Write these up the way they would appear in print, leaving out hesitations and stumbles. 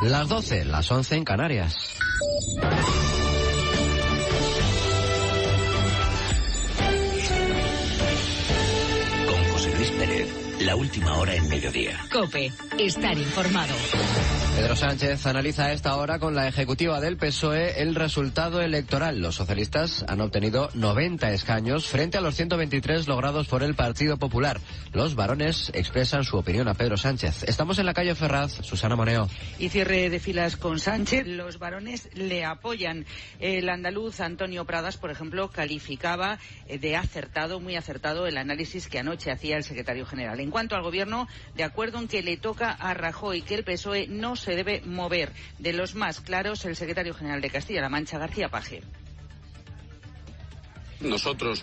Las 12, las 11 en Canarias. Con José Luis Pérez, la última hora en mediodía. COPE, estar informado. Pedro Sánchez analiza a esta hora con la ejecutiva del PSOE el resultado electoral. Los socialistas han obtenido 90 escaños frente a los 123 logrados por el Partido Popular. Los varones expresan su opinión a Pedro Sánchez. Estamos en la calle Ferraz, Susana Moneo. Y cierre de filas con Sánchez. Los varones le apoyan. El andaluz Antonio Pradas, por ejemplo, calificaba de acertado, muy acertado, el análisis que anoche hacía el secretario general. En cuanto al gobierno, de acuerdo en que le toca a Rajoy que el PSOE no se debe mover. De los más claros, el secretario general de Castilla-La Mancha, García Paje. Nosotros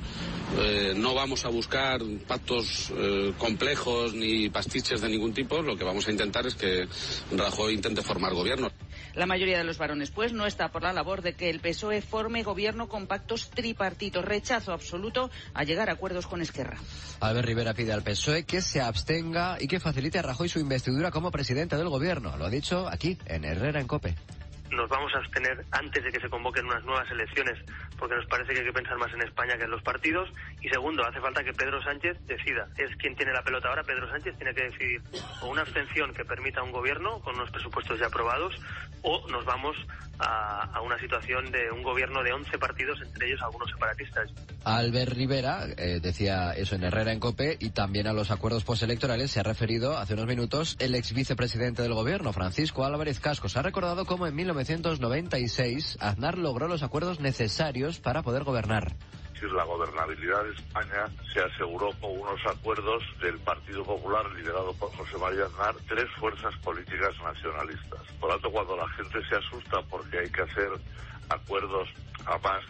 no vamos a buscar pactos complejos ni pastiches de ningún tipo. Lo que vamos a intentar es que Rajoy intente formar gobierno. La mayoría de los varones, pues, no está por la labor de que el PSOE forme gobierno con pactos tripartitos. Rechazo absoluto a llegar a acuerdos con Esquerra. Albert Rivera pide al PSOE que se abstenga y que facilite a Rajoy su investidura como presidente del gobierno. Lo ha dicho aquí, en Herrera en COPE. Nos vamos a abstener antes de que se convoquen unas nuevas elecciones, porque nos parece que hay que pensar más en España que en los partidos. Y segundo, hace falta que Pedro Sánchez decida. Es quien tiene la pelota ahora. Pedro Sánchez tiene que decidir o una abstención que permita un gobierno con unos presupuestos ya aprobados, o nos vamos a una situación de un gobierno de 11 partidos, entre ellos algunos separatistas. Albert Rivera decía eso en Herrera en COPE, y también a los acuerdos postelectorales se ha referido hace unos minutos el ex vicepresidente del gobierno, Francisco Álvarez Cascos. Ha recordado cómo en 1996 Aznar logró los acuerdos necesarios para poder gobernar. La gobernabilidad de España se aseguró con unos acuerdos del Partido Popular liderado por José María Aznar, 3 fuerzas políticas nacionalistas. Por lo tanto, cuando la gente se asusta porque hay que hacer acuerdos a más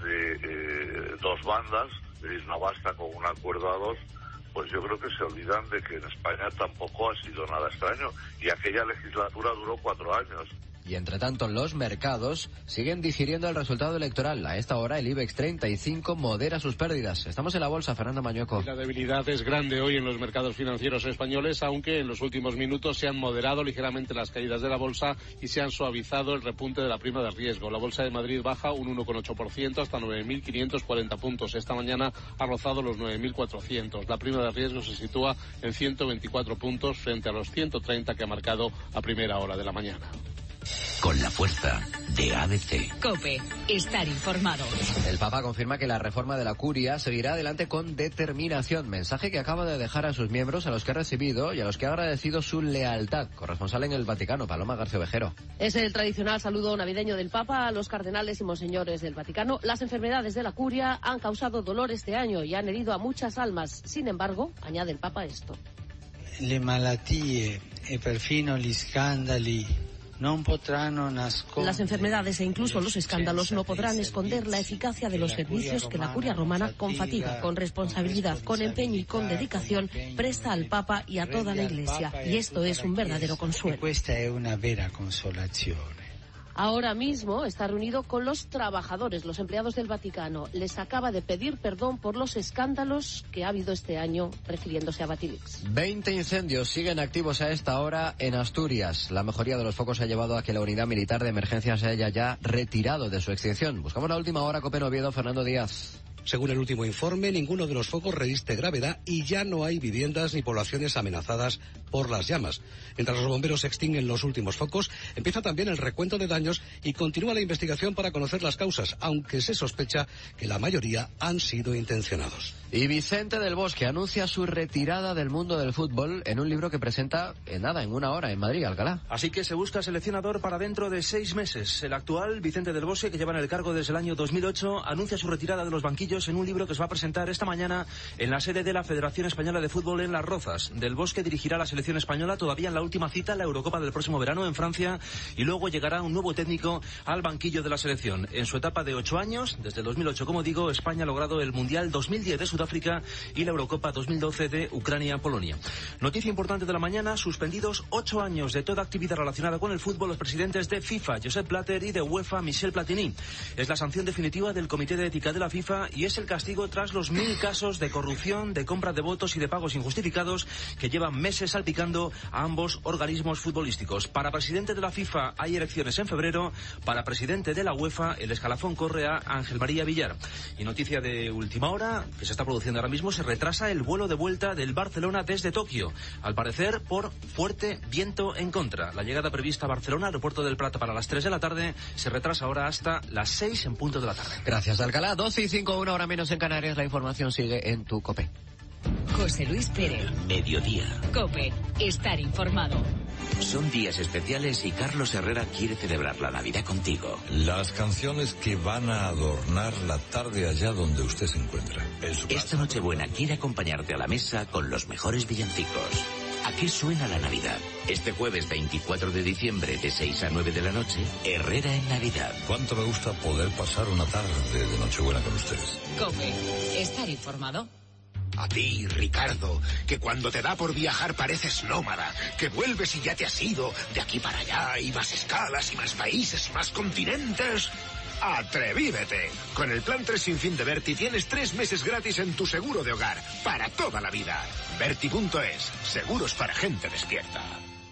de 2 bandas, no basta con un acuerdo a 2, pues yo creo que se olvidan de que en España tampoco ha sido nada extraño, y aquella legislatura duró 4 años. Y entre tanto, los mercados siguen digiriendo el resultado electoral. A esta hora, el IBEX 35 modera sus pérdidas. Estamos en la bolsa, Fernando Mañueco. La debilidad es grande hoy en los mercados financieros españoles, aunque en los últimos minutos se han moderado ligeramente las caídas de la bolsa y se han suavizado el repunte de la prima de riesgo. La bolsa de Madrid baja un 1,8% hasta 9.540 puntos. Esta mañana ha rozado los 9.400. La prima de riesgo se sitúa en 124 puntos frente a los 130 que ha marcado a primera hora de la mañana. Con la fuerza de ABC. COPE, estar informado. El Papa confirma que la reforma de la curia seguirá adelante con determinación. Mensaje que acaba de dejar a sus miembros, a los que ha recibido y a los que ha agradecido su lealtad. Corresponsal en el Vaticano, Paloma García Ovejero. Es el tradicional saludo navideño del Papa a los cardenales y monseñores del Vaticano. Las enfermedades de la curia han causado dolor este año y han herido a muchas almas. Sin embargo, añade el Papa esto. Le malattie e perfino gli scandali. Las enfermedades e incluso los escándalos no podrán esconder la eficacia de los servicios que la curia romana, con fatiga, con responsabilidad, con empeño y con dedicación, presta al Papa y a toda la Iglesia. Y esto es un verdadero consuelo. Esta es una vera consolazione. Ahora mismo está reunido con los trabajadores, los empleados del Vaticano. Les acaba de pedir perdón por los escándalos que ha habido este año, refiriéndose a Batilix. 20 incendios siguen activos a esta hora en Asturias. La mejoría de los focos ha llevado a que la unidad militar de emergencia se haya ya retirado de su extinción. Buscamos la última hora, COPE en Oviedo, Fernando Díaz. Según el último informe, ninguno de los focos resiste gravedad y ya no hay viviendas ni poblaciones amenazadas por las llamas. Mientras los bomberos extinguen los últimos focos, empieza también el recuento de daños y continúa la investigación para conocer las causas, aunque se sospecha que la mayoría han sido intencionados. Y Vicente del Bosque anuncia su retirada del mundo del fútbol en un libro que presenta en una hora en Madrid, Alcalá. Así que se busca seleccionador para dentro de 6 meses. El actual Vicente del Bosque, que lleva en el cargo desde el año 2008, anuncia su retirada de los banquillos en un libro que se va a presentar esta mañana en la sede de la Federación Española de Fútbol en Las Rozas. Del Bosque dirigirá la selección española todavía en la última cita, la Eurocopa del próximo verano en Francia, y luego llegará un nuevo técnico al banquillo de la selección. En su etapa de 8 años, desde el 2008, como digo, España ha logrado el Mundial 2010 de Sudáfrica y la Eurocopa 2012 de Ucrania-Polonia. Noticia importante de la mañana: suspendidos 8 años de toda actividad relacionada con el fútbol los presidentes de FIFA, Josep Blatter, y de UEFA, Michel Platini. Es la sanción definitiva del Comité de Ética de la FIFA y y es el castigo tras los 1000 casos de corrupción, de compra de votos y de pagos injustificados que llevan meses salpicando a ambos organismos futbolísticos. Para presidente de la FIFA hay elecciones en febrero, para presidente de la UEFA el escalafón corre a Ángel María Villar. Y noticia de última hora que se está produciendo ahora mismo, se retrasa el vuelo de vuelta del Barcelona desde Tokio, al parecer por fuerte viento en contra. La llegada prevista a Barcelona, aeropuerto del Prat, para las 3 de la tarde, se retrasa ahora hasta las 6 en punto de la tarde. Gracias, Alcalá. 12:05, 1 hora menos en Canarias. La información sigue en tu COPE. José Luis Pérez. Mediodía. COPE. Estar informado. Son días especiales y Carlos Herrera quiere celebrar la Navidad contigo. Las canciones que van a adornar la tarde allá donde usted se encuentra. Esta Nochebuena quiere acompañarte a la mesa con los mejores villancicos. ¿A qué suena la Navidad? Este jueves 24 de diciembre de 6 a 9 de la noche, Herrera en Navidad. Cuánto me gusta poder pasar una tarde de Nochebuena con ustedes. COPE. Estar informado. A ti, Ricardo, que cuando te da por viajar pareces nómada, que vuelves y ya te has ido de aquí para allá, y más escalas, y más países, y más continentes. ¡Atrevívete! Con el plan 3 sin fin de Berti tienes 3 meses gratis en tu seguro de hogar, para toda la vida. Berti.es, seguros para gente despierta.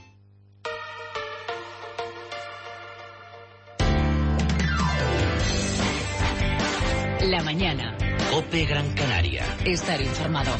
La mañana. COPE Gran Canaria. Estar informado.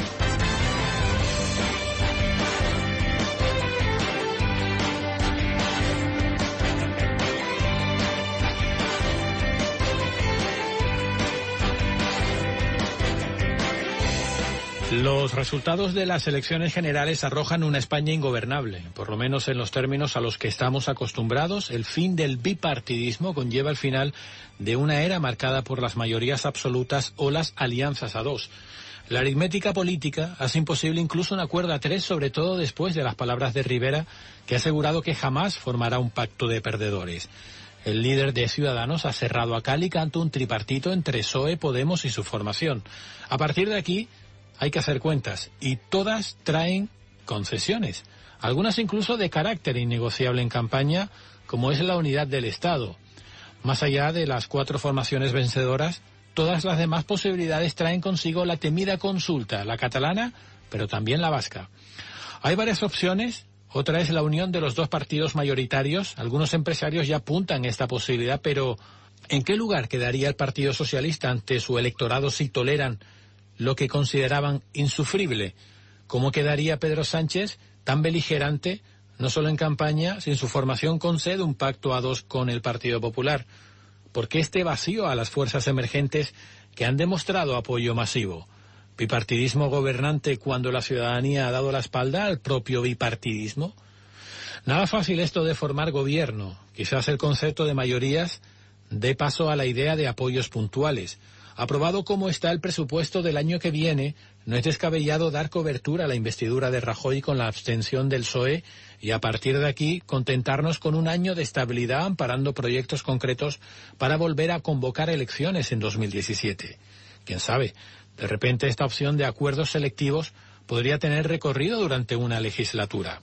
Los resultados de las elecciones generales arrojan una España ingobernable, por lo menos en los términos a los que estamos acostumbrados. El fin del bipartidismo conlleva el final de una era marcada por las mayorías absolutas o las alianzas a dos. La aritmética política hace imposible incluso un acuerdo a 3, sobre todo después de las palabras de Rivera, que ha asegurado que jamás formará un pacto de perdedores. El líder de Ciudadanos ha cerrado a cal y canto un tripartito entre PSOE, Podemos y su formación. A partir de aquí hay que hacer cuentas, y todas traen concesiones, algunas incluso de carácter innegociable en campaña, como es la unidad del Estado. Más allá de las 4 formaciones vencedoras, todas las demás posibilidades traen consigo la temida consulta, la catalana, pero también la vasca. Hay varias opciones. Otra es la unión de los 2 partidos mayoritarios. Algunos empresarios ya apuntan esta posibilidad, pero ¿en qué lugar quedaría el Partido Socialista ante su electorado si toleran lo que consideraban insufrible? ¿Cómo quedaría Pedro Sánchez, tan beligerante, no solo en campaña, sin su formación concede un pacto a 2 con el Partido Popular? ¿Por qué este vacío a las fuerzas emergentes que han demostrado apoyo masivo? ¿Bipartidismo gobernante cuando la ciudadanía ha dado la espalda al propio bipartidismo? Nada fácil esto de formar gobierno. Quizás el concepto de mayorías dé paso a la idea de apoyos puntuales. Aprobado como está el presupuesto del año que viene, no es descabellado dar cobertura a la investidura de Rajoy con la abstención del PSOE y a partir de aquí contentarnos con un año de estabilidad amparando proyectos concretos para volver a convocar elecciones en 2017. ¿Quién sabe? De repente esta opción de acuerdos selectivos podría tener recorrido durante una legislatura.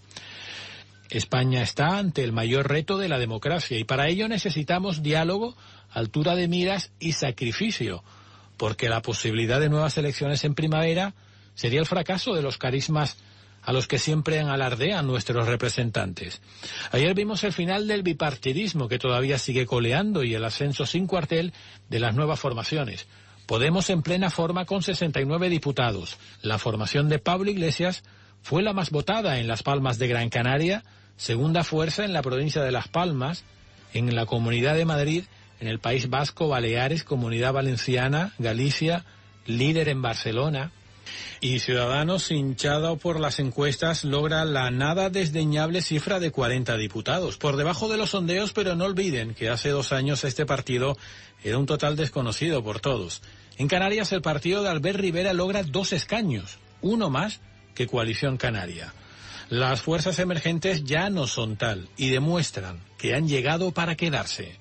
España está ante el mayor reto de la democracia y para ello necesitamos diálogo, altura de miras y sacrificio, porque la posibilidad de nuevas elecciones en primavera sería el fracaso de los carismas a los que siempre alardean nuestros representantes. Ayer vimos el final del bipartidismo que todavía sigue coleando y el ascenso sin cuartel de las nuevas formaciones. Podemos en plena forma con 69 diputados. La formación de Pablo Iglesias fue la más votada en Las Palmas de Gran Canaria, segunda fuerza en la provincia de Las Palmas, en la Comunidad de Madrid, en el País Vasco, Baleares, Comunidad Valenciana, Galicia, líder en Barcelona. Y Ciudadanos, hinchado por las encuestas, logra la nada desdeñable cifra de 40 diputados. Por debajo de los sondeos, pero no olviden que hace 2 años este partido era un total desconocido por todos. En Canarias, el partido de Albert Rivera logra 2 escaños, uno más que Coalición Canaria. Las fuerzas emergentes ya no son tal y demuestran que han llegado para quedarse.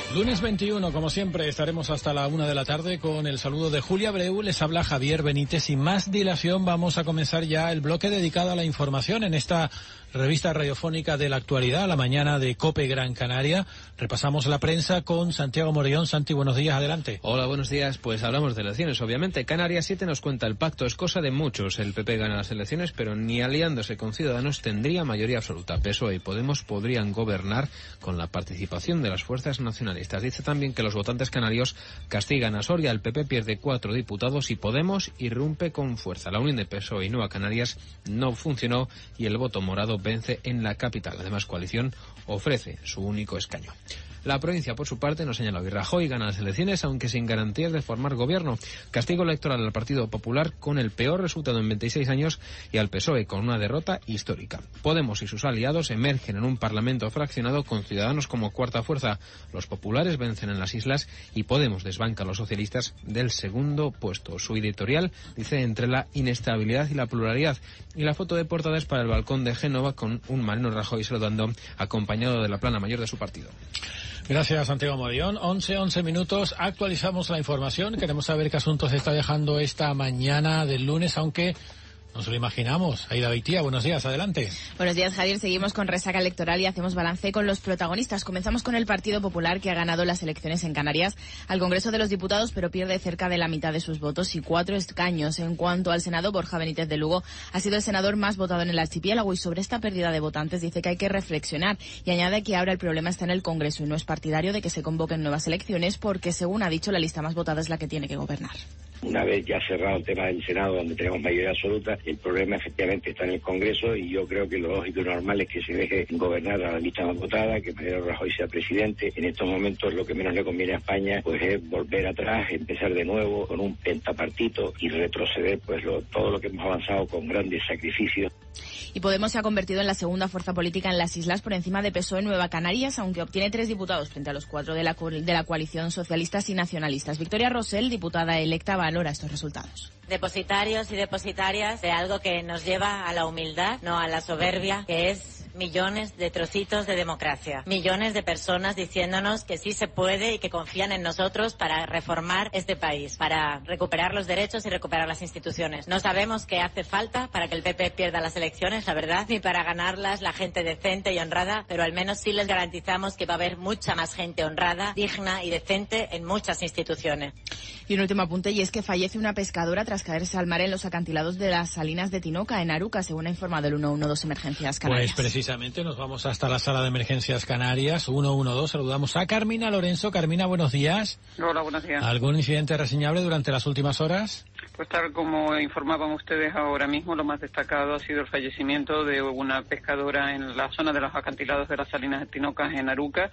Lunes 21, como siempre, estaremos hasta la 1 de la tarde con el saludo de Julia Breu. Les habla Javier Benítez. Sin más dilación, vamos a comenzar ya el bloque dedicado a la información en esta revista radiofónica de la actualidad, la mañana de COPE Gran Canaria. Repasamos la prensa con Santiago Morellón. Santi, buenos días, adelante. Hola, buenos días. Pues hablamos de elecciones, obviamente. Canarias 7 nos cuenta: el pacto es cosa de muchos. El PP gana las elecciones, pero ni aliándose con Ciudadanos tendría mayoría absoluta. PSOE y Podemos podrían gobernar con la participación de las fuerzas nacionalistas. Dice también que los votantes canarios castigan a Soria. El PP pierde 4 diputados y Podemos irrumpe con fuerza. La unión de PSOE y Nueva Canarias no funcionó y el voto morado vence en la capital. Además, Coalición ofrece su único escaño. La provincia, por su parte, nos señala hoy: Rajoy gana las elecciones, aunque sin garantías de formar gobierno. Castigo electoral al Partido Popular con el peor resultado en 26 años y al PSOE con una derrota histórica. Podemos y sus aliados emergen en un Parlamento fraccionado con Ciudadanos como cuarta fuerza. Los populares vencen en las islas y Podemos desbanca a los socialistas del segundo puesto. Su editorial dice: entre la inestabilidad y la pluralidad. Y la foto de portada es para el balcón de Génova con un Mariano Rajoy saludando, acompañado de la plana mayor de su partido. Gracias, Santiago Morellón. 11 minutos. Actualizamos la información. Queremos saber qué asuntos está dejando esta mañana del lunes, aunque nos lo imaginamos. Aida Beitía, buenos días, adelante. Buenos días, Javier. Seguimos con resaca electoral y hacemos balance con los protagonistas. Comenzamos con el Partido Popular, que ha ganado las elecciones en Canarias al Congreso de los Diputados, pero pierde cerca de la mitad de sus votos y 4 escaños. En cuanto al Senado, Borja Benítez de Lugo ha sido el senador más votado en el archipiélago y sobre esta pérdida de votantes dice que hay que reflexionar y añade que ahora el problema está en el Congreso y no es partidario de que se convoquen nuevas elecciones porque, según ha dicho, la lista más votada es la que tiene que gobernar. Una vez ya cerrado el tema del Senado, donde tenemos mayoría absoluta, el problema efectivamente está en el Congreso y yo creo que lo lógico y normal es que se deje gobernar a la lista más votada, que Mariano Rajoy sea presidente. En estos momentos lo que menos le conviene a España pues es volver atrás, empezar de nuevo con un pentapartito y retroceder pues todo lo que hemos avanzado con grandes sacrificios. Y Podemos se ha convertido en la segunda fuerza política en las islas por encima de PSOE Nueva Canarias, aunque obtiene 3 diputados frente a los 4 de la coalición socialistas y nacionalistas. Victoria Rosell, diputada electa, valora estos resultados. Depositarios y depositarias de algo que nos lleva a la humildad, no a la soberbia, que es millones de trocitos de democracia. Millones de personas diciéndonos que sí se puede y que confían en nosotros para reformar este país, para recuperar los derechos y recuperar las instituciones. No sabemos qué hace falta para que el PP pierda las elecciones, la verdad, ni para ganarlas la gente decente y honrada, pero al menos sí les garantizamos que va a haber mucha más gente honrada, digna y decente en muchas instituciones. Y un último apunte, y es que fallece una pescadora tras caerse al mar en los acantilados de las Salinas de Tinoca, en Aruca, según ha informado el 112 Emergencias Canarias. Pues precisamente nos vamos hasta la sala de Emergencias Canarias, 112. Saludamos a Carmina Lorenzo. Carmina, buenos días. Hola, buenos días. ¿Algún incidente reseñable durante las últimas horas? Pues tal como informaban ustedes ahora mismo, lo más destacado ha sido el fallecimiento de una pescadora en la zona de los acantilados de las Salinas de Tinoca, en Aruca.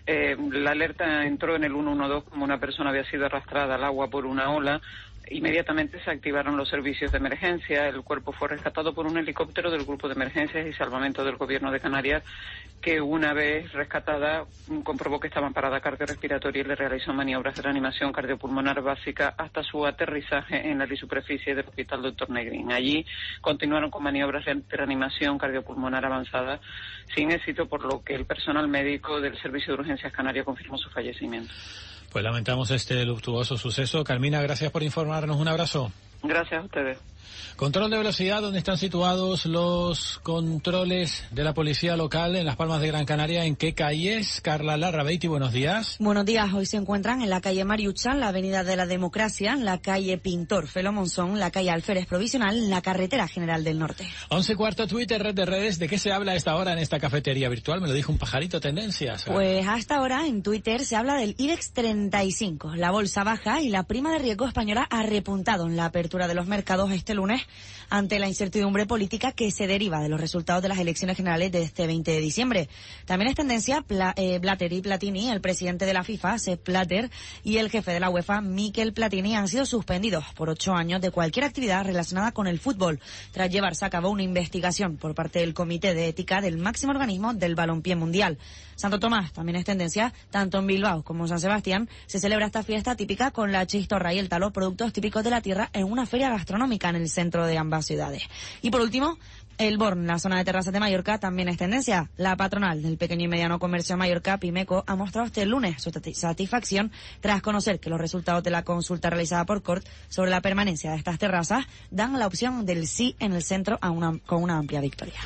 La alerta entró en el 112 como una persona había sido arrastrada al agua por una ola. Inmediatamente se activaron los servicios de emergencia. El cuerpo fue rescatado por un helicóptero del Grupo de Emergencias y Salvamento del Gobierno de Canarias, que una vez rescatada comprobó que estaba en parada cardiorrespiratoria y le realizó maniobras de reanimación cardiopulmonar básica hasta su aterrizaje en la superficie del Hospital Dr. Negrín. Allí continuaron con maniobras de reanimación cardiopulmonar avanzada sin éxito, por lo que el personal médico del Servicio de Urgencias Canaria confirmó su fallecimiento. Pues lamentamos este luctuoso suceso. Carmina, gracias por informarnos. Un abrazo. Gracias a ustedes. Control de velocidad, ¿dónde están situados los controles de la policía local en Las Palmas de Gran Canaria? ¿En qué calles? Carla Larrabeiti, buenos días. Buenos días. Hoy se encuentran en la calle Mariuchan, la avenida de la Democracia, la calle Pintor Felo Monzón, la calle Alférez Provisional, la carretera General del Norte. 11:15, Twitter, red de redes. ¿De qué se habla a esta hora en esta cafetería virtual? Me lo dijo un pajarito, tendencias. Pues hasta ahora en Twitter se habla del IBEX 35. La bolsa baja y la prima de riesgo española ha repuntado en la apertura de los mercados este lunes ante la incertidumbre política que se deriva de los resultados de las elecciones generales de este 20 de diciembre. También es tendencia Blatter y Platini, el presidente de la FIFA, Sepp Blatter, y el jefe de la UEFA, Michel Platini, han sido suspendidos por 8 años de cualquier actividad relacionada con el fútbol, tras llevarse a cabo una investigación por parte del Comité de Ética del máximo organismo del balompié mundial. Santo Tomás también es tendencia, tanto en Bilbao como en San Sebastián. Se celebra esta fiesta típica con la chistorra y el talo, productos típicos de la tierra, en una feria gastronómica en el centro de ambas ciudades. Y por último, El Born, la zona de terrazas de Mallorca, también es tendencia. La patronal del pequeño y mediano comercio de Mallorca, Pimeco, ha mostrado este lunes su satisfacción tras conocer que los resultados de la consulta realizada por Cort sobre la permanencia de estas terrazas dan la opción del sí en el centro con una amplia victoria.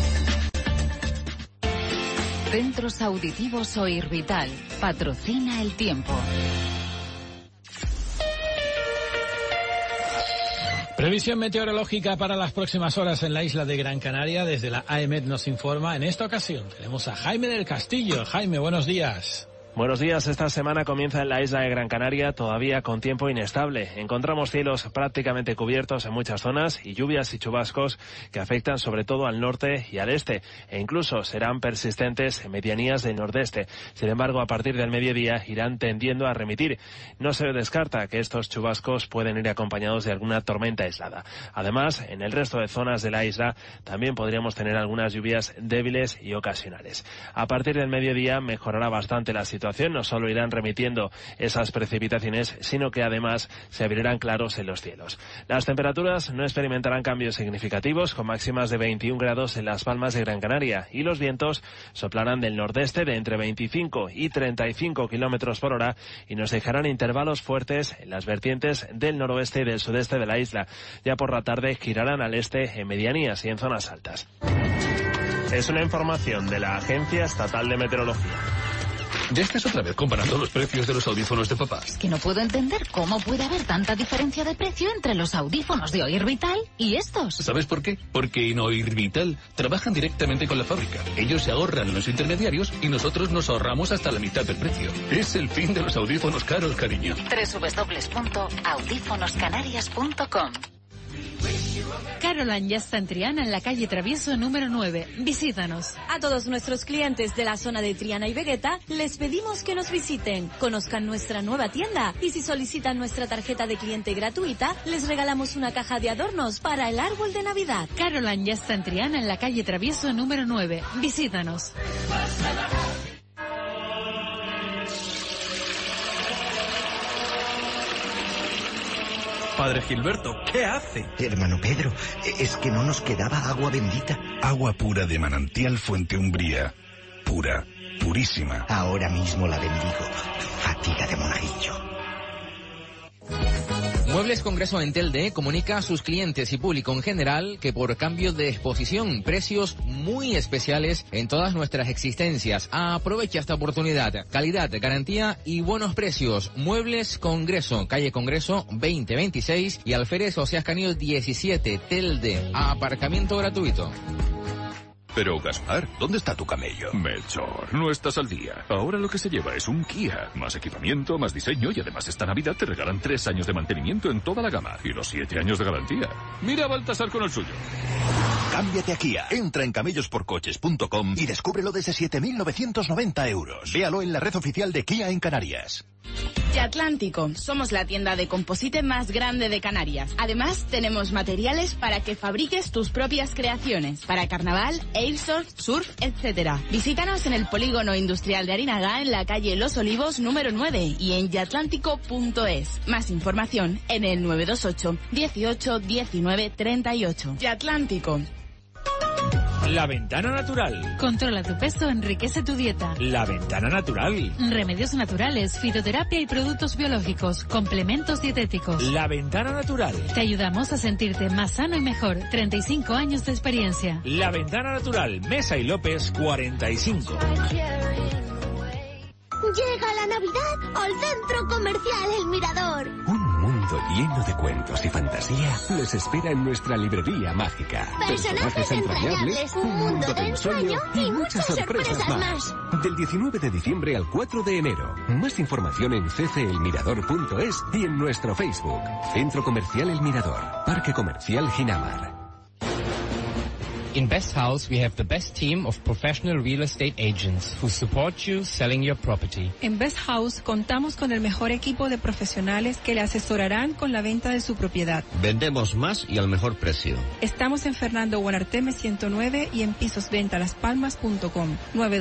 Centros Auditivos Oirvital. Patrocina el tiempo. Previsión meteorológica para las próximas horas en la isla de Gran Canaria. Desde la AEMET nos informa. En esta ocasión tenemos a Jaime del Castillo. Jaime, buenos días. Buenos días. Esta semana comienza en la isla de Gran Canaria todavía con tiempo inestable. Encontramos cielos prácticamente cubiertos en muchas zonas y lluvias y chubascos que afectan sobre todo al norte y al este e incluso serán persistentes en medianías del nordeste. Sin embargo, a partir del mediodía irán tendiendo a remitir. No se descarta que estos chubascos pueden ir acompañados de alguna tormenta aislada. Además, en el resto de zonas de la isla también podríamos tener algunas lluvias débiles y ocasionales. A partir del mediodía mejorará bastante la situación. No solo irán remitiendo esas precipitaciones, sino que además se abrirán claros en los cielos. Las temperaturas no experimentarán cambios significativos, con máximas de 21 grados en Las Palmas de Gran Canaria, y los vientos soplarán del nordeste de entre 25 y 35 kilómetros por hora y nos dejarán intervalos fuertes en las vertientes del noroeste y del sudeste de la isla. Ya por la tarde girarán al este en medianías y en zonas altas. Es una información de la Agencia Estatal de Meteorología. ¿Ya estás otra vez comparando los precios de los audífonos de papá? Es que no puedo entender cómo puede haber tanta diferencia de precio entre los audífonos de Oirvital y estos. ¿Sabes por qué? Porque en Oirvital trabajan directamente con la fábrica. Ellos se ahorran en los intermediarios y nosotros nos ahorramos hasta la mitad del precio. Es el fin de los audífonos caros, cariño. www.audífonoscanarias.com. Caroline ya está en Triana, en la calle Travieso número 9. Visítanos. A todos nuestros clientes de la zona de Triana y Vegueta, les pedimos que nos visiten, conozcan nuestra nueva tienda y si solicitan nuestra tarjeta de cliente gratuita, les regalamos una caja de adornos para el árbol de Navidad. Caroline ya está en Triana, en la calle Travieso número 9. Visítanos. Padre Gilberto, ¿qué hace? Hermano Pedro, es que no nos quedaba agua bendita. Agua pura de manantial Fuente Umbría. Pura, purísima. Ahora mismo la bendigo. Fatiga de monaguillo. Muebles Congreso en Telde comunica a sus clientes y público en general que por cambio de exposición, precios muy especiales en todas nuestras existencias. Aprovecha esta oportunidad. Calidad, garantía y buenos precios. Muebles Congreso, calle Congreso 2026 y Alférez Oseas Canillo 17, Telde. Aparcamiento gratuito. Pero, Gaspar, ¿dónde está tu camello? Melchor, no estás al día. Ahora lo que se lleva es un Kia. Más equipamiento, más diseño y además esta Navidad te regalan 3 años de mantenimiento en toda la gama y los 7 años de garantía. Mira a Baltasar con el suyo. Cámbiate a Kia. Entra en camellosporcoches.com y descúbrelo desde 7.990 euros. Véalo en la red oficial de Kia en Canarias. Yatlántico, somos la tienda de composite más grande de Canarias. Además, tenemos materiales para que fabriques tus propias creaciones, para carnaval, airsoft, surf, etc. Visítanos en el Polígono Industrial de Arinaga, en la calle Los Olivos, número 9, y en yatlántico.es. Más información en el 928 18 19 38. Yatlántico. La Ventana Natural. Controla tu peso, enriquece tu dieta. La Ventana Natural. Remedios naturales, fitoterapia y productos biológicos, complementos dietéticos. La Ventana Natural. Te ayudamos a sentirte más sano y mejor. 35 años de experiencia. La Ventana Natural. Mesa y López, 45. Llega la Navidad al Centro Comercial El Mirador. Un mundo lleno de cuentos y fantasía les espera en nuestra librería mágica. Personajes entrañables, un mundo de ensueño y muchas sorpresas más. Del 19 de diciembre al 4 de enero. Más información en ccelmirador.es y en nuestro Facebook. Centro Comercial El Mirador. Parque Comercial Ginamar. In Best House, we have the best team of professional real estate agents who support you selling your property. En Best House contamos con el mejor equipo de profesionales que le asesorarán con la venta de su propiedad. Vendemos más y al mejor precio. Estamos en Fernando Guanarteme 109 y en pisosventalaspalmas.com.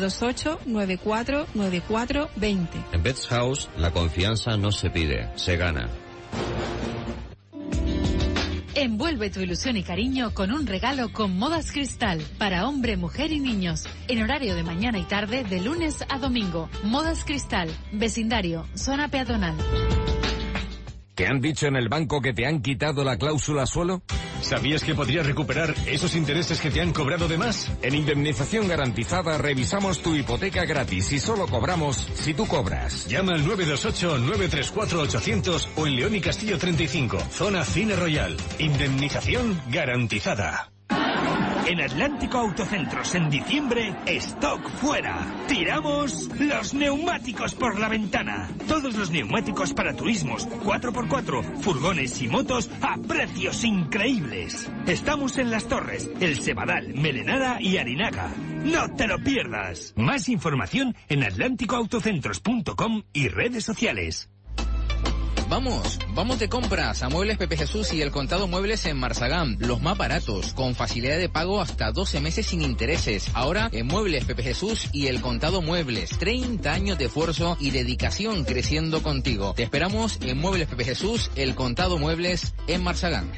928-94-94-20. En Best House, la confianza no se pide, se gana. Envuelve tu ilusión y cariño con un regalo con Modas Cristal para hombre, mujer y niños. En horario de mañana y tarde, de lunes a domingo. Modas Cristal, vecindario, zona peatonal. ¿Te han dicho en el banco que te han quitado la cláusula suelo? ¿Sabías que podrías recuperar esos intereses que te han cobrado de más? En Indemnización Garantizada revisamos tu hipoteca gratis y solo cobramos si tú cobras. Llama al 928-934-800 o en León y Castillo 35, zona Cine Royal. Indemnización garantizada. En Atlántico Autocentros en diciembre, stock fuera. Tiramos los neumáticos por la ventana. Todos los neumáticos para turismos, 4x4, furgones y motos a precios increíbles. Estamos en Las Torres, El Cebadal, Melenara y Arinaga. No te lo pierdas. Más información en atlánticoautocentros.com y redes sociales. Vamos de compras a Muebles Pepe Jesús y El Contado Muebles en Marzagán. Los más baratos, con facilidad de pago hasta 12 meses sin intereses. Ahora en Muebles Pepe Jesús y El Contado Muebles. 30 años de esfuerzo y dedicación creciendo contigo. Te esperamos en Muebles Pepe Jesús, El Contado Muebles en Marzagán.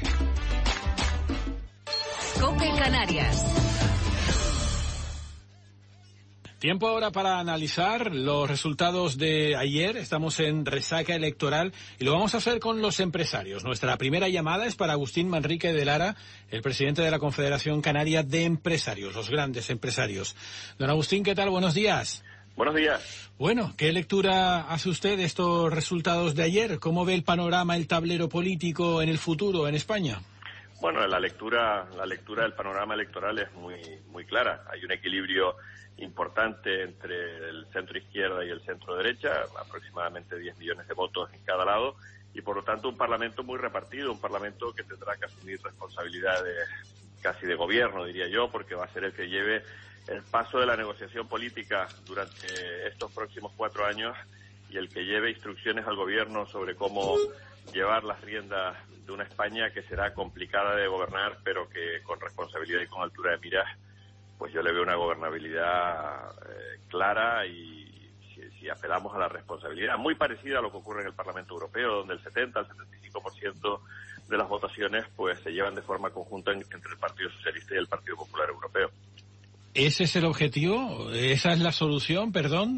COPE Canarias. Tiempo ahora para analizar los resultados de ayer. Estamos en resaca electoral y lo vamos a hacer con los empresarios. Nuestra primera llamada es para Agustín Manrique de Lara, el presidente de la Confederación Canaria de Empresarios, los grandes empresarios. Don Agustín, ¿qué tal? Buenos días. Buenos días. Bueno, ¿qué lectura hace usted de estos resultados de ayer? ¿Cómo ve el panorama, el tablero político en el futuro en España? Bueno, la lectura del panorama electoral es muy clara. Hay un equilibrio importante entre el centro izquierda y el centro derecha, aproximadamente 10 millones de votos en cada lado, y por lo tanto un parlamento muy repartido, un parlamento que tendrá que asumir responsabilidades casi de gobierno, diría yo, porque va a ser el que lleve el paso de la negociación política durante estos próximos 4 años y el que lleve instrucciones al gobierno sobre cómo llevar las riendas de una España que será complicada de gobernar, pero que con responsabilidad y con altura de miras, pues yo le veo una gobernabilidad clara y si apelamos a la responsabilidad, muy parecida a lo que ocurre en el Parlamento Europeo, donde el 70 al 75% de las votaciones pues se llevan de forma conjunta entre el Partido Socialista y el Partido Popular Europeo. ¿Ese es el objetivo? ¿Esa es la solución,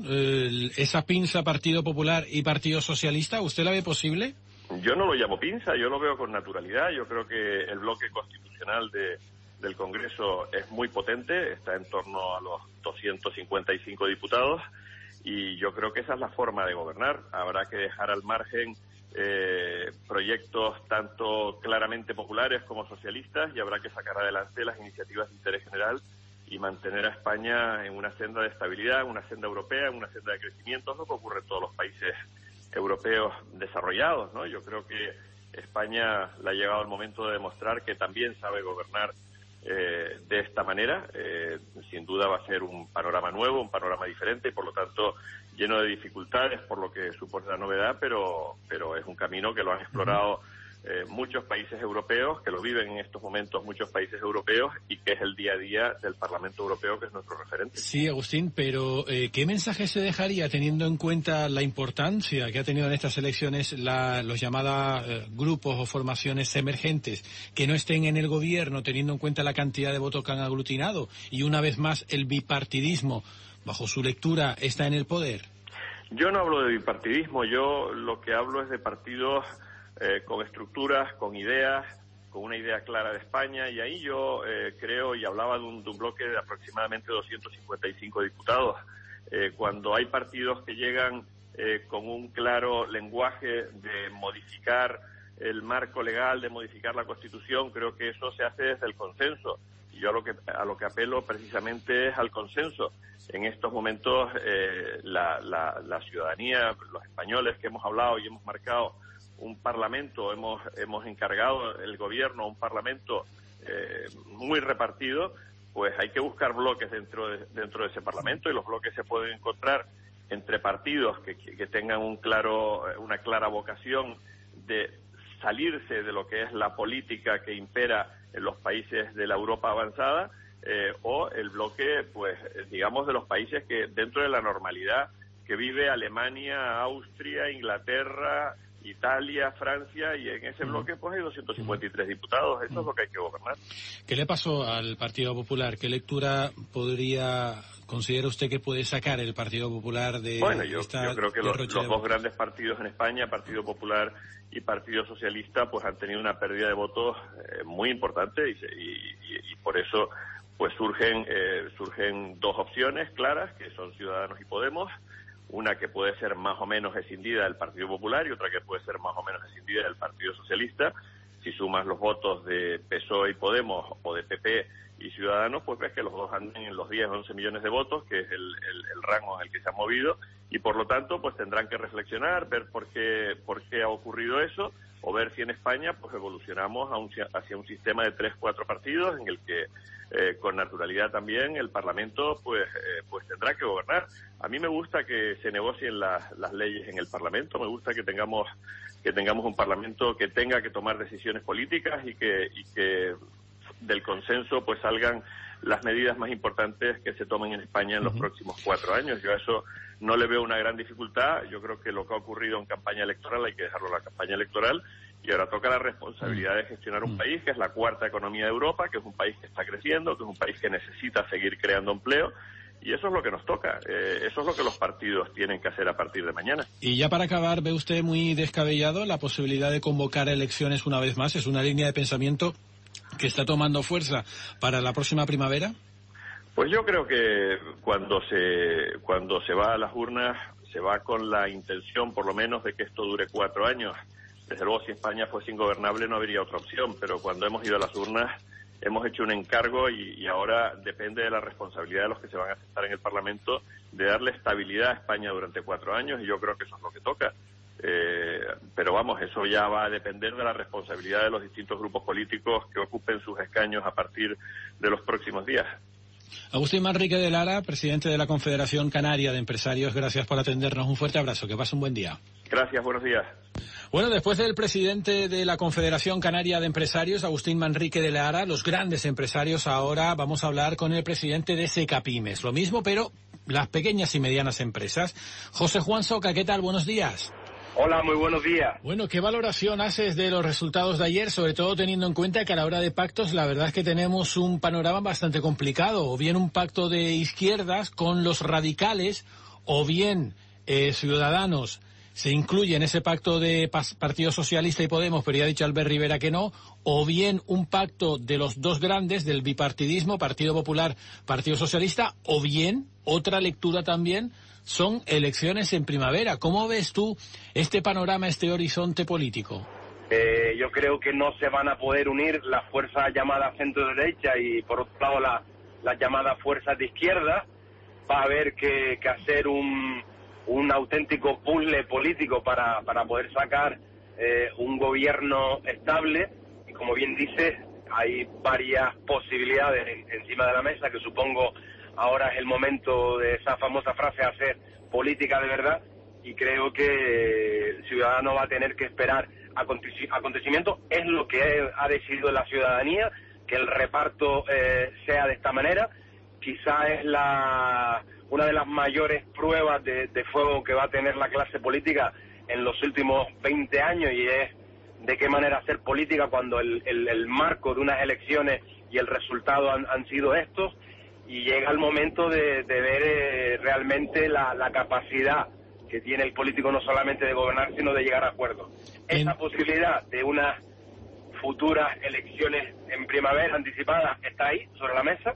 esa pinza Partido Popular y Partido Socialista? ¿Usted la ve posible? Yo no lo llamo pinza, yo lo veo con naturalidad. Yo creo que el bloque constitucional del Congreso es muy potente, está en torno a los 255 diputados y yo creo que esa es la forma de gobernar. Habrá que dejar al margen proyectos tanto claramente populares como socialistas y habrá que sacar adelante las iniciativas de interés general y mantener a España en una senda de estabilidad, en una senda europea, en una senda de crecimiento, es lo que ocurre en todos los países europeos desarrollados, ¿no? Yo creo que España le ha llegado el momento de demostrar que también sabe gobernar de esta manera. Sin duda va a ser un panorama nuevo, un panorama diferente y por lo tanto lleno de dificultades por lo que supone la novedad, pero es un camino que lo han explorado muchos países europeos, que lo viven en estos momentos muchos países europeos y que es el día a día del Parlamento Europeo, que es nuestro referente. Sí, Agustín, pero ¿qué mensaje se dejaría teniendo en cuenta la importancia que ha tenido en estas elecciones los llamados grupos o formaciones emergentes que no estén en el gobierno, teniendo en cuenta la cantidad de votos que han aglutinado y una vez más el bipartidismo, bajo su lectura, está en el poder? Yo no hablo de bipartidismo, yo lo que hablo es de partidos con estructuras, con ideas, con una idea clara de España, y ahí yo creo, y hablaba de un bloque de aproximadamente 255 diputados, cuando hay partidos que llegan con un claro lenguaje de modificar el marco legal, de modificar la Constitución, creo que eso se hace desde el consenso, y yo a lo que apelo precisamente es al consenso. En estos momentos la ciudadanía, los españoles que hemos hablado y hemos marcado un parlamento, hemos encargado el gobierno a un parlamento muy repartido, pues hay que buscar bloques dentro de ese parlamento, y los bloques se pueden encontrar entre partidos que tengan una clara vocación de salirse de lo que es la política que impera en los países de la Europa avanzada, o el bloque, pues digamos, de los países que dentro de la normalidad que vive Alemania, Austria, Inglaterra Italia, Francia, y en ese bloque pues hay 253 diputados. Eso es lo que hay que gobernar. ¿Qué le pasó al Partido Popular? ¿Qué lectura considera usted que puede sacar el Partido Popular de yo creo que los dos grandes partidos en España, Partido Popular y Partido Socialista, pues han tenido una pérdida de votos muy importante y por eso pues surgen dos opciones claras, que son Ciudadanos y Podemos. Una que puede ser más o menos escindida del Partido Popular y otra que puede ser más o menos escindida del Partido Socialista. Si sumas los votos de PSOE y Podemos o de PP y Ciudadanos, pues ves que los dos andan en los 10 o 11 millones de votos, que es el rango en el que se han movido, y por lo tanto pues tendrán que reflexionar, ver por qué ha ocurrido eso, o ver si en España pues evolucionamos hacia un sistema de 3-4 partidos en el que con naturalidad también el Parlamento pues tendrá que gobernar. A mí me gusta que se negocien las leyes en el Parlamento, me gusta que tengamos un Parlamento que tenga que tomar decisiones políticas y que del consenso pues salgan las medidas más importantes que se tomen en España en los próximos 4 años. Yo a eso no le veo una gran dificultad. Yo creo que lo que ha ocurrido en campaña electoral hay que dejarlo en la campaña electoral, y ahora toca la responsabilidad de gestionar un país que es la cuarta economía de Europa, que es un país que está creciendo, que es un país que necesita seguir creando empleo, y eso es lo que nos toca. Eso es lo que los partidos tienen que hacer a partir de mañana. Y ya para acabar, ¿ve usted muy descabellado la posibilidad de convocar elecciones una vez más? ¿Es una línea de pensamiento que está tomando fuerza para la próxima primavera? Pues yo creo que cuando se va a las urnas, se va con la intención, por lo menos, de que esto dure 4 años. Desde luego, si España fuese ingobernable no habría otra opción, pero cuando hemos ido a las urnas hemos hecho un encargo y ahora depende de la responsabilidad de los que se van a sentar en el Parlamento de darle estabilidad a España durante 4 años, y yo creo que eso es lo que toca. Pero vamos, eso ya va a depender de la responsabilidad de los distintos grupos políticos que ocupen sus escaños a partir de los próximos días. Agustín Manrique de Lara, presidente de la Confederación Canaria de Empresarios, gracias por atendernos. Un fuerte abrazo, que pase un buen día. Gracias, buenos días. Bueno, después del presidente de la Confederación Canaria de Empresarios, Agustín Manrique de Lara, los grandes empresarios, ahora vamos a hablar con el presidente de Secapymes. Lo mismo, pero las pequeñas y medianas empresas. José Juan Soca, ¿qué tal? Buenos días. Hola, muy buenos días. Bueno, ¿qué valoración haces de los resultados de ayer, sobre todo teniendo en cuenta que a la hora de pactos la verdad es que tenemos un panorama bastante complicado? O bien un pacto de izquierdas con los radicales, o bien Ciudadanos se incluye en ese pacto de Partido Socialista y Podemos, pero ya ha dicho Albert Rivera que no, o bien un pacto de los dos grandes, del bipartidismo, Partido Popular, Partido Socialista, o bien, otra lectura también, son elecciones en primavera. ¿Cómo ves tú este panorama, este horizonte político? Yo creo que no se van a poder unir las fuerzas llamadas centro-derecha y, por otro lado, las llamadas fuerzas de izquierda. Va a haber que hacer un auténtico puzzle político para poder sacar un gobierno estable. Y como bien dices, hay varias posibilidades encima de la mesa, que supongo ahora es el momento de esa famosa frase, hacer política de verdad, y creo que el ciudadano va a tener que esperar acontecimientos. Es lo que ha decidido la ciudadanía, que el reparto sea de esta manera. Quizá es una de las mayores pruebas de fuego que va a tener la clase política en los últimos 20 años, y es de qué manera hacer política cuando el marco de unas elecciones y el resultado han sido estos. Y llega el momento de ver realmente la capacidad que tiene el político, no solamente de gobernar, sino de llegar a acuerdos. Esa posibilidad de unas futuras elecciones en primavera anticipadas está ahí, sobre la mesa.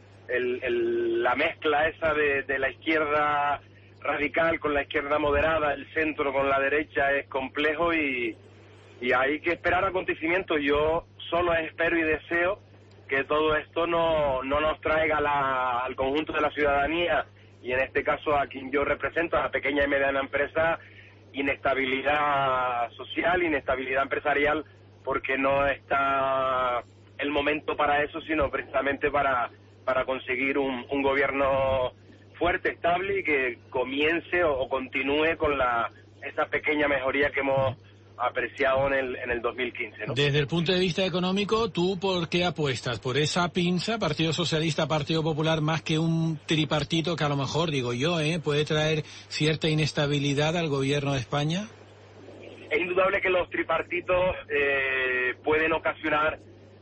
La mezcla esa de la izquierda radical con la izquierda moderada, el centro con la derecha, es complejo y hay que esperar acontecimientos. Yo solo espero y deseo que todo esto no nos traiga al conjunto de la ciudadanía, y en este caso a quien yo represento, a la pequeña y mediana empresa, inestabilidad social, inestabilidad empresarial, porque no está el momento para eso, sino precisamente para conseguir un gobierno fuerte, estable, y que comience o continúe con esa pequeña mejoría que hemos apreciado en el 2015, ¿no? Desde el punto de vista económico, ¿tú por qué apuestas? ¿Por esa pinza, Partido Socialista, Partido Popular, más que un tripartito que a lo mejor, digo yo, puede traer cierta inestabilidad al gobierno de España? Es indudable que los tripartitos pueden ocasionar,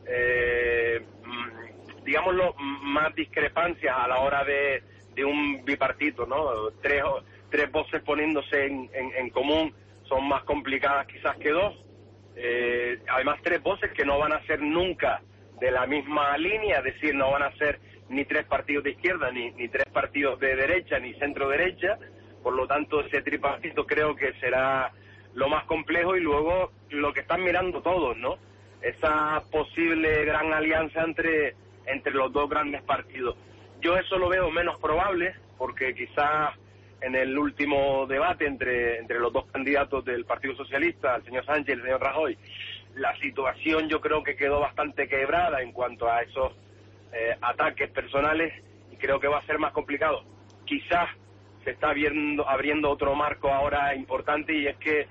digámoslo, más discrepancias a la hora de un bipartito, ¿no? Tres voces poniéndose en común son más complicadas quizás que dos. Además, tres voces que no van a ser nunca de la misma línea, es decir, no van a ser ni tres partidos de izquierda, ni tres partidos de derecha, ni centro derecha. Por lo tanto, ese tripartito creo que será lo más complejo, y luego lo que están mirando todos, ¿no? Esa posible gran alianza entre los dos grandes partidos. Yo eso lo veo menos probable, porque quizás en el último debate entre los dos candidatos del Partido Socialista, el señor Sánchez y el señor Rajoy, la situación yo creo que quedó bastante quebrada en cuanto a esos ataques personales, y creo que va a ser más complicado. Quizás se está abriendo otro marco ahora importante, y es que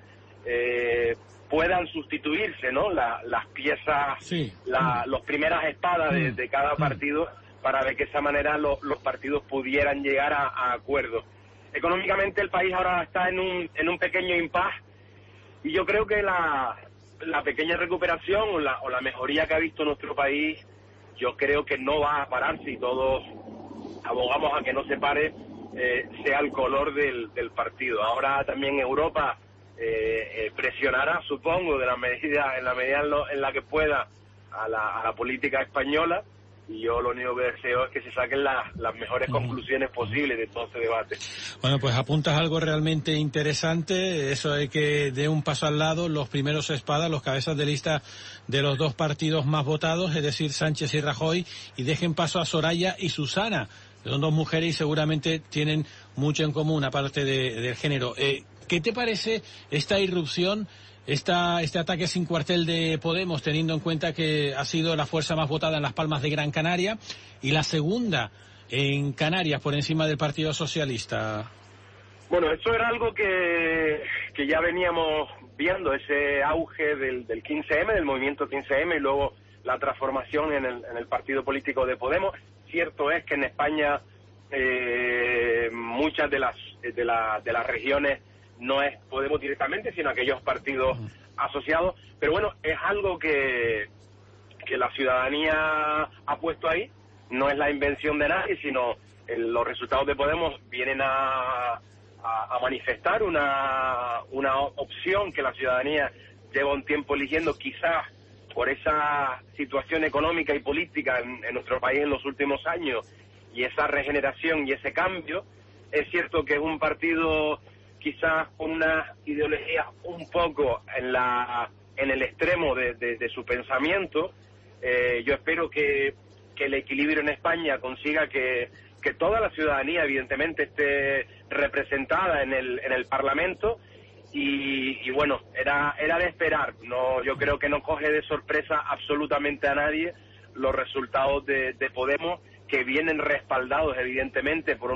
puedan sustituirse, ¿no? Las piezas, sí, las primeras espadas de cada partido, para de que esa manera los partidos pudieran llegar a acuerdos. Económicamente el país ahora está en un pequeño impasse, y yo creo que la pequeña recuperación o la mejoría que ha visto nuestro país, yo creo que no va a parar, si todos abogamos a que no se pare, sea el color del partido. Ahora también Europa presionará, supongo, en la medida en la que pueda, a la política española, y yo lo único que deseo es que se saquen las mejores conclusiones posibles de todo este debate. Bueno, pues apuntas algo realmente interesante, eso de que dé un paso al lado los primeros espadas, los cabezas de lista de los dos partidos más votados, es decir, Sánchez y Rajoy, y dejen paso a Soraya y Susana. Son dos mujeres y seguramente tienen mucho en común, aparte del género. ¿Qué te parece esta irrupción, este ataque sin cuartel de Podemos, teniendo en cuenta que ha sido la fuerza más votada en Las Palmas de Gran Canaria y la segunda en Canarias por encima del Partido Socialista? Bueno, eso era algo que ya veníamos viendo, ese auge del 15M, del movimiento 15M, y luego la transformación en el partido político de Podemos. Cierto es que en España muchas de las regiones no es Podemos directamente, sino aquellos partidos asociados, pero bueno, es algo que la ciudadanía ha puesto ahí, no es la invención de nadie, sino los resultados de Podemos vienen a manifestar una opción que la ciudadanía lleva un tiempo eligiendo, quizás por esa situación económica y política en nuestro país en los últimos años, y esa regeneración y ese cambio. Es cierto que es un partido quizás con una ideología un poco en el extremo de su pensamiento. Yo espero que el equilibrio en España consiga que toda la ciudadanía evidentemente esté representada en el Parlamento, y bueno, era de esperar. No, yo creo que no coge de sorpresa absolutamente a nadie los resultados de Podemos, que vienen respaldados evidentemente por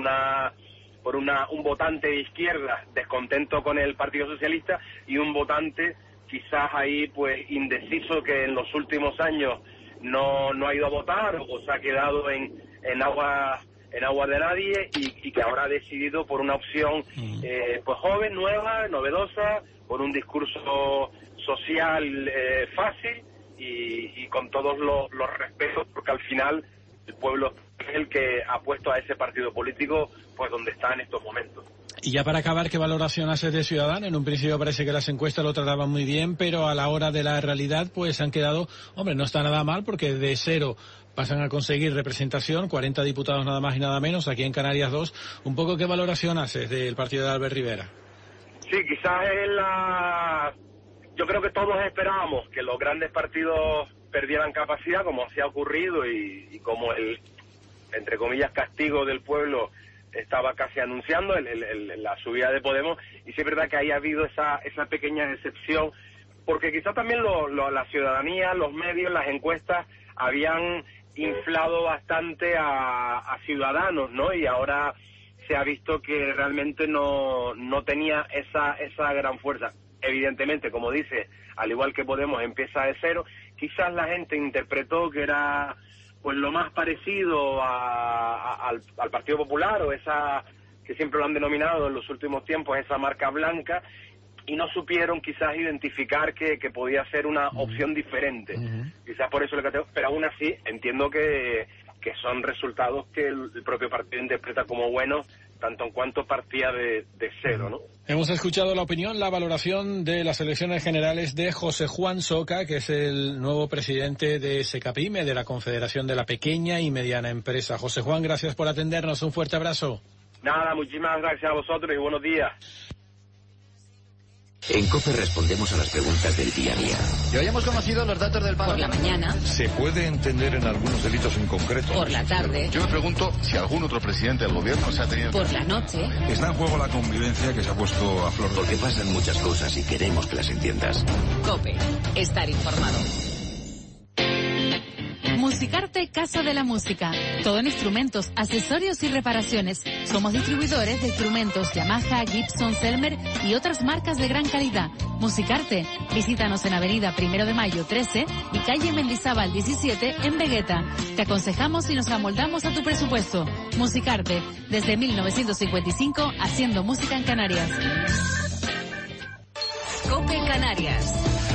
un votante de izquierda descontento con el Partido Socialista, y un votante quizás ahí pues indeciso, que en los últimos años no ha ido a votar, o se ha quedado en agua de nadie, y que ahora ha decidido por una opción pues joven, nueva, novedosa, por un discurso social fácil y con todos los respetos, porque al final el pueblo es el que ha puesto a ese partido político pues donde está en estos momentos. Y ya para acabar, ¿qué valoración haces de Ciudadanos? En un principio parece que las encuestas lo trataban muy bien, pero a la hora de la realidad pues han quedado, hombre, no está nada mal, porque de 0 pasan a conseguir representación, 40 diputados nada más y nada menos, aquí en Canarias 2. Un poco, ¿qué valoración haces del partido de Albert Rivera? Sí, quizás yo creo que todos esperábamos que los grandes partidos perdieran capacidad, como así ha ocurrido, y como el, entre comillas, castigo del pueblo estaba casi anunciando la subida de Podemos. Y sí es verdad que ahí ha habido esa pequeña decepción, porque quizás también la ciudadanía, los medios, las encuestas habían inflado bastante a Ciudadanos, ¿no? Y ahora se ha visto que realmente no tenía esa gran fuerza. Evidentemente, como dice, al igual que Podemos empieza de 0, quizás la gente interpretó que era pues lo más parecido al Partido Popular, o esa que siempre lo han denominado en los últimos tiempos, esa marca blanca, y no supieron quizás identificar que podía ser una opción diferente. Quizás por eso le cateo, pero aún así entiendo que son resultados que el propio partido interpreta como buenos, tanto en cuanto partía de cero, ¿no? Hemos escuchado la opinión, la valoración de las elecciones generales de José Juan Soca, que es el nuevo presidente de SECAPIME, de la Confederación de la Pequeña y Mediana Empresa. José Juan, gracias por atendernos. Un fuerte abrazo. Nada, muchísimas gracias a vosotros y buenos días. En COPE respondemos a las preguntas del día a día. Y hoy hemos conocido los datos del paro. Por la mañana. ¿Se puede entender en algunos delitos en concreto? Por la tarde. Yo me pregunto si algún otro presidente del gobierno se ha tenido... Por la noche. Está en juego la convivencia que se ha puesto a flor. Porque pasan muchas cosas y queremos que las entiendas. COPE. Estar informado. Musicarte Casa de la Música. Todo en instrumentos, accesorios y reparaciones. Somos distribuidores de instrumentos Yamaha, Gibson, Selmer y otras marcas de gran calidad. Musicarte. Visítanos en Avenida 1 de Mayo 13 y calle Mendizábal 17 en Vegueta. Te aconsejamos y nos amoldamos a tu presupuesto. Musicarte. Desde 1955 haciendo música en Canarias. COPE Canarias.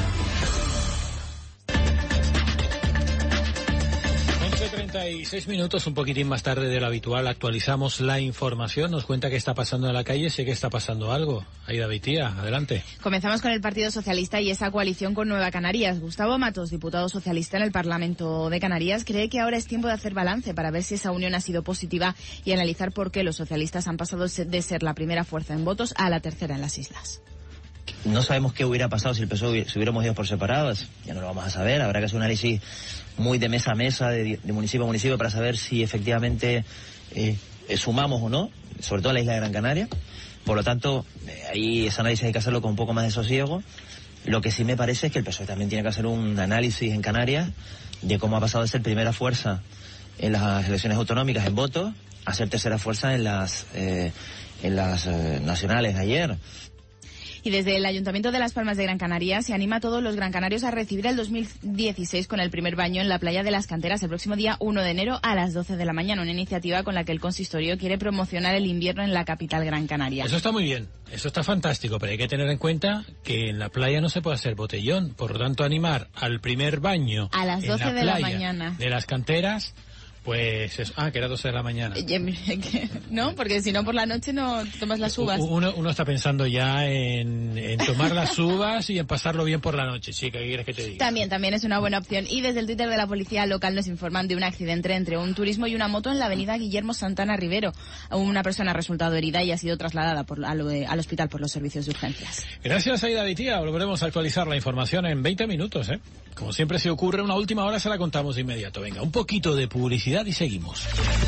36 minutos, un poquitín más tarde de lo habitual, actualizamos la información, nos cuenta qué está pasando en la calle, sé que está pasando algo. Aida Beitía, adelante. Comenzamos con el Partido Socialista y esa coalición con Nueva Canarias. Gustavo Matos, diputado socialista en el Parlamento de Canarias, cree que ahora es tiempo de hacer balance para ver si esa unión ha sido positiva y analizar por qué los socialistas han pasado de ser la primera fuerza en votos a la tercera en las islas. No sabemos qué hubiera pasado si el PSOE se hubiéramos ido por separados, ya no lo vamos a saber, habrá que hacer un análisis muy de mesa a mesa, de municipio a municipio, para saber si efectivamente sumamos o no, sobre todo a la isla de Gran Canaria. Por lo tanto, ahí ese análisis hay que hacerlo con un poco más de sosiego. Lo que sí me parece es que el PSOE también tiene que hacer un análisis en Canarias de cómo ha pasado de ser primera fuerza en las elecciones autonómicas en votos a ser tercera fuerza en las nacionales ayer. Y desde el Ayuntamiento de Las Palmas de Gran Canaria se anima a todos los gran canarios a recibir el 2016 con el primer baño en la playa de las Canteras el próximo día 1 de enero a las 12 de la mañana, una iniciativa con la que el consistorio quiere promocionar el invierno en la capital Gran Canaria. Eso está muy bien, eso está fantástico, pero hay que tener en cuenta que en la playa no se puede hacer botellón, por lo tanto animar al primer baño a las 12 de la mañana de las Canteras. Pues eso, que era 12 de la mañana. No, porque si no por la noche no tomas las uvas. Uno está pensando ya en tomar las uvas y en pasarlo bien por la noche, chica, ¿qué quieres que te diga? También es una buena opción. Y desde el Twitter de la policía local nos informan de un accidente entre un turismo y una moto en la avenida Guillermo Santana Rivero. Una persona ha resultado herida y ha sido trasladada al hospital por los servicios de urgencias. Gracias, Aida Beitía. Volveremos a actualizar la información en 20 minutos, ¿eh? Como siempre se ocurre, una última hora se la contamos de inmediato. Venga, un poquito de publicidad y seguimos.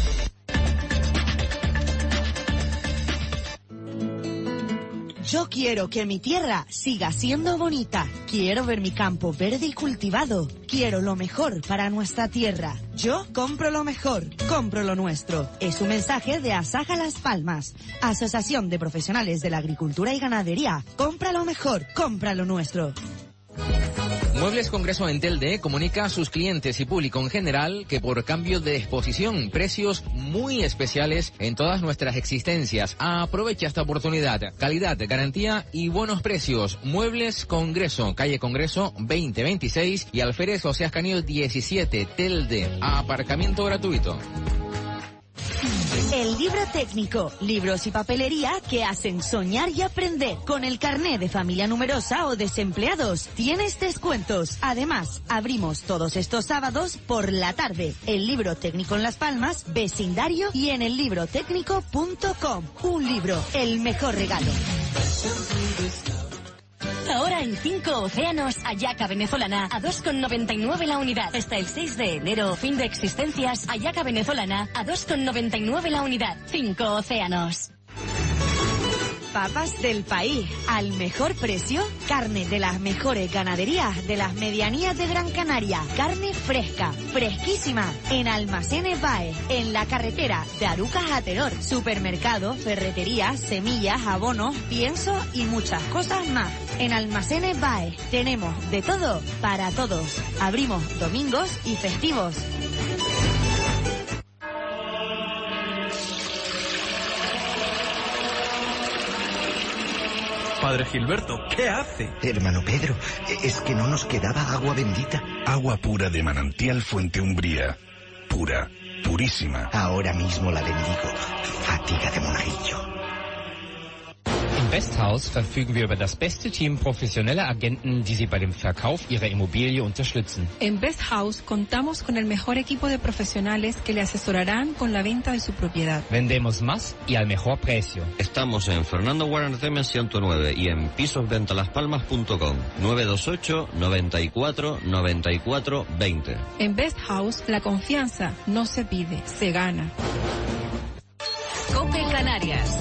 Yo quiero que mi tierra siga siendo bonita. Quiero ver mi campo verde y cultivado. Quiero lo mejor para nuestra tierra. Yo compro lo mejor, compro lo nuestro. Es un mensaje de Asaja Las Palmas, Asociación de Profesionales de la Agricultura y Ganadería. Compra lo mejor, compra lo nuestro. Muebles Congreso en Telde comunica a sus clientes y público en general que por cambio de exposición, precios muy especiales en todas nuestras existencias. Aprovecha esta oportunidad. Calidad, garantía y buenos precios. Muebles Congreso, calle Congreso 2026 y Alférez José Ascanio 17, Telde. Aparcamiento gratuito. El libro técnico, libros y papelería que hacen soñar y aprender. Con el carné de familia numerosa o desempleados, tienes descuentos. Además, abrimos todos estos sábados por la tarde. El libro técnico en Las Palmas, vecindario y en ellibrotécnico.com. Un libro, el mejor regalo. Ahora en 5 océanos, hallaca venezolana a 2,99 la unidad. Hasta el 6 de enero, fin de existencias, hallaca venezolana a 2,99 la unidad. 5 océanos. Papas del país, al mejor precio, carne de las mejores ganaderías de las medianías de Gran Canaria, carne fresca, fresquísima, en Almacenes Bae, en la carretera de Arucas a Teror, supermercado, ferretería, semillas, abonos, pienso y muchas cosas más. En Almacenes Bae tenemos de todo para todos. Abrimos domingos y festivos. Padre Gilberto, ¿qué hace? Hermano Pedro, es que no nos quedaba agua bendita. Agua pura de manantial Fuente Umbría. Pura, purísima. Ahora mismo la bendigo. Fatiga de monaguillo. Im Westhaus verfügen wir über das beste Team professioneller Agenten, die Sie bei dem Verkauf Ihrer Immobilie unterstützen. En Best House contamos con el mejor equipo de profesionales que le asesorarán con la venta de su propiedad. Vendemos más y al mejor precio. Estamos en Fernando Guaranteme 109 y en pisosventalaspalmas.com 928 94 94 20. En Best House la confianza no se pide, se gana. COPE Canarias.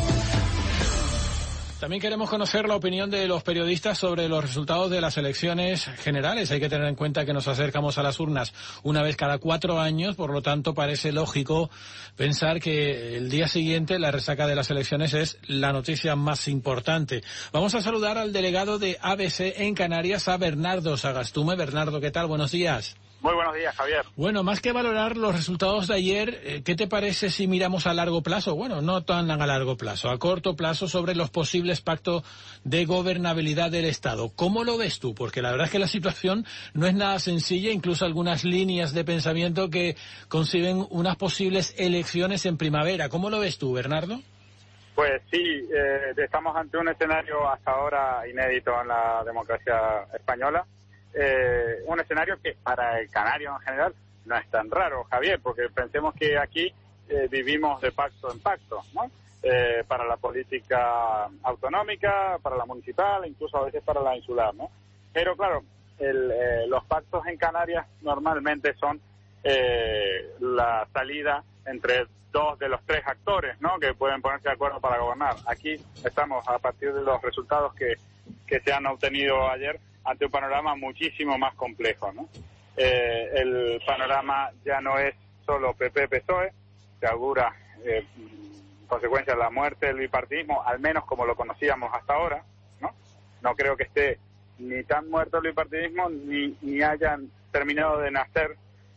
También queremos conocer la opinión de los periodistas sobre los resultados de las elecciones generales. Hay que tener en cuenta que nos acercamos a las urnas una vez cada 4 años, por lo tanto parece lógico pensar que el día siguiente la resaca de las elecciones es la noticia más importante. Vamos a saludar al delegado de ABC en Canarias, a Bernardo Sagastume. Bernardo, ¿qué tal? Buenos días. Muy buenos días, Javier. Bueno, más que valorar los resultados de ayer, ¿qué te parece si miramos a largo plazo? Bueno, no tan a largo plazo, a corto plazo, sobre los posibles pactos de gobernabilidad del Estado. ¿Cómo lo ves tú? Porque la verdad es que la situación no es nada sencilla, incluso algunas líneas de pensamiento que conciben unas posibles elecciones en primavera. ¿Cómo lo ves tú, Bernardo? Pues sí, estamos ante un escenario hasta ahora inédito en la democracia española. Un escenario que para el canario en general no es tan raro, Javier, porque pensemos que aquí vivimos de pacto en pacto, ¿no? Para la política autonómica, para la municipal, incluso a veces para la insular, ¿no? Pero claro, los pactos en Canarias normalmente son la salida entre 2 de los 3 actores, ¿no? Que pueden ponerse de acuerdo para gobernar. Aquí estamos a partir de los resultados que se han obtenido ayer ante un panorama muchísimo más complejo, ¿no? El panorama ya no es solo PP-PSOE, se augura en consecuencia la muerte del bipartidismo, al menos como lo conocíamos hasta ahora, ¿no? No creo que esté ni tan muerto el bipartidismo ni hayan terminado de nacer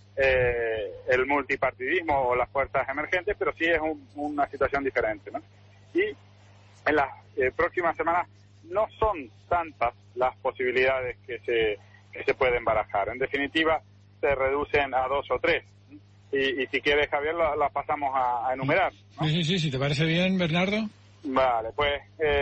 el multipartidismo o las fuerzas emergentes, pero sí es una situación diferente, ¿no? Y en las próximas semanas no son tantas las posibilidades que se pueden barajar. En definitiva, se reducen a 2 o 3. Y si quieres, Javier, las pasamos a enumerar, ¿no? Sí, si te parece bien, Bernardo. Vale, pues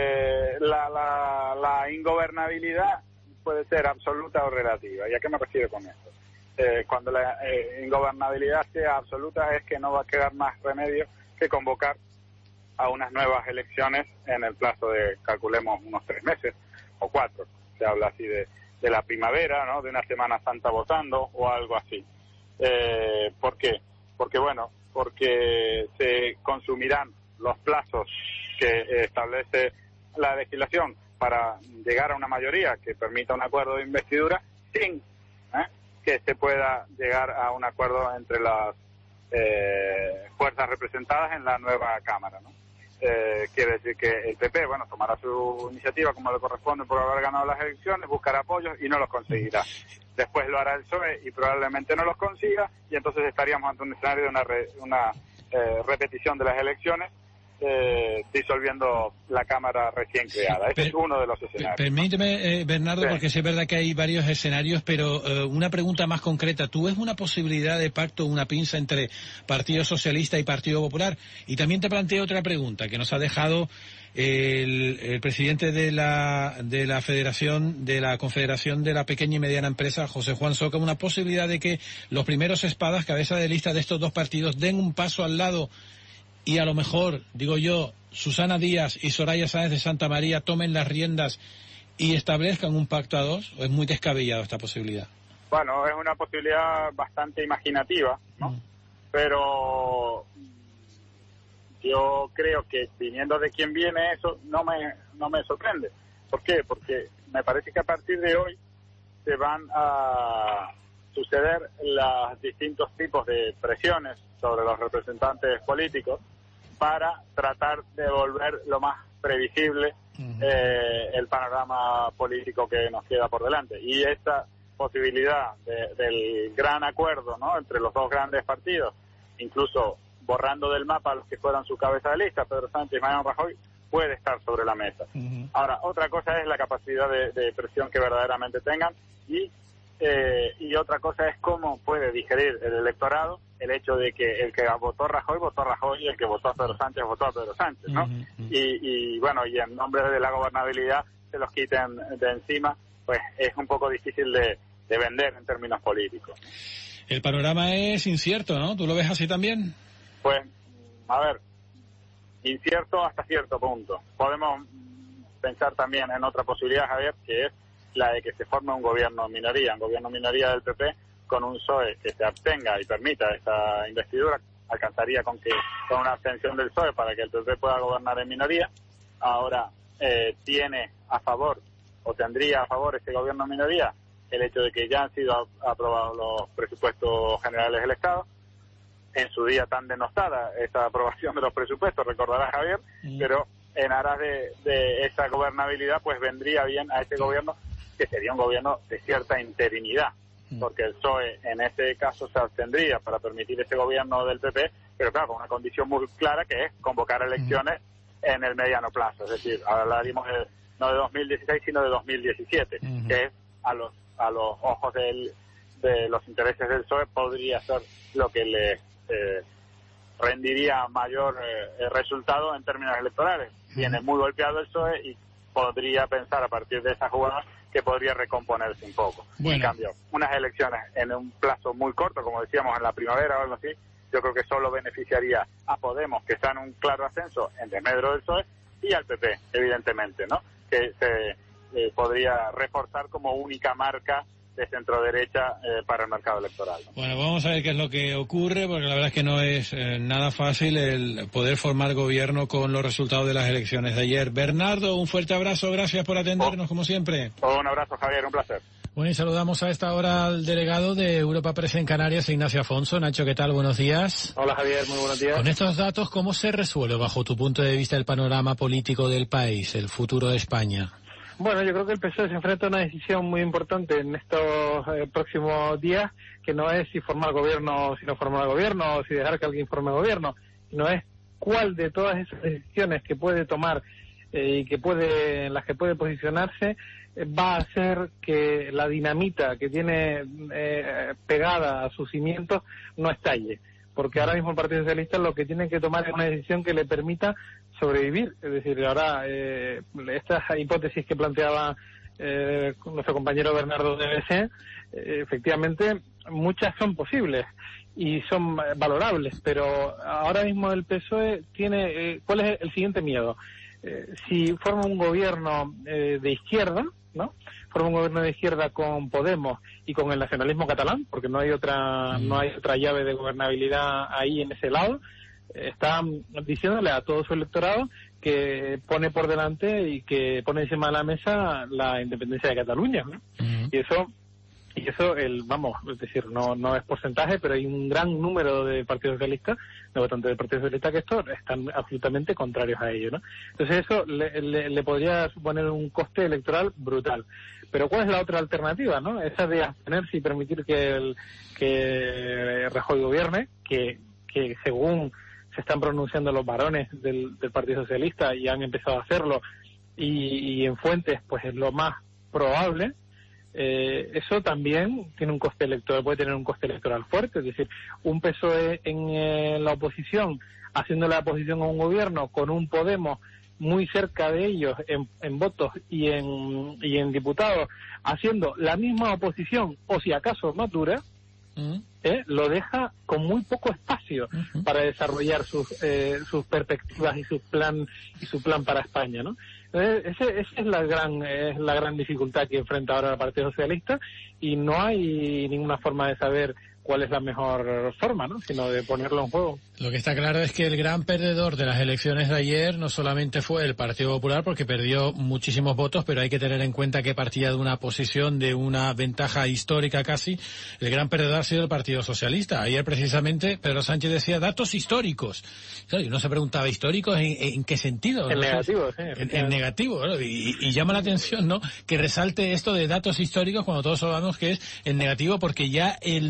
la ingobernabilidad puede ser absoluta o relativa. ¿Y a qué me refiero con esto? Cuando la ingobernabilidad sea absoluta es que no va a quedar más remedio que convocar a unas nuevas elecciones en el plazo de, calculemos, unos 3 meses o 4. Se habla así de la primavera, ¿no? De una Semana Santa votando o algo así. ¿Por qué? Porque se consumirán los plazos que establece la legislación para llegar a una mayoría que permita un acuerdo de investidura sin que se pueda llegar a un acuerdo entre las fuerzas representadas en la nueva Cámara, ¿no? Quiere decir que el PP, tomará su iniciativa como le corresponde por haber ganado las elecciones, buscará apoyos y no los conseguirá. Después lo hará el PSOE y probablemente no los consiga, y entonces estaríamos ante un escenario de una repetición de las elecciones, disolviendo la Cámara recién creada. Este es uno de los escenarios. Permíteme, Bernardo, sí, porque sí es verdad que hay varios escenarios, pero una pregunta más concreta. ¿Tú ves una posibilidad de pacto, una pinza entre Partido Socialista y Partido Popular? Y también te planteo otra pregunta que nos ha dejado el presidente de la Confederación de la Pequeña y Mediana Empresa, José Juan Soca, una posibilidad de que los primeros espadas, cabeza de lista de estos dos partidos, den un paso al lado y a lo mejor, digo yo, Susana Díaz y Soraya Sáenz de Santa María tomen las riendas y establezcan un pacto a 2, ¿o es muy descabellado esta posibilidad? Bueno, es una posibilidad bastante imaginativa, ¿no? Pero yo creo que viniendo de quien viene eso no me sorprende. ¿Por qué? Porque me parece que a partir de hoy se van a suceder los distintos tipos de presiones sobre los representantes políticos para tratar de volver lo más previsible el panorama político que nos queda por delante. Y esta posibilidad del gran acuerdo, ¿no?, entre los dos grandes partidos, incluso borrando del mapa a los que fueran su cabeza de lista, Pedro Sánchez y Mariano Rajoy, puede estar sobre la mesa. Ahora, otra cosa es la capacidad de presión que verdaderamente tengan y otra cosa es cómo puede digerir el electorado el hecho de que el que votó Rajoy y el que votó a Pedro Sánchez votó a Pedro Sánchez, ¿no? Y bueno, y en nombre de la gobernabilidad se los quiten de encima, pues es un poco difícil de vender en términos políticos. El panorama es incierto, ¿no? ¿Tú lo ves así también? Pues, a ver, incierto hasta cierto punto. Podemos pensar también en otra posibilidad, Javier, que es la de que se forme un gobierno minoría del PP con un PSOE que se abstenga y permita esta investidura, alcanzaría con una abstención del PSOE para que el PP pueda gobernar en minoría. Ahora tiene a favor o tendría a favor este gobierno en minoría el hecho de que ya han sido aprobados los presupuestos generales del Estado. En su día tan denostada esa aprobación de los presupuestos, recordarás, Javier, pero en aras de esa gobernabilidad, pues vendría bien a este gobierno, que sería un gobierno de cierta interinidad, porque el PSOE en este caso se abstendría para permitir ese gobierno del PP, pero claro, con una condición muy clara que es convocar elecciones en el mediano plazo, es decir, hablaríamos no de 2016 sino de 2017, que es a los ojos de los intereses del PSOE podría ser lo que le rendiría mayor resultado en términos electorales. Viene muy golpeado el PSOE y podría pensar a partir de esas jugadas que podría recomponerse un poco. En cambio, unas elecciones en un plazo muy corto, como decíamos en la primavera o algo así, yo creo que solo beneficiaría a Podemos, que está en un claro ascenso en desmedro del PSOE, y al PP, evidentemente, ¿no? Que se podría reforzar como única marca de centro-derecha para el mercado electoral, ¿no? Bueno, vamos a ver qué es lo que ocurre, porque la verdad es que no es nada fácil el poder formar gobierno con los resultados de las elecciones de ayer. Bernardo, un fuerte abrazo, gracias por atendernos, como siempre. Un abrazo, Javier, un placer. Bueno, y saludamos a esta hora al delegado de Europa Press en Canarias, Ignacio Afonso. Nacho, ¿qué tal? Buenos días. Hola, Javier, muy buenos días. Con estos datos, ¿cómo se resuelve, bajo tu punto de vista, el panorama político del país, el futuro de España? Bueno, yo creo que el PSOE se enfrenta a una decisión muy importante en estos próximos días, que no es si formar gobierno o si no formar gobierno, o si dejar que alguien forme gobierno, sino es cuál de todas esas decisiones que puede tomar y en las que puede posicionarse va a hacer que la dinamita que tiene pegada a sus cimientos no estalle. Porque ahora mismo el Partido Socialista lo que tiene que tomar es una decisión que le permita sobrevivir. Es decir, ahora estas hipótesis que planteaba nuestro compañero Bernardo de BBC, efectivamente muchas son posibles y son valorables, pero ahora mismo el PSOE tiene... ¿cuál es el siguiente miedo? Si forma un gobierno de izquierda, ¿no? Forma un gobierno de izquierda con Podemos y con el nacionalismo catalán, porque no hay otra llave de gobernabilidad ahí en ese lado. Está diciéndole a todo su electorado que pone por delante y que pone encima de la mesa la independencia de Cataluña, ¿no? Y eso es decir, no es porcentaje, pero hay un gran número de partidos socialistas, de votantes del Partido Socialista, que están absolutamente contrarios a ello, ¿no? Entonces eso le podría suponer un coste electoral brutal. Pero ¿cuál es la otra alternativa, no? Esa de abstenerse y permitir que Rajoy gobierne, que según se están pronunciando los varones del Partido Socialista y han empezado a hacerlo, y en fuentes pues es lo más probable. Eso también tiene un coste electoral, puede tener un coste electoral fuerte, es decir, un PSOE en la oposición, haciendo la oposición a un gobierno con un Podemos muy cerca de ellos en votos y en diputados, haciendo la misma oposición, o si acaso más dura, lo deja con muy poco espacio para desarrollar sus perspectivas y su plan para España, ¿no? Esa es la gran dificultad que enfrenta ahora el Partido Socialista, y no hay ninguna forma de saber cuál es la mejor forma, ¿no? Sino de ponerlo en juego. Lo que está claro es que el gran perdedor de las elecciones de ayer no solamente fue el Partido Popular, porque perdió muchísimos votos, pero hay que tener en cuenta que partía de una posición de una ventaja histórica casi. El gran perdedor ha sido el Partido Socialista. Ayer precisamente Pedro Sánchez decía datos históricos. Claro, y uno se preguntaba, ¿históricos en qué sentido? En negativo, sí. En negativo, ¿no? Y llama la atención, ¿no?, que resalte esto de datos históricos cuando todos sabemos que es en negativo, porque ya el suelo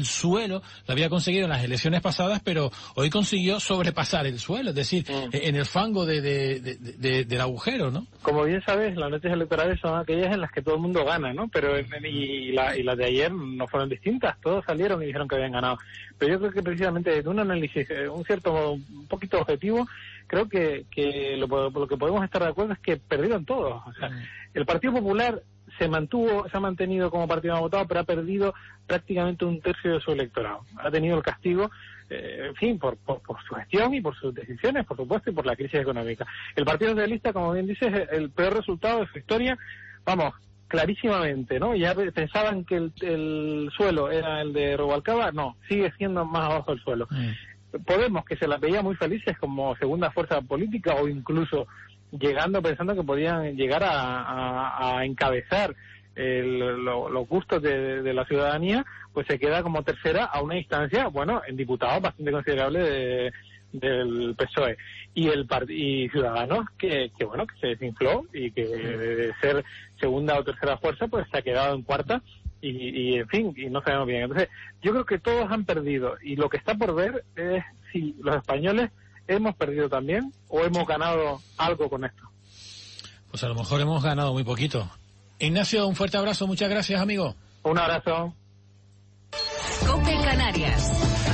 suelo, lo había conseguido en las elecciones pasadas, pero hoy consiguió sobrepasar el suelo, es decir, en el fango del agujero, ¿no? Como bien sabes, las noches electorales son aquellas en las que todo el mundo gana, ¿no? Pero y las de ayer no fueron distintas, todos salieron y dijeron que habían ganado. Pero yo creo que precisamente de un análisis un poquito objetivo, creo que lo que podemos estar de acuerdo es que perdieron todos. O sea, el Partido Popular se ha mantenido como partido más votado, pero ha perdido prácticamente un tercio de su electorado. Ha tenido el castigo, en fin, por su gestión y por sus decisiones, por supuesto, y por la crisis económica. El Partido Socialista, como bien dices, el peor resultado de su historia, vamos, clarísimamente, ¿no? Ya pensaban que el suelo era el de Rubalcaba, no, sigue siendo más abajo el suelo. Podemos, que se las veía muy felices como segunda fuerza política o incluso pensando que podían llegar a encabezar los gustos de la ciudadanía, pues se queda como tercera a una distancia, bueno, en diputados bastante considerable del PSOE. Y Ciudadanos, que se desinfló y que de ser segunda o tercera fuerza, pues se ha quedado en cuarta y en fin, y no sabemos bien. Entonces, yo creo que todos han perdido y lo que está por ver es si los españoles hemos perdido también o hemos ganado algo con esto. Pues a lo mejor hemos ganado muy poquito. Ignacio, un fuerte abrazo, muchas gracias, amigo. Un abrazo. COPE Canarias.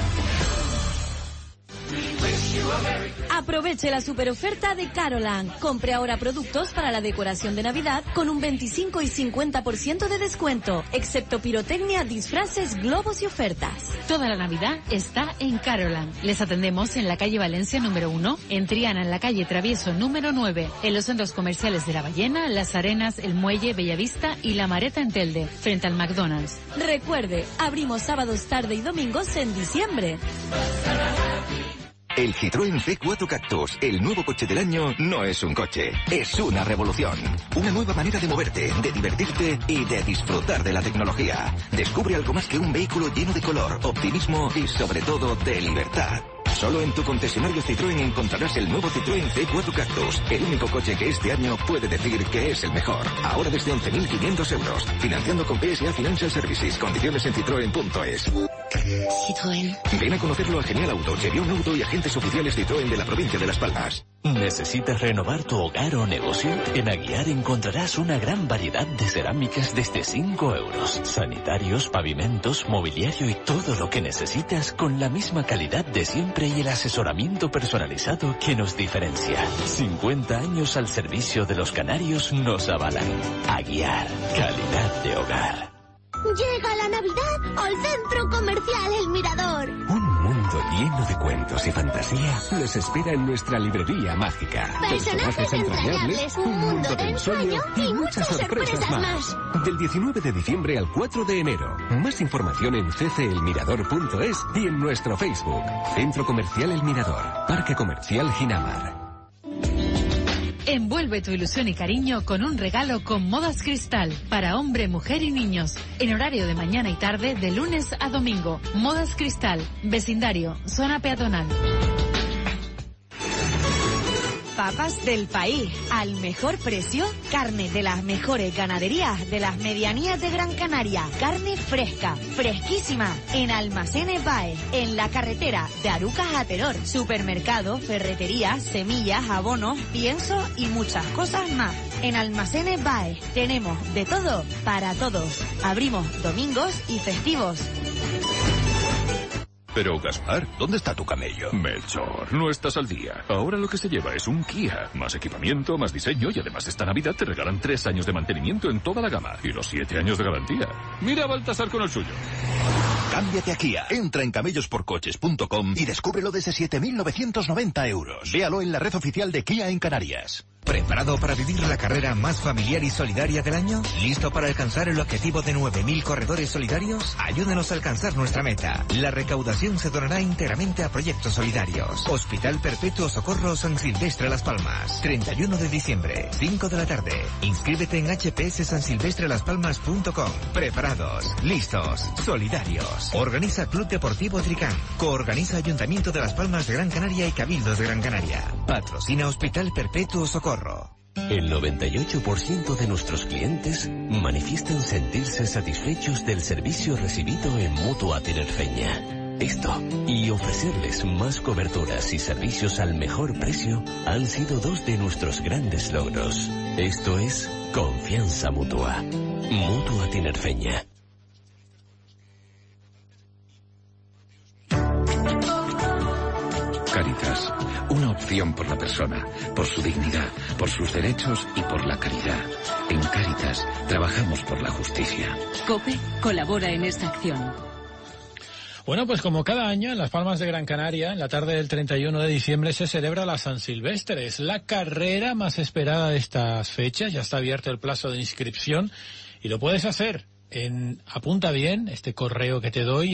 Aproveche la superoferta de Carolan. Compre ahora productos para la decoración de Navidad con un 25 y 50% de descuento, excepto pirotecnia, disfraces, globos y ofertas. Toda la Navidad está en Carolan. Les atendemos en la calle Valencia número 1, en Triana en la calle Travieso número 9, en los centros comerciales de La Ballena, Las Arenas, El Muelle, Bellavista y La Mareta en Telde, frente al McDonald's. Recuerde, abrimos sábados, tarde y domingos en diciembre. El Citroën C4 Cactus, el nuevo coche del año, no es un coche, es una revolución. Una nueva manera de moverte, de divertirte y de disfrutar de la tecnología. Descubre algo más que un vehículo lleno de color, optimismo y sobre todo de libertad. Solo en tu concesionario Citroën encontrarás el nuevo Citroën C4 Cactus, el único coche que este año puede decir que es el mejor. Ahora desde 11.500 euros, financiando con PSA Financial Services, condiciones en citroen.es. Citroën. Ven a conocerlo a Genial Auto, Cherión Auto y agentes oficiales Citroën de la provincia de Las Palmas. ¿Necesitas renovar tu hogar o negocio? En Aguiar encontrarás una gran variedad de cerámicas desde 5 euros. Sanitarios, pavimentos, mobiliario y todo lo que necesitas con la misma calidad de siempre y el asesoramiento personalizado que nos diferencia. 50 años al servicio de los canarios nos avalan. Aguiar, calidad de hogar. Llega la Navidad al Centro Comercial El Mirador. Un mundo lleno de cuentos y fantasía les espera en nuestra librería mágica. Personajes entrañables, un mundo de ensueño y muchas sorpresas más. Del 19 de diciembre al 4 de enero. Más información en ccelmirador.es y en nuestro Facebook. Centro Comercial El Mirador. Parque Comercial Ginamar. Envuelve tu ilusión y cariño con un regalo con Modas Cristal para hombre, mujer y niños. En horario de mañana y tarde, de lunes a domingo. Modas Cristal, vecindario, zona peatonal. Papas del país, al mejor precio, carne de las mejores ganaderías de las medianías de Gran Canaria, carne fresca, fresquísima, en Almacenes Baez, en la carretera de Arucas a Teror, supermercado, ferretería, semillas, abonos, pienso y muchas cosas más. En Almacenes Baez tenemos de todo para todos. Abrimos domingos y festivos. Pero, Gaspar, ¿dónde está tu camello? Melchor, no estás al día. Ahora lo que se lleva es un Kia. Más equipamiento, más diseño y además esta Navidad te regalan 3 años de mantenimiento en toda la gama y los 7 años de garantía. Mira a Baltasar con el suyo. Cámbiate a Kia. Entra en camellosporcoches.com y descúbrelo desde 7.990 euros. Véalo en la red oficial de Kia en Canarias. ¿Preparado para vivir la carrera más familiar y solidaria del año? ¿Listo para alcanzar el objetivo de 9.000 corredores solidarios? Ayúdanos a alcanzar nuestra meta. La recaudación se donará íntegramente a proyectos solidarios. Hospital Perpetuo Socorro San Silvestre Las Palmas. 31 de diciembre, 5 de la tarde. Inscríbete en hpssansilvestrelaspalmas.com. Preparados, listos, solidarios. Organiza Club Deportivo Tricán. Coorganiza Ayuntamiento de Las Palmas de Gran Canaria y Cabildo de Gran Canaria. Patrocina Hospital Perpetuo Socorro. El 98% de nuestros clientes manifiestan sentirse satisfechos del servicio recibido en Mutua Tinerfeña. Esto y ofrecerles más coberturas y servicios al mejor precio han sido dos de nuestros grandes logros. Esto es confianza mutua. Mutua Tinerfeña. Cáritas, una opción por la persona, por su dignidad, por sus derechos y por la caridad. En Cáritas trabajamos por la justicia. COPE colabora en esta acción. Bueno, pues como cada año en Las Palmas de Gran Canaria, en la tarde del 31 de diciembre se celebra la San Silvestre. Es la carrera más esperada de estas fechas. Ya está abierto el plazo de inscripción y lo puedes hacer apunta bien este correo que te doy,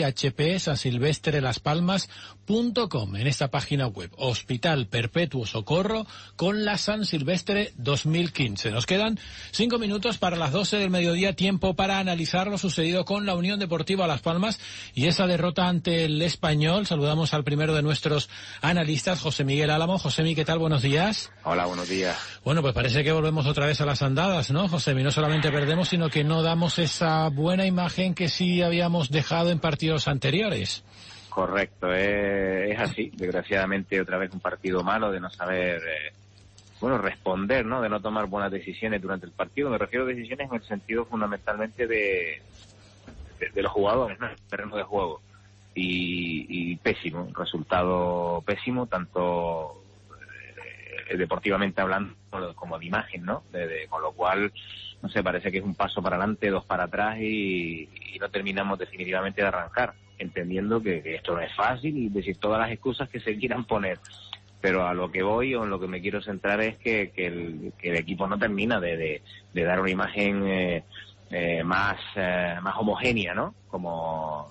hpsansilvestrelaspalmas.com. En esta página web, Hospital Perpetuo Socorro con la San Silvestre 2015. Nos quedan 5 minutos para las 12 del mediodía, tiempo para analizar lo sucedido con la Unión Deportiva Las Palmas y esa derrota ante el Español. Saludamos al primero de nuestros analistas, José Miguel Álamo. Josemi, ¿qué tal? Buenos días. Hola, buenos días. Bueno, pues parece que volvemos otra vez a las andadas, ¿no, Josemi? No solamente perdemos, sino que no damos esa buena imagen que sí habíamos dejado en partidos anteriores. Correcto, es así. Desgraciadamente otra vez un partido malo de no saber, responder, ¿no? De no tomar buenas decisiones durante el partido. Me refiero a decisiones en el sentido fundamentalmente de los jugadores, ¿no? El terreno de juego. Y pésimo, resultado pésimo, tanto deportivamente hablando como de imagen, ¿no? Con lo cual, no sé, parece que es un paso para adelante, 2 para atrás y no terminamos definitivamente de arrancar, entendiendo que esto no es fácil y decir todas las excusas que se quieran poner. Pero a lo que voy o en lo que me quiero centrar es que el equipo no termina de dar una imagen más homogénea, ¿no? Como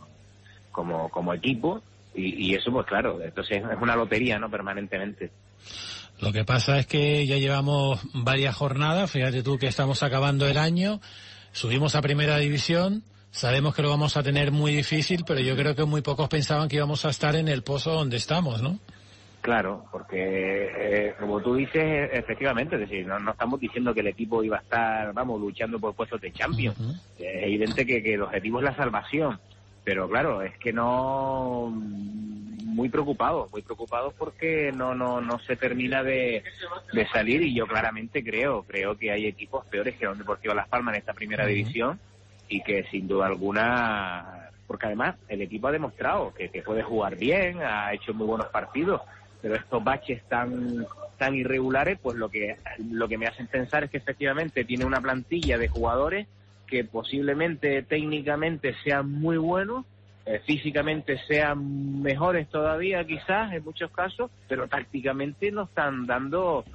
equipo y eso, pues claro, entonces es una lotería, ¿no? Permanentemente. Lo que pasa es que ya llevamos varias jornadas, fíjate tú que estamos acabando el año, subimos a Primera División, sabemos que lo vamos a tener muy difícil, pero yo creo que muy pocos pensaban que íbamos a estar en el pozo donde estamos, ¿no? Claro, porque como tú dices, efectivamente, es decir, no estamos diciendo que el equipo iba a estar, luchando por puestos de Champions. Uh-huh. Es evidente que el objetivo es la salvación, pero claro, es que no... muy preocupados porque no se termina de salir y yo claramente creo que hay equipos peores que la Unión Deportiva Las Palmas en esta Primera División y que sin duda alguna, porque además el equipo ha demostrado que puede jugar bien, ha hecho muy buenos partidos, pero estos baches tan irregulares, pues lo que me hacen pensar es que efectivamente tiene una plantilla de jugadores que posiblemente técnicamente sean muy buenos, físicamente sean mejores todavía quizás en muchos casos, pero tácticamente no están dando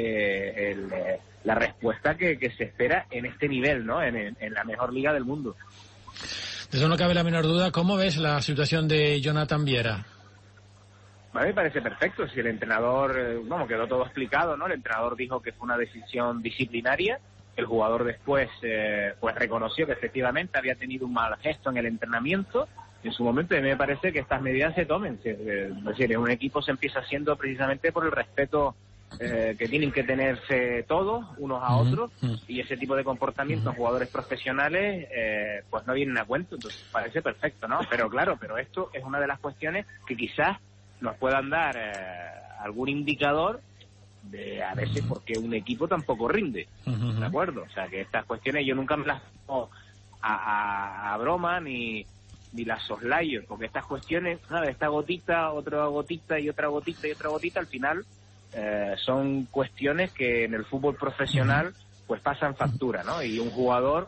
la respuesta que se espera en este nivel, ¿no? En la mejor liga del mundo. De eso no cabe la menor duda. ¿Cómo ves la situación de Jonathan Viera? A mí me parece perfecto. Si el entrenador, quedó todo explicado, ¿no? El entrenador dijo que fue una decisión disciplinaria. El jugador después pues reconoció que efectivamente había tenido un mal gesto en el entrenamiento. En su momento, a mí me parece que estas medidas se tomen. Es decir, un equipo se empieza haciendo precisamente por el respeto que tienen que tenerse todos, unos a otros, y ese tipo de comportamientos en jugadores profesionales pues no vienen a cuento. Entonces parece perfecto, ¿no? Pero claro, esto es una de las cuestiones que quizás nos puedan dar algún indicador de a veces porque un equipo tampoco rinde, ¿de acuerdo? O sea, que estas cuestiones yo nunca me las pongo a broma ni las soslayo, porque estas cuestiones, ¿sabes? Esta gotita, otra gotita y otra gotita y otra gotita, al final son cuestiones que en el fútbol profesional pues pasan factura, ¿no? Y un jugador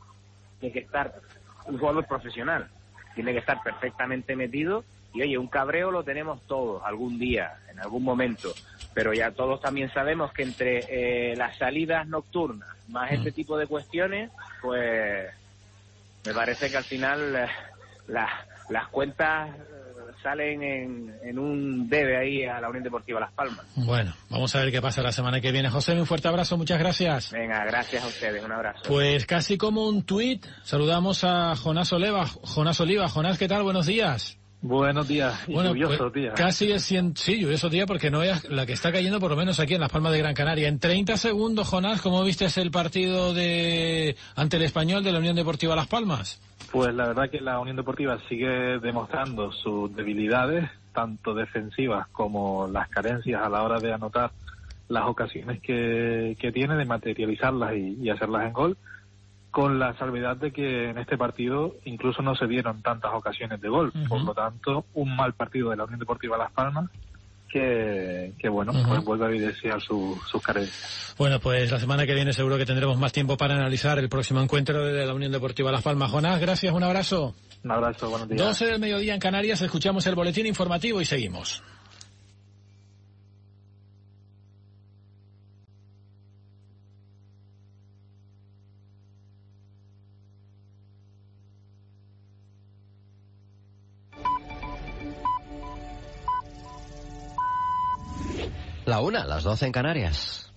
profesional tiene que estar perfectamente metido y oye, un cabreo lo tenemos todos algún día, en algún momento, pero ya todos también sabemos que entre las salidas nocturnas más este tipo de cuestiones, pues me parece que al final las cuentas salen en un debe ahí a la Unión Deportiva Las Palmas. Bueno, vamos a ver qué pasa la semana que viene. José, un fuerte abrazo, muchas gracias. Venga, gracias a ustedes, un abrazo. Pues casi como un tuit, saludamos a Jonás Oliva. Jonás, ¿qué tal? Buenos días. Buenos días, y lluviosos días. Casi es lluvioso día porque no es la que está cayendo por lo menos aquí en Las Palmas de Gran Canaria. En 30 segundos, Jonás, ¿cómo viste el partido ante el Español de la Unión Deportiva Las Palmas? Pues la verdad que la Unión Deportiva sigue demostrando sus debilidades, tanto defensivas como las carencias a la hora de anotar las ocasiones que tiene, de materializarlas y hacerlas en gol, con la salvedad de que en este partido incluso no se dieron tantas ocasiones de gol. Por lo tanto, un mal partido de la Unión Deportiva Las Palmas que bueno, pues vuelve a evidenciar sus carencias. Bueno, pues la semana que viene seguro que tendremos más tiempo para analizar el próximo encuentro de la Unión Deportiva Las Palmas. Jonás, gracias, un abrazo. Un abrazo, buenos días. 12 del mediodía en Canarias, escuchamos el boletín informativo y seguimos. La 1, las 12 en Canarias.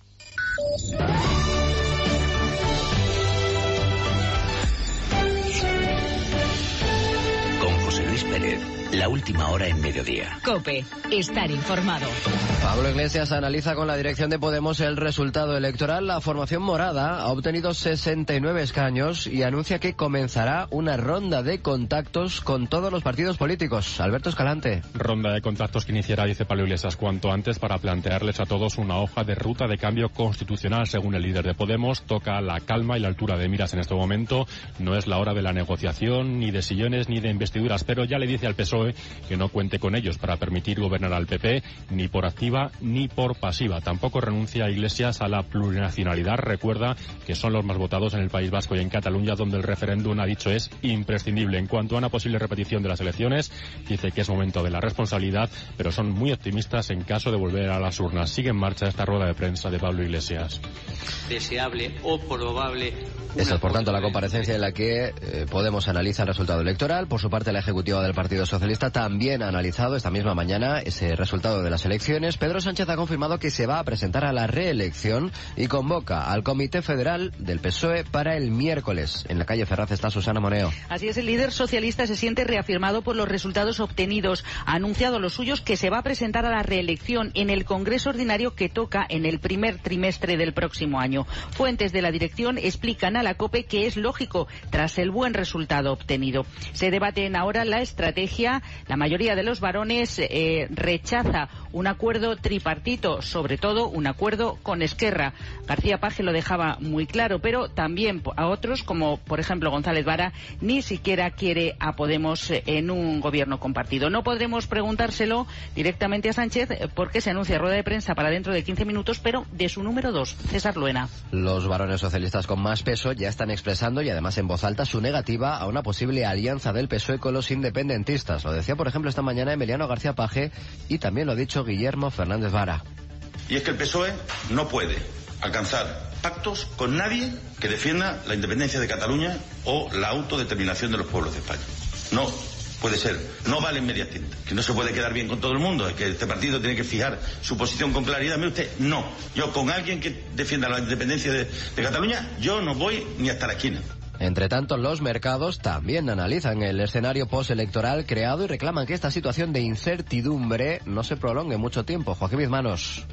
Con José Luis Pérez, la última hora en mediodía. COPE, estar informado. Pablo Iglesias analiza con la dirección de Podemos el resultado electoral. La formación morada ha obtenido 69 escaños y anuncia que comenzará una ronda de contactos con todos los partidos políticos. Alberto Escalante. Ronda de contactos que iniciará, dice Pablo Iglesias, cuanto antes para plantearles a todos una hoja de ruta de cambio constitucional. Según el líder de Podemos, toca la calma y la altura de miras en este momento. No es la hora de la negociación, ni de sillones, ni de investiduras, pero ya le dice al PSOE que no cuente con ellos para permitir gobernar al PP, ni por activa ni por pasiva. Tampoco renuncia Iglesias a la plurinacionalidad. Recuerda que son los más votados en el País Vasco y en Cataluña, donde el referéndum, ha dicho, es imprescindible. En cuanto a una posible repetición de las elecciones, dice que es momento de la responsabilidad, pero son muy optimistas en caso de volver a las urnas. Sigue en marcha esta rueda de prensa de Pablo Iglesias. Deseable o probable. Esta es, por tanto, la comparecencia en la que Podemos analiza el resultado electoral. Por su parte, la ejecutiva del Partido Socialista también ha analizado esta misma mañana ese resultado de las elecciones. Pedro Sánchez ha confirmado que se va a presentar a la reelección y convoca al Comité Federal del PSOE para el miércoles. En la calle Ferraz está Susana Moneo. Así es, el líder socialista se siente reafirmado por los resultados obtenidos. Ha anunciado a los suyos que se va a presentar a la reelección en el Congreso Ordinario que toca en el primer trimestre del próximo año. Fuentes de la dirección explican a la COPE que es lógico tras el buen resultado obtenido. Se debaten ahora la estrategia. La mayoría de los varones rechaza un acuerdo tripartito, sobre todo un acuerdo con Esquerra. García Paje lo dejaba muy claro, pero también a otros, como por ejemplo González Vara, ni siquiera quiere a Podemos en un gobierno compartido. No podremos preguntárselo directamente a Sánchez porque se anuncia rueda de prensa para dentro de 15 minutos, pero de su número 2, César Luena. Los varones socialistas con más peso ya están expresando, y además en voz alta, su negativa a una posible alianza del PSOE con los independentistas. Lo decía, por ejemplo, esta mañana Emiliano García Paje y también lo ha dicho Guillermo Fernández Vara. Y es que el PSOE no puede alcanzar pactos con nadie que defienda la independencia de Cataluña o la autodeterminación de los pueblos de España. No puede ser, no vale media tinta, que no se puede quedar bien con todo el mundo, que este partido tiene que fijar su posición con claridad. Mire usted, no, yo con alguien que defienda la independencia de Cataluña, yo no voy ni hasta la esquina. Entre tanto, los mercados también analizan el escenario postelectoral creado y reclaman que esta situación de incertidumbre no se prolongue mucho tiempo. Joaquín Bizmanos.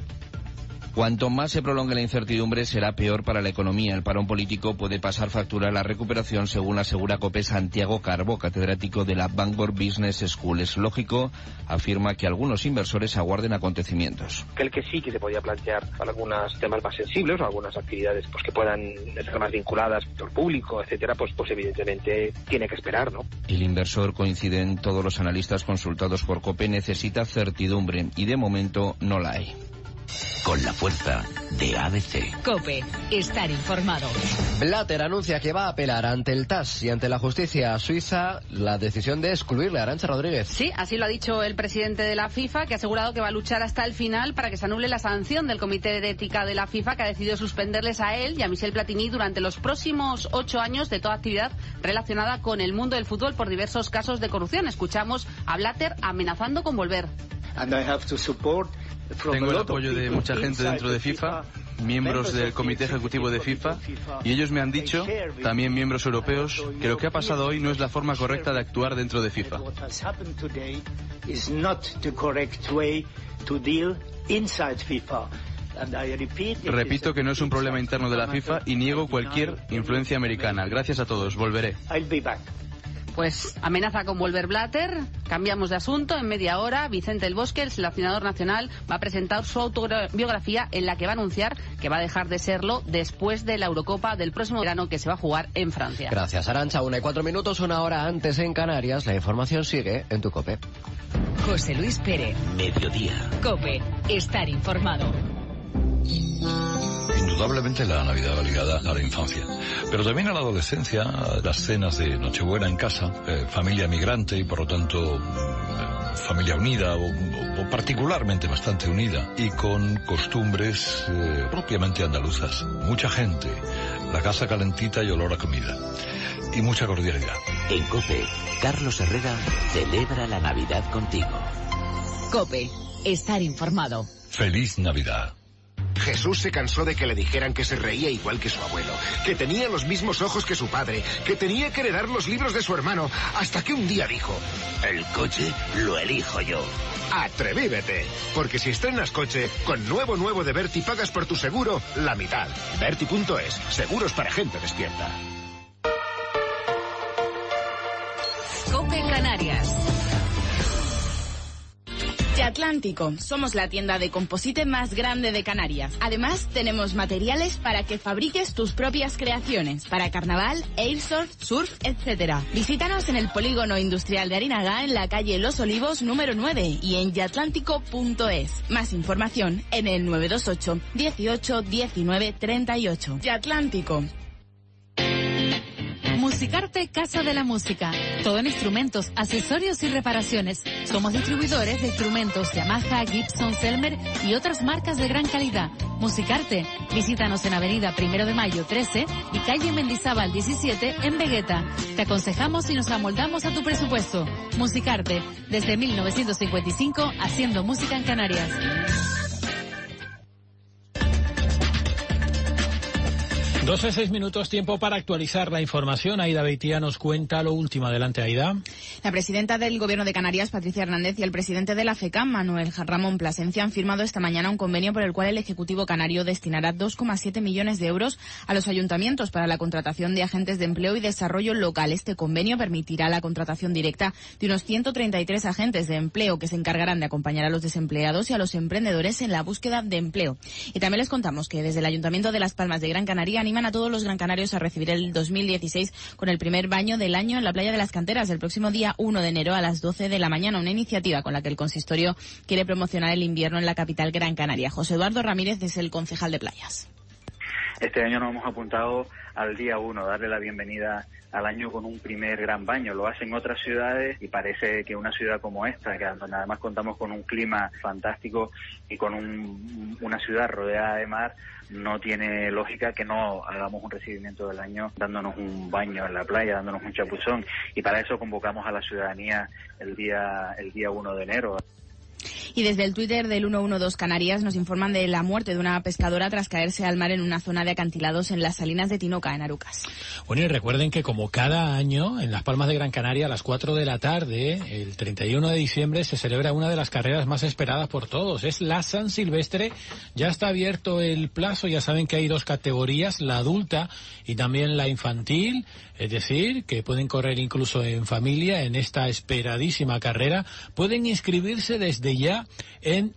Cuanto más se prolongue la incertidumbre, será peor para la economía. El parón político puede pasar factura a la recuperación, según asegura COPE Santiago Carbó, catedrático de la Bangor Business School. Es lógico, afirma, que algunos inversores aguarden acontecimientos. Que sí que se podía plantear algunos temas más sensibles o algunas actividades que puedan estar más vinculadas al sector público, etcétera, pues evidentemente tiene que esperar, ¿no? El inversor, coinciden todos los analistas consultados por COPE, necesita certidumbre y de momento no la hay. Con la fuerza de ABC. COPE, estar informado. Blatter anuncia que va a apelar ante el TAS y ante la justicia suiza la decisión de excluirle a Arantxa Rodríguez. Sí, así lo ha dicho el presidente de la FIFA, que ha asegurado que va a luchar hasta el final para que se anule la sanción del Comité de Ética de la FIFA, que ha decidido suspenderles a él y a Michel Platini durante los próximos 8 años de toda actividad relacionada con el mundo del fútbol por diversos casos de corrupción. Escuchamos a Blatter amenazando con volver. Tengo el apoyo de mucha gente dentro de FIFA. miembros del Comité Ejecutivo de FIFA, y ellos me han dicho, también miembros europeos, que lo que ha pasado hoy no es la forma correcta de actuar dentro de FIFA. Repito que no es un problema interno de la FIFA y niego cualquier influencia americana. Gracias a todos, volveré. Pues amenaza con volver Blatter. Cambiamos de asunto. En media hora, Vicente del Bosque, el seleccionador nacional, va a presentar su autobiografía en la que va a anunciar que va a dejar de serlo después de la Eurocopa del próximo verano que se va a jugar en Francia. Gracias, Arantxa. 1:04, una hora antes en Canarias. La información sigue en tu COPE. José Luis Pérez. Mediodía. COPE. Estar informado. Indudablemente la Navidad va ligada a la infancia, pero también a la adolescencia, a las cenas de Nochebuena en casa, familia migrante y por lo tanto familia unida o particularmente bastante unida y con costumbres propiamente andaluzas. Mucha gente, la casa calentita y olor a comida y mucha cordialidad. En COPE, Carlos Herrera celebra la Navidad contigo. COPE. Estar informado. ¡Feliz Navidad! Jesús se cansó de que le dijeran que se reía igual que su abuelo, que tenía los mismos ojos que su padre, que tenía que heredar los libros de su hermano, hasta que un día dijo: el coche lo elijo yo. ¡Atrevívete! Porque si estrenas coche, con nuevo de Berti pagas por tu seguro la mitad. Berti.es, seguros para gente despierta. COPE Canarias. Atlántico, somos la tienda de composite más grande de Canarias. Además, tenemos materiales para que fabriques tus propias creaciones, para carnaval, airsoft, surf, etc. Visítanos en el Polígono Industrial de Arinagá, en la calle Los Olivos, número 9, y en yatlántico.es. Más información en el 928 18 19 38. Yatlántico. Musicarte Casa de la Música. Todo en instrumentos, accesorios y reparaciones. Somos distribuidores de instrumentos Yamaha, Gibson, Selmer y otras marcas de gran calidad. Musicarte. Visítanos en Avenida 1 de Mayo 13 y calle Mendizábal 17 en Vegueta. Te aconsejamos y nos amoldamos a tu presupuesto. Musicarte. Desde 1955 haciendo música en Canarias. 12:06, tiempo para actualizar la información. Aida Beitia nos cuenta lo último. Adelante, Aida. La presidenta del Gobierno de Canarias, Patricia Hernández, y el presidente de la FECAM, Manuel Ramón Plasencia, han firmado esta mañana un convenio por el cual el Ejecutivo canario destinará 2,7 millones de euros a los ayuntamientos para la contratación de agentes de empleo y desarrollo local. Este convenio permitirá la contratación directa de unos 133 agentes de empleo que se encargarán de acompañar a los desempleados y a los emprendedores en la búsqueda de empleo. Y también les contamos que desde el Ayuntamiento de Las Palmas de Gran Canaria animan a todos los gran canarios a recibir el 2016 con el primer baño del año en la playa de las Canteras el próximo día 1 de enero a las 12 de la mañana, una iniciativa con la que el consistorio quiere promocionar el invierno en la capital Gran Canaria. José Eduardo Ramírez es el concejal de playas. Este año nos hemos apuntado al día 1, darle la bienvenida al año con un primer gran baño. Lo hacen otras ciudades y parece que una ciudad como esta, que además contamos con un clima fantástico y con una ciudad rodeada de mar, no tiene lógica que no hagamos un recibimiento del año dándonos un baño en la playa, dándonos un chapuzón. Y para eso convocamos a la ciudadanía el día 1 de enero. Y desde el Twitter del 112 Canarias nos informan de la muerte de una pescadora tras caerse al mar en una zona de acantilados en las Salinas de Tinoca, en Arucas. Bueno, y recuerden que como cada año, en Las Palmas de Gran Canaria, a las 4 de la tarde, el 31 de diciembre, se celebra una de las carreras más esperadas por todos. Es la San Silvestre. Ya está abierto el plazo. Ya saben que hay 2 categorías, la adulta y también la infantil. Es decir, que pueden correr incluso en familia en esta esperadísima carrera. Pueden inscribirse desde ya en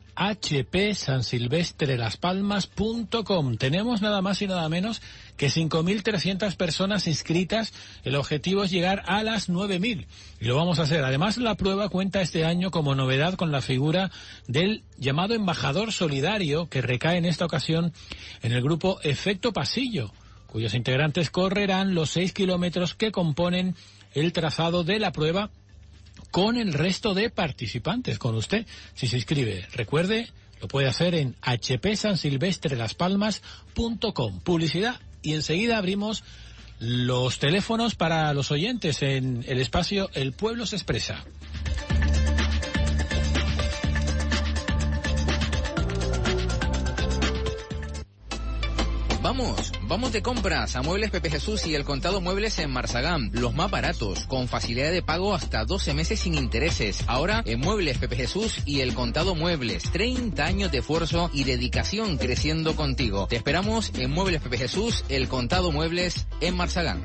hpsansilvestrelaspalmas.com. Tenemos nada más y nada menos que 5.300 personas inscritas. El objetivo es llegar a las 9.000 y lo vamos a hacer. Además, la prueba cuenta este año como novedad con la figura del llamado embajador solidario, que recae en esta ocasión en el grupo Efecto Pasillo, cuyos integrantes correrán los 6 kilómetros que componen el trazado de la prueba con el resto de participantes, con usted, si se inscribe. Recuerde, lo puede hacer en hpsansilvestrelaspalmas.com. Publicidad y enseguida abrimos los teléfonos para los oyentes en el espacio El Pueblo se Expresa. Vamos de compras a Muebles Pepe Jesús y El Contado Muebles en Marsagán, los más baratos, con facilidad de pago hasta 12 meses sin intereses. Ahora en Muebles Pepe Jesús y El Contado Muebles, 30 años de esfuerzo y dedicación creciendo contigo. Te esperamos en Muebles Pepe Jesús, El Contado Muebles en Marsagán.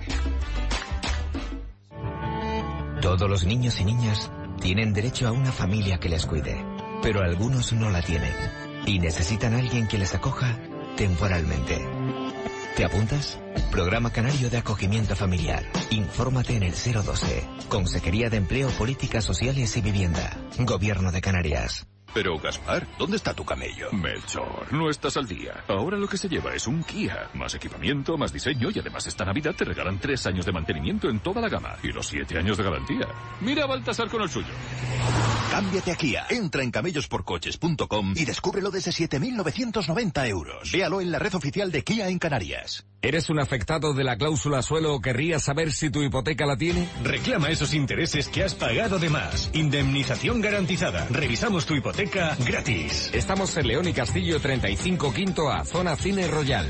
Todos los niños y niñas tienen derecho a una familia que les cuide, pero algunos no la tienen y necesitan a alguien que les acoja temporalmente. ¿Te apuntas? Programa Canario de Acogimiento Familiar. Infórmate en el 012. Consejería de Empleo, Políticas Sociales y Vivienda. Gobierno de Canarias. Pero, Gaspar, ¿dónde está tu camello? Melchor, no estás al día. Ahora lo que se lleva es un Kia. Más equipamiento, más diseño y además esta Navidad te regalan 3 años de mantenimiento en toda la gama. Y los 7 años de garantía. Mira a Baltasar con el suyo. Cámbiate a Kia. Entra en camellosporcoches.com y descúbrelo desde 7.990 euros. Véalo en la red oficial de Kia en Canarias. ¿Eres un afectado de la cláusula suelo o querrías saber si tu hipoteca la tiene? Reclama esos intereses que has pagado de más. Indemnización garantizada. Revisamos tu hipoteca gratis. Estamos en León y Castillo 35 Quinto A, zona Cine Royal.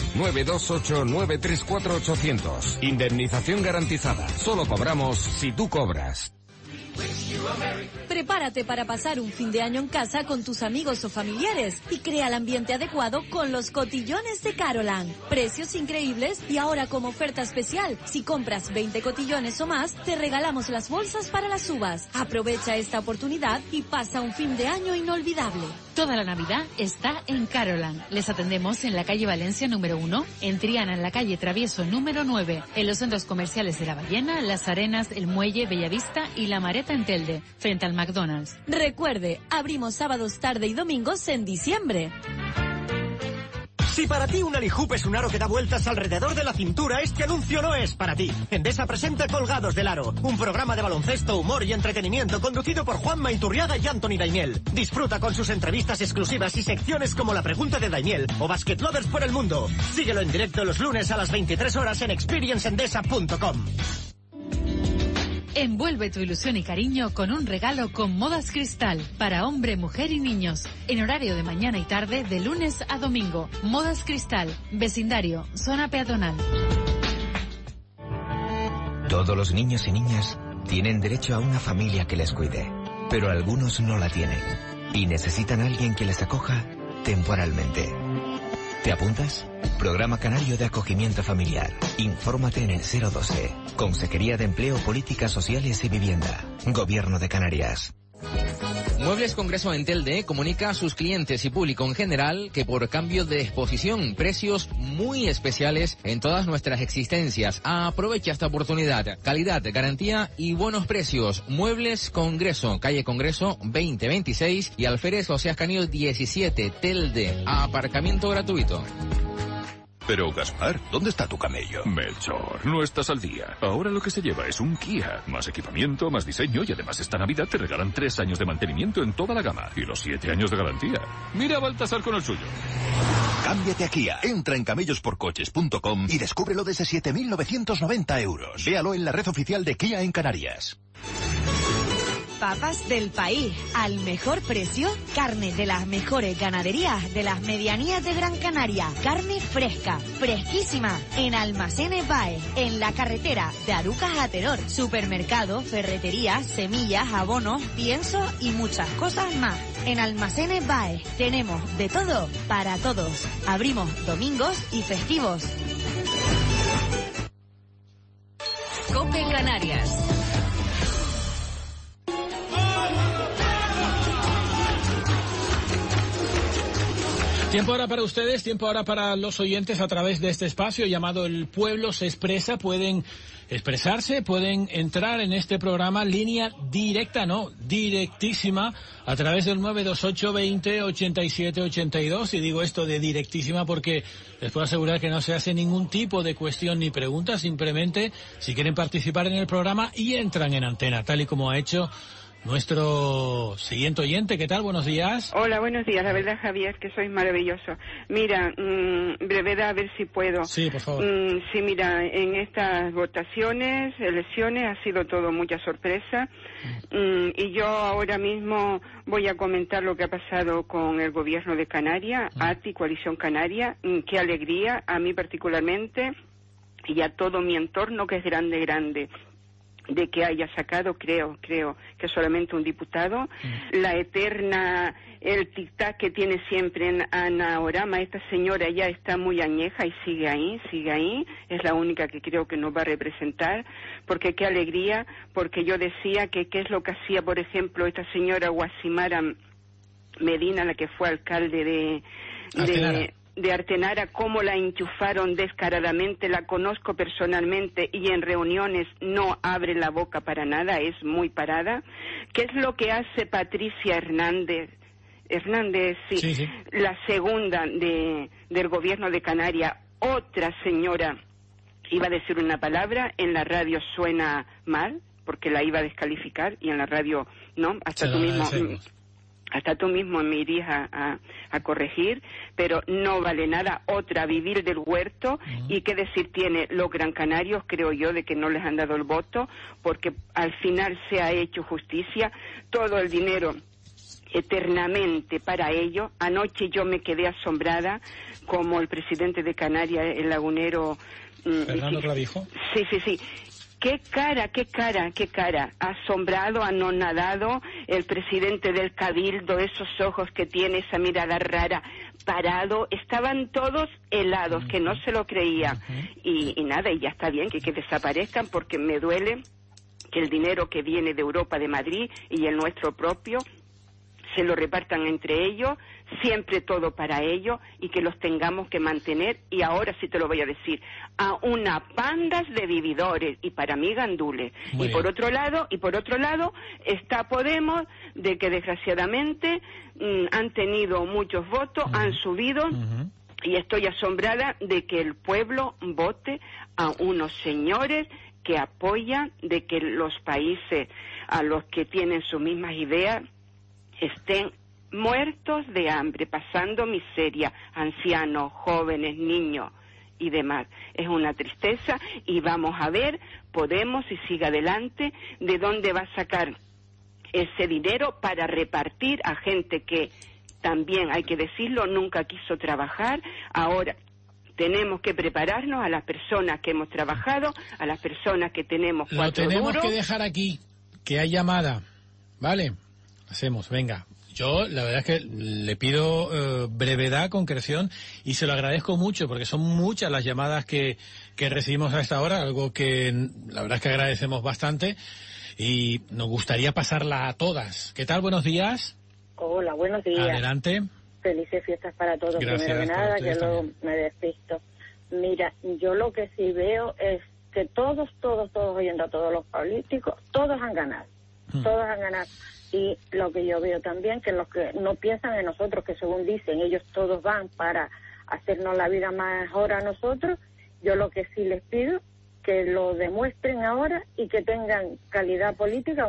928-934-800. Indemnización garantizada. Solo cobramos si tú cobras. Prepárate para pasar un fin de año en casa con tus amigos o familiares y crea el ambiente adecuado con los cotillones de Carolan. Precios increíbles y ahora como oferta especial, si compras 20 cotillones o más, te regalamos las bolsas para las uvas. Aprovecha esta oportunidad y pasa un fin de año inolvidable. Toda la Navidad está en Carolan. Les atendemos en la calle Valencia número 1, en Triana en la calle Travieso número 9, en los centros comerciales de La Ballena, Las Arenas, El Muelle, Bellavista y La Mareta en Telde, frente al McDonald's. Recuerde, abrimos sábados, tarde y domingos en diciembre. Si para ti un Alihoop es un aro que da vueltas alrededor de la cintura, este anuncio no es para ti. Endesa presenta Colgados del Aro, un programa de baloncesto, humor y entretenimiento conducido por Juanma Iturriaga y Anthony Daimiel. Disfruta con sus entrevistas exclusivas y secciones como La Pregunta de Daimiel o Basket Lovers por el Mundo. Síguelo en directo los lunes a las 23 horas en experienceendesa.com. Envuelve tu ilusión y cariño con un regalo con Modas Cristal para hombre, mujer y niños. En horario de mañana y tarde, de lunes a domingo. Modas Cristal, vecindario, zona peatonal. Todos los niños y niñas tienen derecho a una familia que les cuide, pero algunos no la tienen y necesitan a alguien que les acoja temporalmente. ¿Te apuntas? Programa Canario de Acogimiento Familiar. Infórmate en el 012. Consejería de Empleo, Políticas Sociales y Vivienda. Gobierno de Canarias. Muebles Congreso en Telde comunica a sus clientes y público en general que por cambio de exposición, precios muy especiales en todas nuestras existencias. Aprovecha esta oportunidad. Calidad, garantía y buenos precios. Muebles Congreso, calle Congreso 2026 y Alférez Oseas Canillo 17, Telde. Aparcamiento gratuito. Pero, Gaspar, ¿dónde está tu camello? Melchor, no estás al día. Ahora lo que se lleva es un Kia. Más equipamiento, más diseño y además esta Navidad te regalan 3 años de mantenimiento en toda la gama. Y los 7 años de garantía. Mira a Baltasar con el suyo. Cámbiate a Kia. Entra en camellosporcoches.com y descúbrelo desde 7.990 euros. Véalo en la red oficial de Kia en Canarias. Papas del país, al mejor precio, carne de las mejores ganaderías de las medianías de Gran Canaria, carne fresca, fresquísima, en Almacenes Baez, en la carretera de Arucas a Teror, supermercado, ferretería, semillas, abonos, pienso y muchas cosas más. En Almacenes Baez tenemos de todo para todos. Abrimos domingos y festivos. COPE Canarias. Tiempo ahora para ustedes, tiempo ahora para los oyentes a través de este espacio llamado El Pueblo se Expresa. Pueden expresarse, pueden entrar en este programa línea directa, no, directísima, a través del 928 20 87 82. Y digo esto de directísima porque les puedo asegurar que no se hace ningún tipo de cuestión ni pregunta, simplemente si quieren participar en el programa y entran en antena, tal y como ha hecho nuestro siguiente oyente. ¿Qué tal? Buenos días. Hola, buenos días. La verdad, Javier, que sois maravilloso. Mira, brevedad, a ver si puedo. Sí, por favor. Sí, mira, en estas votaciones, elecciones, ha sido todo mucha sorpresa. Y yo ahora mismo voy a comentar lo que ha pasado con el gobierno de Canarias, ATI, Coalición Canaria. Qué alegría, a mí particularmente, y a todo mi entorno, que es grande, de que haya sacado, creo que solamente un diputado. La eterna, el tic-tac que tiene siempre en Ana Orama, esta señora ya está muy añeja y sigue ahí, es la única que creo que nos va a representar, porque qué alegría, porque yo decía que qué es lo que hacía, por ejemplo, esta señora Guasimara Medina, la que fue alcalde de Artenara, cómo la enchufaron descaradamente. La conozco personalmente y en reuniones no abre la boca para nada, es muy parada. ¿Qué es lo que hace Patricia Hernández, sí. La segunda del gobierno de Canarias? Otra señora, iba a decir una palabra, en la radio suena mal, porque la iba a descalificar, y en la radio no, hasta tú mismo me irías a corregir, pero no vale nada. Otra, vivir del huerto. Y qué decir tiene los Gran Canarios, creo yo, de que no les han dado el voto, porque al final se ha hecho justicia. Todo el dinero eternamente para ello. Anoche yo me quedé asombrada, como el presidente de Canarias, el lagunero Fernando Clavijo. Sí. Qué cara, asombrado, anonadado, el presidente del Cabildo, esos ojos que tiene, esa mirada rara, parado, estaban todos helados, que no se lo creía. Y nada, y ya está bien que desaparezcan, porque me duele que el dinero que viene de Europa, de Madrid, y el nuestro propio, se lo repartan entre ellos, siempre todo para ellos, y que los tengamos que mantener, y ahora sí te lo voy a decir, a una pandas de vividores, y para mí gandules. Y por otro lado está Podemos, de que desgraciadamente han tenido muchos votos, han subido, y estoy asombrada de que el pueblo vote a unos señores que apoyan de que los países a los que tienen sus mismas ideas estén muertos de hambre, pasando miseria, ancianos, jóvenes, niños y demás. Es una tristeza, y vamos a ver, Podemos, si sigue adelante, de dónde va a sacar ese dinero para repartir a gente que también, hay que decirlo, nunca quiso trabajar. Ahora tenemos que prepararnos, a las personas que hemos trabajado, a las personas que tenemos 4 duros. Lo tenemos que dejar aquí, que hay llamada, ¿vale? Hacemos, venga. Yo la verdad es que le pido brevedad, concreción, y se lo agradezco mucho, porque son muchas las llamadas que recibimos a esta hora, algo que la verdad es que agradecemos bastante, y nos gustaría pasarla a todas. ¿Qué tal? Buenos días. Hola, buenos días. Adelante. Felices fiestas para todos. Gracias, primero que nada, que luego me despisto. Mira, yo lo que sí veo es que todos oyendo a todos los políticos, todos han ganado. Todos han ganado. Y lo que yo veo también, que los que no piensan en nosotros, que según dicen, ellos todos van para hacernos la vida mejor a nosotros, yo lo que sí les pido, que lo demuestren ahora y que tengan calidad política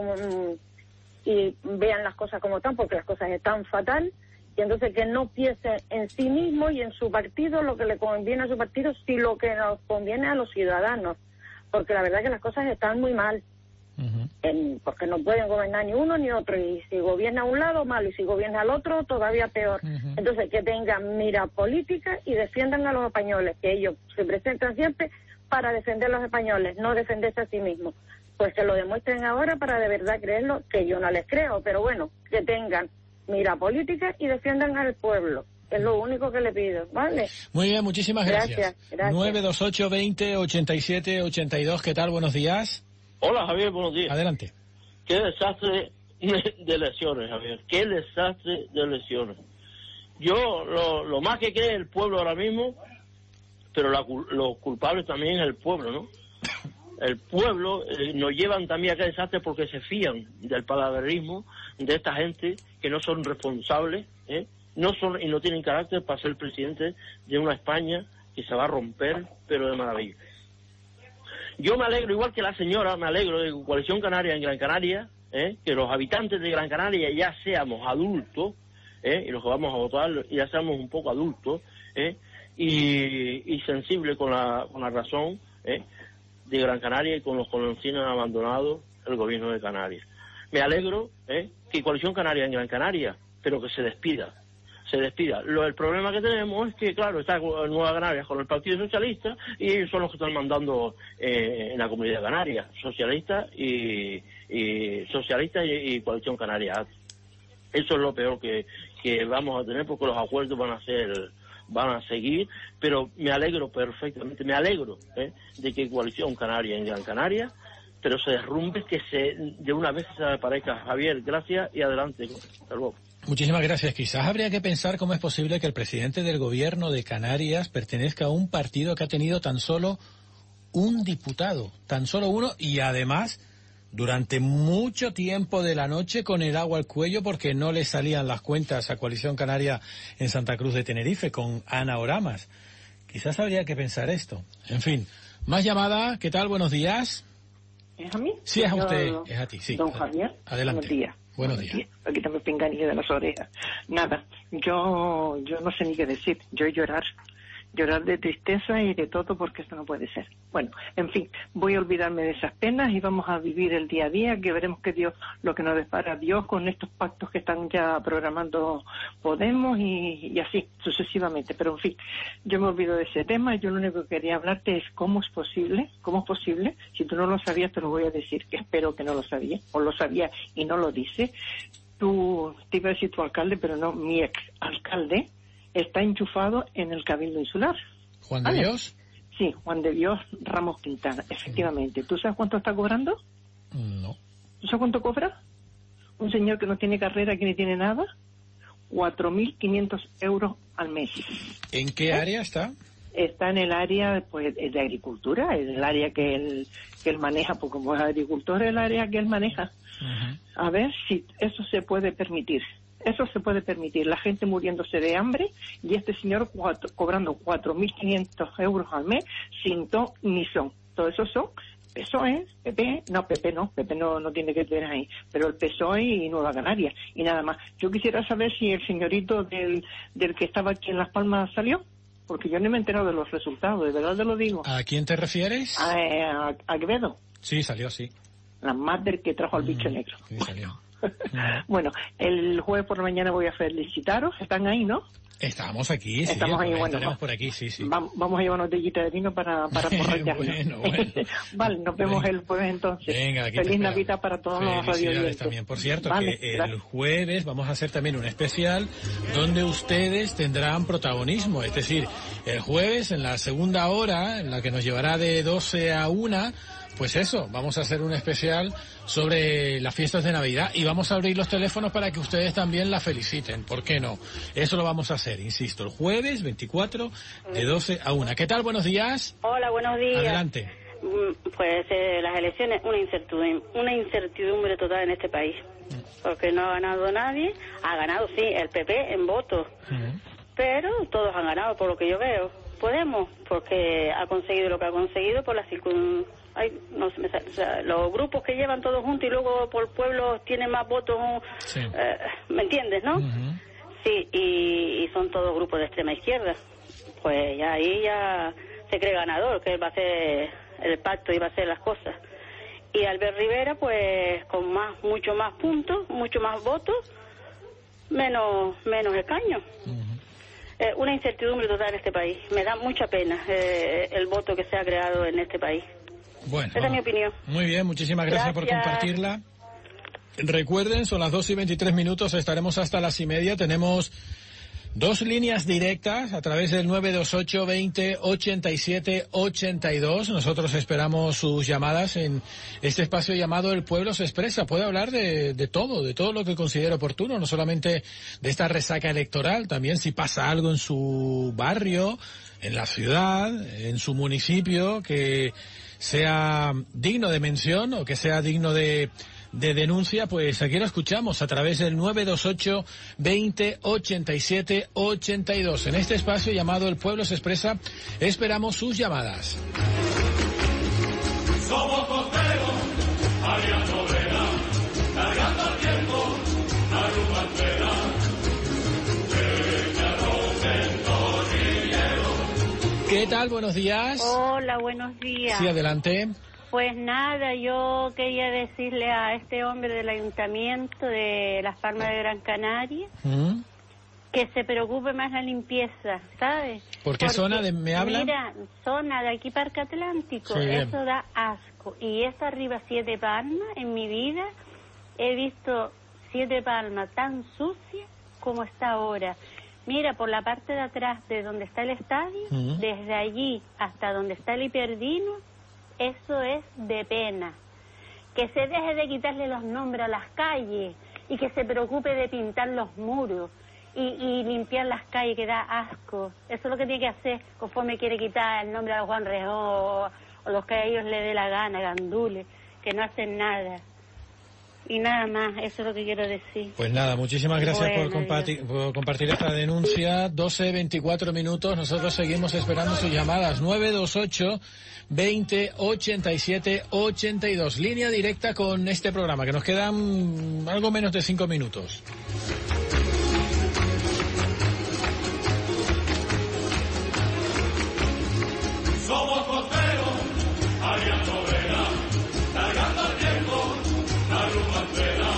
y vean las cosas como están, porque las cosas están fatal, y entonces que no piensen en sí mismo y en su partido, lo que le conviene a su partido, si lo que nos conviene a los ciudadanos, porque la verdad es que las cosas están muy mal. Porque no pueden gobernar ni uno ni otro, y si gobierna a un lado, mal, y si gobierna al otro, todavía peor. Entonces, que tengan mira política y defiendan a los españoles, que ellos se presentan siempre para defender a los españoles, no defenderse a sí mismos. Pues que lo demuestren ahora para de verdad creerlo, que yo no les creo, pero bueno, que tengan mira política y defiendan al pueblo. Es lo único que le pido, ¿vale? Muy bien, muchísimas gracias. 928 20 87 82, ¿qué tal? Buenos días. Hola, Javier, buenos días. Adelante. Qué desastre de elecciones, Javier. Qué desastre de elecciones. Yo, lo más que cree el pueblo ahora mismo, pero los culpables también es el pueblo, ¿no? El pueblo nos llevan también a aquel desastre porque se fían del palabrerismo de esta gente que no son responsables, no son y no tienen carácter para ser presidente de una España que se va a romper, pero de maravilla. Yo me alegro, igual que la señora, me alegro de Coalición Canaria en Gran Canaria, que los habitantes de Gran Canaria ya seamos adultos, y los que vamos a votar ya seamos un poco adultos, y sensibles con la razón de Gran Canaria y con los que nos tienen abandonados el gobierno de Canarias. Me alegro que Coalición Canaria en Gran Canaria, pero que se despida. El problema que tenemos es que, claro, está Nueva Canarias con el Partido Socialista y ellos son los que están mandando en la Comunidad Canaria, socialistas y Coalición Canaria. Eso es lo peor que vamos a tener, porque los acuerdos van a seguir, pero me alegro perfectamente, de que Coalición Canaria en Gran Canaria, pero se derrumbe, que de una vez se desaparezca. Javier, gracias y adelante. Hasta luego. Muchísimas gracias. Quizás habría que pensar cómo es posible que el presidente del gobierno de Canarias pertenezca a un partido que ha tenido tan solo un diputado, tan solo uno, y además durante mucho tiempo de la noche con el agua al cuello porque no le salían las cuentas a Coalición Canaria en Santa Cruz de Tenerife con Ana Oramas. Quizás habría que pensar esto. En fin, más llamada. ¿Qué tal? Buenos días. ¿Es a mí? Sí, es a usted, es a ti, sí. Don Javier. Adelante. Buenos días. Aquí también pinganilla de las orejas. Nada, yo no sé ni qué decir. Yo llorar de tristeza y de todo, porque esto no puede ser. Bueno, en fin, voy a olvidarme de esas penas y vamos a vivir el día a día, que veremos que Dios, lo que nos depara Dios con estos pactos que están ya programando Podemos y así sucesivamente. Pero en fin, yo me olvido de ese tema. Yo lo único que quería hablarte es cómo es posible, si tú no lo sabías te lo voy a decir, que espero que no lo sabía, o lo sabía y no lo dice. Tú, te iba a decir tu alcalde, pero no, mi ex alcalde está enchufado en el Cabildo Insular. ¿Juan de Dios? Sí, Juan de Dios Ramos Quintana, efectivamente. ¿Tú sabes cuánto está cobrando? No. ¿Tú sabes cuánto cobra? Un señor que no tiene carrera, que ni tiene nada, 4.500 euros al mes. ¿En qué área está? Está en el área, pues, de agricultura, en el área que él maneja, porque como es agricultor, es el área que él maneja. A ver si eso se puede permitir. Eso se puede permitir, la gente muriéndose de hambre y este señor cobrando 4.500 euros al mes sin ton ni son. Todo eso son PSOE, PP no tiene que ver ahí, pero el PSOE y Nueva Canaria y nada más. Yo quisiera saber si el señorito del que estaba aquí en Las Palmas salió, porque yo no me he enterado de los resultados, de verdad te lo digo. ¿A quién te refieres? A Quevedo. Sí, salió, sí. La madre que trajo al bicho negro. Sí, salió. Bueno, el jueves por la mañana voy a felicitaros. ¿Están ahí, no? Estamos aquí, sí. Estamos ahí, bueno. Estaremos por aquí, sí. Vamos a llevar una botellita de vino para borracharnos. Bueno. Vale, nos vemos el jueves entonces. Venga, aquí Feliz Navidad para todos los radioyentes. También, por cierto, vale, que el jueves vamos a hacer también un especial donde ustedes tendrán protagonismo. Es decir, el jueves en la segunda hora, en la que nos llevará de 12 a 1, pues eso, vamos a hacer un especial sobre las fiestas de Navidad y vamos a abrir los teléfonos para que ustedes también la feliciten. ¿Por qué no? Eso lo vamos a hacer, insisto, el jueves 24 de 12 a 1. ¿Qué tal? Buenos días. Hola, buenos días. Adelante. Pues las elecciones, una incertidumbre total en este país. Porque no ha ganado nadie. Ha ganado, sí, el PP en votos. Pero todos han ganado, por lo que yo veo. Podemos, porque ha conseguido lo que ha conseguido por las circunstancias. Los grupos que llevan todos juntos y luego por pueblos tienen más votos, sí. ¿Me entiendes, no? Sí, y son todos grupos de extrema izquierda. Pues ya ahí ya se cree ganador, que él va a hacer el pacto y va a hacer las cosas. Y Albert Rivera, pues con mucho más puntos, mucho más votos, menos escaños. Una incertidumbre total en este país. Me da mucha pena el voto que se ha creado en este país. Bueno, esa es mi opinión. Muy bien, muchísimas gracias por compartirla. Recuerden, son las 2:23, estaremos hasta las 1:30. Tenemos 2 líneas directas a través del 928 20 87 82. Nosotros esperamos sus llamadas en este espacio llamado El Pueblo se Expresa. Puede hablar de todo lo que considere oportuno, no solamente de esta resaca electoral, también si pasa algo en su barrio, en la ciudad, en su municipio, que sea digno de mención o que sea digno de denuncia, pues aquí lo escuchamos a través del 928 20 87 82. En este espacio llamado El Pueblo se Expresa, esperamos sus llamadas. Somos costeros, área novela, ¿Qué tal? Buenos días. Hola, buenos días. Sí, adelante. Pues nada, yo quería decirle a este hombre del Ayuntamiento de Las Palmas de Gran Canaria que se preocupe más la limpieza, ¿sabes? ¿Por qué zona me habla? Mira, zona de aquí Parque Atlántico, Sí, bien. eso da asco. Y esta arriba Siete Palmas, en mi vida he visto Siete Palmas tan sucia como está ahora. Mira, por la parte de atrás de donde está el estadio, desde allí hasta donde está el Hiperdino, eso es de pena. Que se deje de quitarle los nombres a las calles y que se preocupe de pintar los muros y limpiar las calles, que da asco. Eso es lo que tiene que hacer conforme quiere quitar el nombre a Juan Rejón o los que a ellos le dé la gana, gandules, que no hacen nada. Y nada más, eso es lo que quiero decir. Pues nada, muchísimas gracias Bueno, por compartir esta denuncia. 12:24 minutos, nosotros seguimos esperando sus llamadas. 928 20 87 82. Línea directa con este programa, que nos quedan algo menos de 5 minutos. Somos costeros, aliando vela, cargando el tiempo, la rumba entera.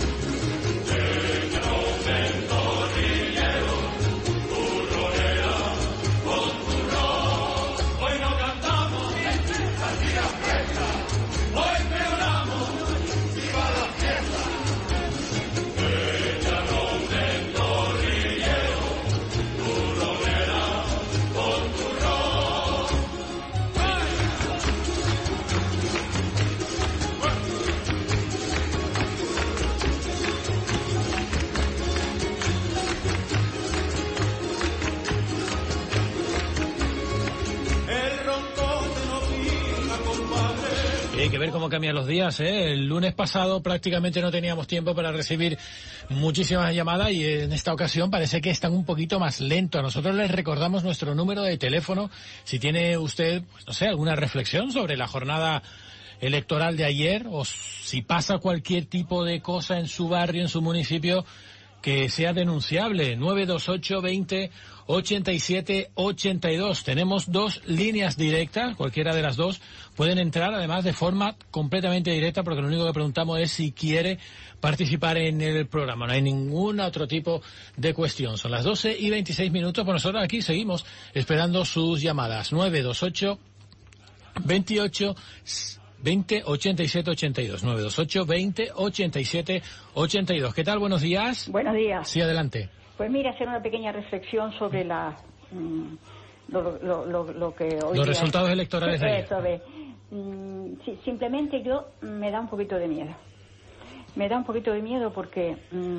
Échanos del torrillero, turronera, con turrón. Hoy no cantamos, la tira fresca, hoy mejoramos, viva la fiesta. Échanos del torrillero, turronera, con turrón. Hay que ver cómo cambian los días, ¿eh? El lunes pasado prácticamente no teníamos tiempo para recibir muchísimas llamadas y en esta ocasión parece que están un poquito más lentos. Nosotros les recordamos nuestro número de teléfono. Si tiene usted, pues, no sé, alguna reflexión sobre la jornada electoral de ayer o si pasa cualquier tipo de cosa en su barrio, en su municipio, que sea denunciable. 928 20 87 82. Tenemos 2 líneas directas, cualquiera de las dos pueden entrar, además de forma completamente directa, porque lo único que preguntamos es si quiere participar en el programa. No hay ningún otro tipo de cuestión. Son las 12:26 minutos, pues nosotros aquí seguimos esperando sus llamadas. 928 28 20 87 82. 928 20 87 82. ¿Qué tal? Buenos días. Buenos días. Sí, adelante. Pues mira, hacer una pequeña reflexión sobre lo que hoy... Los resultados electorales de ayer. Eso, sí, simplemente me da un poquito de miedo. Me da un poquito de miedo porque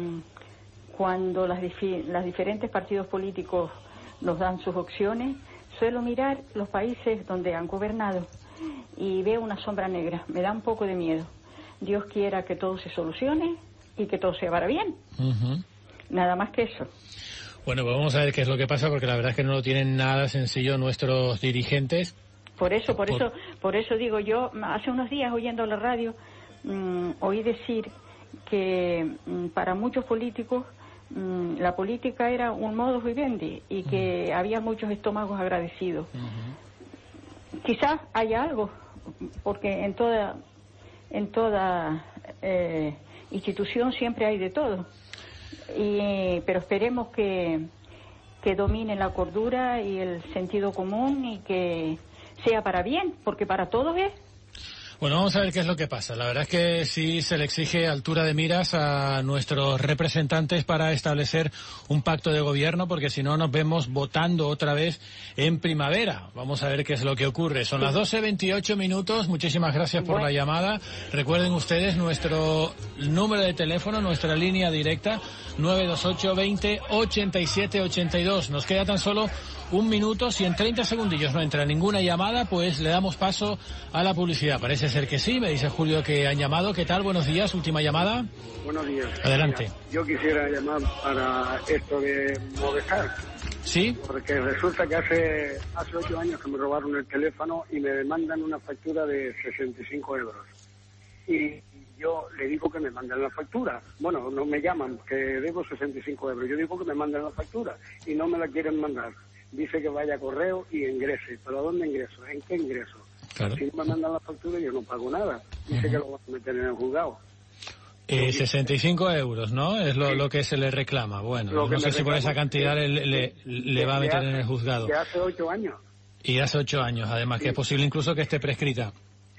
cuando los diferentes partidos políticos nos dan sus opciones, suelo mirar los países donde han gobernado y veo una sombra negra. Me da un poco de miedo. Dios quiera que todo se solucione y que todo se vaya bien. Nada más que eso. Bueno, pues vamos a ver qué es lo que pasa, porque la verdad es que no lo tienen nada sencillo nuestros dirigentes. Por eso digo yo, hace unos días oyendo la radio, oí decir que para muchos políticos la política era un modus vivendi y que había muchos estómagos agradecidos. Quizás haya algo, porque en toda institución siempre hay de todo. Pero esperemos que domine la cordura y el sentido común y que sea para bien, porque para todos es. Bueno, vamos a ver qué es lo que pasa. La verdad es que sí se le exige altura de miras a nuestros representantes para establecer un pacto de gobierno, porque si no nos vemos votando otra vez en primavera. Vamos a ver qué es lo que ocurre. Son las 12:28 minutos. Muchísimas gracias por la llamada. Recuerden ustedes nuestro número de teléfono, nuestra línea directa, 928 20 87 82. Nos queda tan solo un minuto. Si en 30 segundillos no entra ninguna llamada, pues le damos paso a la publicidad. Parece ser que sí. Me dice Julio que han llamado. ¿Qué tal? Buenos días. Última llamada. Buenos días. Adelante. Mira, yo quisiera llamar para esto de Movistar. Sí. Porque resulta que hace 8 años que me robaron el teléfono y me demandan una factura de 65 euros. Y yo le digo que me manden la factura. Bueno, no me llaman, que debo 65 euros. Yo digo que me manden la factura y no me la quieren mandar. dice que vaya a correo y ingrese. ¿Pero a dónde ingreso? ¿En qué ingreso? Claro. Si no me mandan la factura, yo no pago nada. Dice que lo van a meter en el juzgado. 65 euros, ¿no? Es lo que se le reclama. Bueno, no sé si por esa cantidad le va a meter en el juzgado. Que hace 8 años. Y hace 8 años, además, sí. Que es posible incluso que esté prescrita.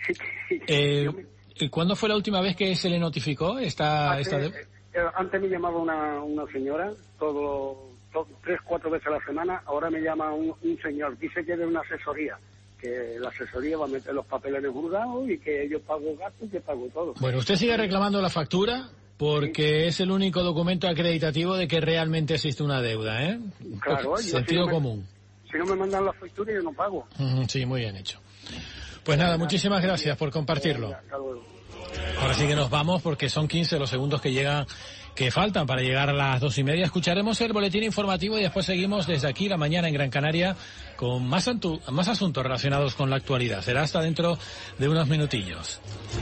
¿Cuándo fue la última vez que se le notificó Antes me llamaba una señora, 3-4 veces a la semana. Ahora me llama un señor, dice que es de una asesoría, que la asesoría va a meter los papeles en el juzgado y que yo pago gastos y que pago todo. Bueno, usted sigue reclamando la factura porque es el único documento acreditativo de que realmente existe una deuda, ¿eh? Claro, sentido común. Si no me mandan la factura, yo no pago. Sí, muy bien hecho. Pues nada, muchísimas gracias por compartirlo. Ahora sí que nos vamos porque son 15 los segundos que faltan para llegar a las 2:30. Escucharemos el boletín informativo y después seguimos desde aquí la mañana en Gran Canaria con más asuntos relacionados con la actualidad. Será hasta dentro de unos minutillos.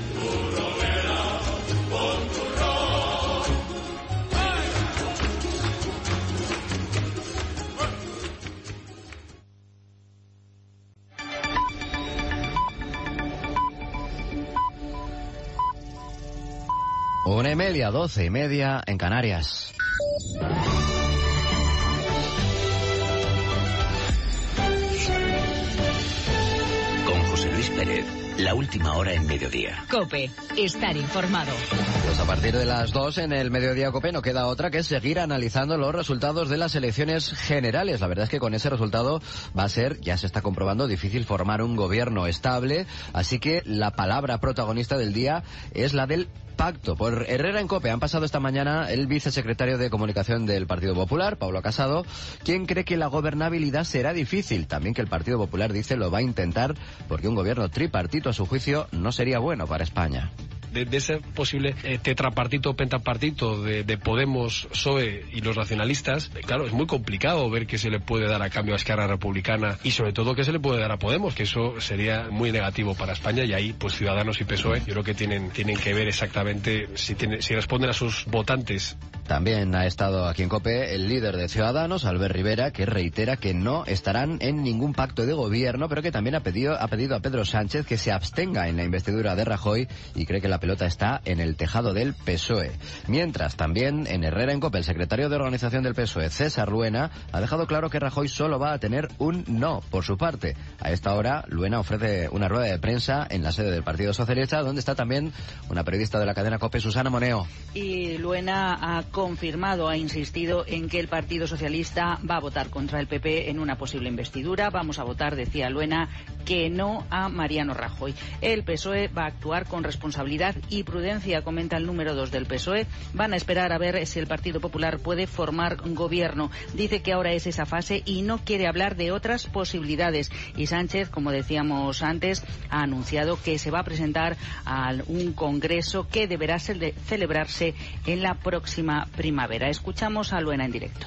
Una y media, 12:30 en Canarias. Con José Luis Pérez, la última hora en mediodía. COPE, estar informado. Pues a partir de las 2 en el Mediodía COPE no queda otra que seguir analizando los resultados de las elecciones generales. La verdad es que con ese resultado va a ser, ya se está comprobando, difícil formar un gobierno estable. Así que la palabra protagonista del día es la del pacto. Por Herrera en COPE han pasado esta mañana el vicesecretario de Comunicación del Partido Popular, Pablo Casado, quien cree que la gobernabilidad será difícil. También que el Partido Popular dice lo va a intentar porque un gobierno tripartito, a su juicio, no sería bueno para España. De ese posible tetrapartito o pentapartito de Podemos, PSOE y los nacionalistas, claro, es muy complicado ver qué se le puede dar a cambio a Esquerra Republicana y sobre todo qué se le puede dar a Podemos, que eso sería muy negativo para España, y ahí pues Ciudadanos y PSOE yo creo que tienen que ver exactamente si responden a sus votantes. También ha estado aquí en COPE el líder de Ciudadanos, Albert Rivera, que reitera que no estarán en ningún pacto de gobierno, pero que también ha pedido a Pedro Sánchez que se abstenga en la investidura de Rajoy y cree que la pelota está en el tejado del PSOE. Mientras, también en Herrera en COPE, el secretario de organización del PSOE, César Luena, ha dejado claro que Rajoy solo va a tener un no por su parte. A esta hora, Luena ofrece una rueda de prensa en la sede del Partido Socialista, donde está también una periodista de la cadena COPE, Susana Moneo. Y Luena ha confirmado, ha insistido en que el Partido Socialista va a votar contra el PP en una posible investidura. Vamos a votar, decía Luena, que no a Mariano Rajoy. El PSOE va a actuar con responsabilidad y prudencia, comenta el número 2 del PSOE. Van a esperar a ver si el Partido Popular puede formar gobierno. Dice que ahora es esa fase y no quiere hablar de otras posibilidades. Y Sánchez, como decíamos antes, ha anunciado que se va a presentar a un congreso que deberá celebrarse en la próxima primavera. Escuchamos a Luena en directo.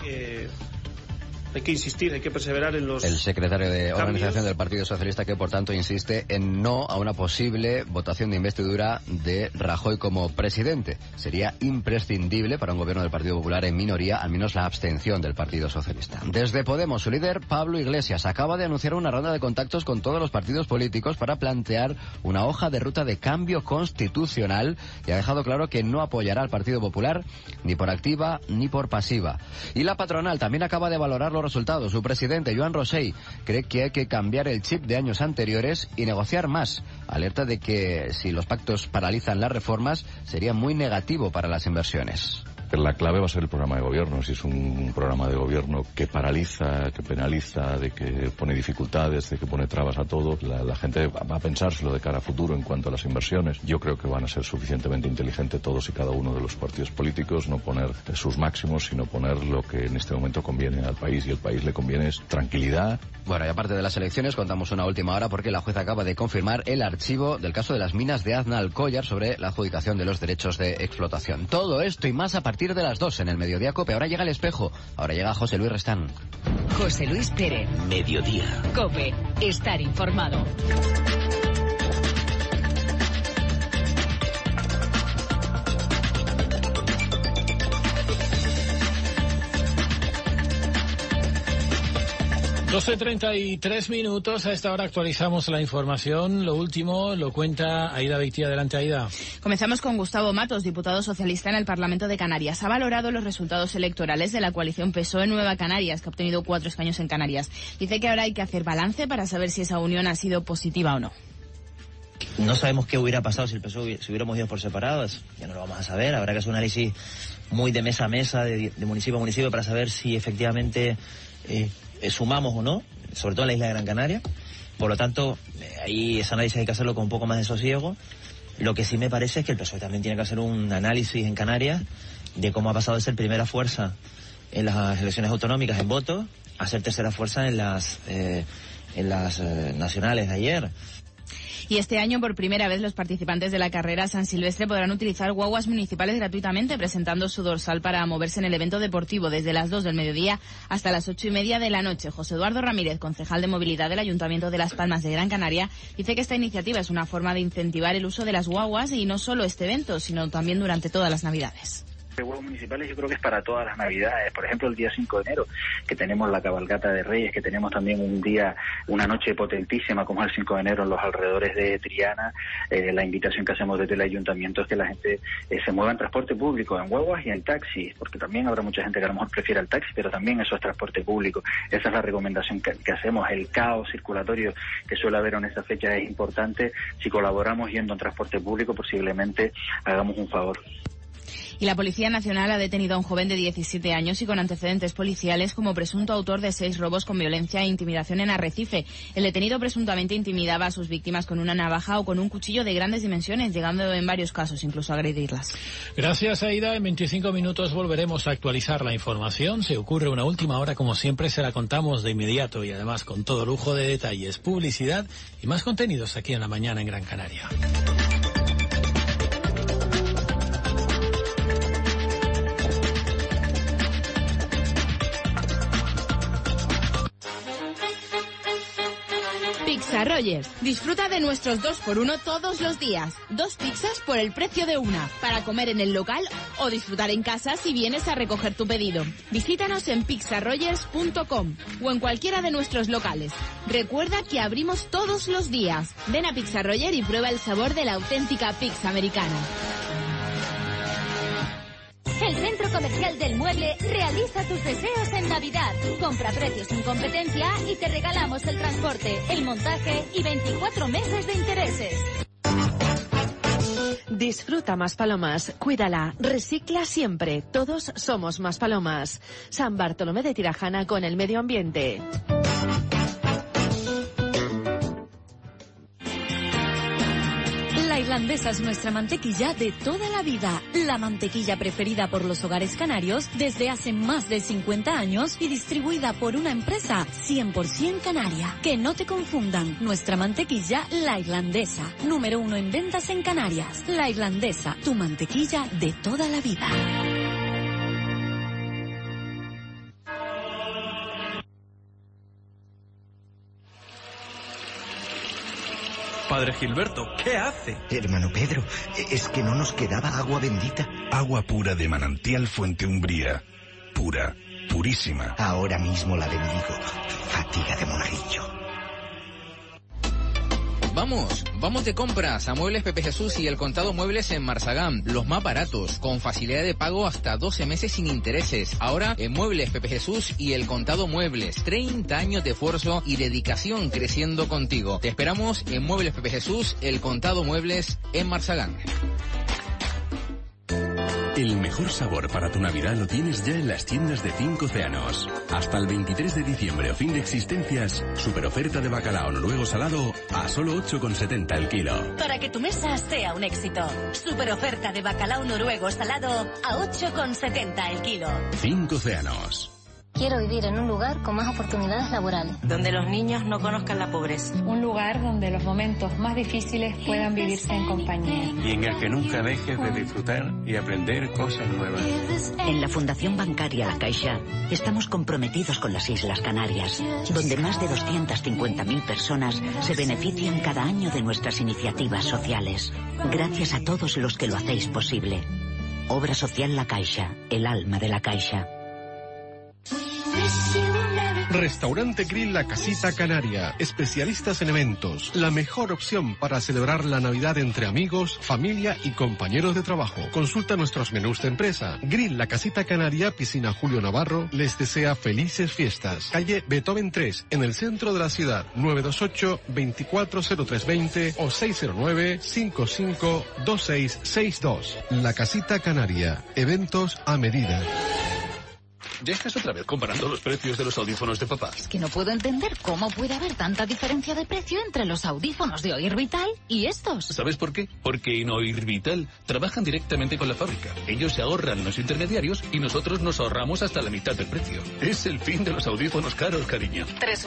Hay que insistir, hay que perseverar en los... El secretario de organización del Partido Socialista, que por tanto insiste en no a una posible votación de investidura de Rajoy como presidente. Sería imprescindible para un gobierno del Partido Popular en minoría, al menos la abstención del Partido Socialista. Desde Podemos, su líder, Pablo Iglesias, acaba de anunciar una ronda de contactos con todos los partidos políticos para plantear una hoja de ruta de cambio constitucional y ha dejado claro que no apoyará al Partido Popular ni por activa ni por pasiva. Y la patronal también acaba de valorar los resultados. Su presidente, Joan Rosell, cree que hay que cambiar el chip de años anteriores y negociar más. Alerta de que si los pactos paralizan las reformas, sería muy negativo para las inversiones. La clave va a ser el programa de gobierno. Si es un programa de gobierno que paraliza, que penaliza, de que pone dificultades, de que pone trabas a todo, la gente va a pensárselo de cara a futuro en cuanto a las inversiones. Yo creo que van a ser suficientemente inteligentes todos y cada uno de los partidos políticos, no poner sus máximos, sino poner lo que en este momento conviene al país, y el país le conviene es tranquilidad. Bueno, y aparte de las elecciones, contamos una última hora porque la jueza acaba de confirmar el archivo del caso de las minas de Aznalcóllar sobre la adjudicación de los derechos de explotación. Todo esto y más a partir de las 2 en el Mediodía COPE. Ahora llega el espejo, ahora llega José Luis Restán. José Luis Pérez. Mediodía. COPE, estar informado. 12:33. A esta hora actualizamos la información. Lo último lo cuenta Aida Beitía. Adelante, Aida. Comenzamos con Gustavo Matos, diputado socialista en el Parlamento de Canarias. Ha valorado los resultados electorales de la coalición PSOE Nueva Canarias, que ha obtenido 4 escaños en Canarias. Dice que ahora hay que hacer balance para saber si esa unión ha sido positiva o no. No sabemos qué hubiera pasado si el PSOE si hubiéramos ido por separados. Ya no lo vamos a saber. Habrá que hacer un análisis muy de mesa a mesa, de municipio a municipio, para saber si efectivamente sumamos o no, sobre todo en la isla de Gran Canaria. Por lo tanto, ahí ese análisis hay que hacerlo con un poco más de sosiego. Lo que sí me parece es que el PSOE también tiene que hacer un análisis en Canarias de cómo ha pasado de ser primera fuerza en las elecciones autonómicas en votos a ser tercera fuerza en las nacionales de ayer. Y este año, por primera vez, los participantes de la carrera San Silvestre podrán utilizar guaguas municipales gratuitamente, presentando su dorsal para moverse en el evento deportivo desde las 2 del mediodía hasta las 8:30 de la noche. José Eduardo Ramírez, concejal de movilidad del Ayuntamiento de Las Palmas de Gran Canaria, dice que esta iniciativa es una forma de incentivar el uso de las guaguas y no solo este evento, sino también durante todas las Navidades. De huevos municipales yo creo que es para todas las Navidades. Por ejemplo, el día 5 de enero, que tenemos la cabalgata de Reyes, que tenemos también una noche potentísima como es el 5 de enero en los alrededores de Triana. La invitación que hacemos desde el ayuntamiento es que la gente se mueva en transporte público, en guaguas y en taxis, porque también habrá mucha gente que a lo mejor prefiere el taxi, pero también eso es transporte público. Esa es la recomendación que hacemos. El caos circulatorio que suele haber en esta fecha es importante. Si colaboramos yendo en transporte público, posiblemente hagamos un favor. Y la Policía Nacional ha detenido a un joven de 17 años y con antecedentes policiales como presunto autor de 6 robos con violencia e intimidación en Arrecife. El detenido presuntamente intimidaba a sus víctimas con una navaja o con un cuchillo de grandes dimensiones, llegando en varios casos incluso a agredirlas. Gracias, Aida. En 25 minutos volveremos a actualizar la información. Se ocurre una última hora, como siempre, se la contamos de inmediato y además con todo lujo de detalles, publicidad y más contenidos aquí en la mañana en Gran Canaria. Pizza Rogers. Disfruta de nuestros 2x1 todos los días. 2 pizzas por el precio de una, para comer en el local o disfrutar en casa si vienes a recoger tu pedido. Visítanos en pizzarogers.com o en cualquiera de nuestros locales. Recuerda que abrimos todos los días. Ven a Pizza Roger y prueba el sabor de la auténtica pizza americana. El Centro Comercial del Mueble realiza tus deseos en Navidad. Compra precios sin competencia y te regalamos el transporte, el montaje y 24 meses de intereses. Disfruta Maspalomas, cuídala, recicla siempre. Todos somos Maspalomas. San Bartolomé de Tirajana con el medio ambiente. La Irlandesa es nuestra mantequilla de toda la vida, la mantequilla preferida por los hogares canarios desde hace más de 50 años y distribuida por una empresa 100% canaria. Que no te confundan, nuestra mantequilla La Irlandesa, número 1 en ventas en Canarias. La Irlandesa, tu mantequilla de toda la vida. Padre Gilberto, ¿qué hace? Hermano Pedro, es que no nos quedaba agua bendita. Agua pura de manantial Fuente Umbría. Pura, purísima. Ahora mismo la bendigo. Fatiga de monaguillo. Vamos de compras a Muebles Pepe Jesús y El Contado Muebles en Marsagán. Los más baratos, con facilidad de pago hasta 12 meses sin intereses. Ahora en Muebles Pepe Jesús y El Contado Muebles. 30 años de esfuerzo y dedicación creciendo contigo. Te esperamos en Muebles Pepe Jesús, El Contado Muebles en Marsagán. El mejor sabor para tu Navidad lo tienes ya en las tiendas de 5 Océanos. Hasta el 23 de diciembre o fin de existencias, super oferta de bacalao noruego salado a solo 8,70 el kilo. Para que tu mesa sea un éxito. Super oferta de bacalao noruego salado a 8,70 el kilo. 5 Océanos. Quiero vivir en un lugar con más oportunidades laborales. Donde los niños no conozcan la pobreza. Un lugar donde los momentos más difíciles puedan vivirse en compañía. Y en el que nunca dejes de disfrutar y aprender cosas nuevas. En la Fundación Bancaria La Caixa estamos comprometidos con las Islas Canarias, donde más de 250.000 personas se benefician cada año de nuestras iniciativas sociales. Gracias a todos los que lo hacéis posible. Obra Social La Caixa, el alma de La Caixa. Restaurante Grill La Casita Canaria, especialistas en eventos, la mejor opción para celebrar la Navidad entre amigos, familia y compañeros de trabajo. Consulta nuestros menús de empresa. Grill La Casita Canaria, Piscina Julio Navarro, les desea felices fiestas. Calle Beethoven 3, en el centro de la ciudad, 928-240320 o 609-552662. La Casita Canaria, eventos a medida. ¿Ya estás otra vez comparando los precios de los audífonos de papá? Es que no puedo entender cómo puede haber tanta diferencia de precio entre los audífonos de Oír Vital y estos. ¿Sabes por qué? Porque en Oír Vital trabajan directamente con la fábrica. Ellos se ahorran los intermediarios y nosotros nos ahorramos hasta la mitad del precio. Es el fin de los audífonos caros, cariño.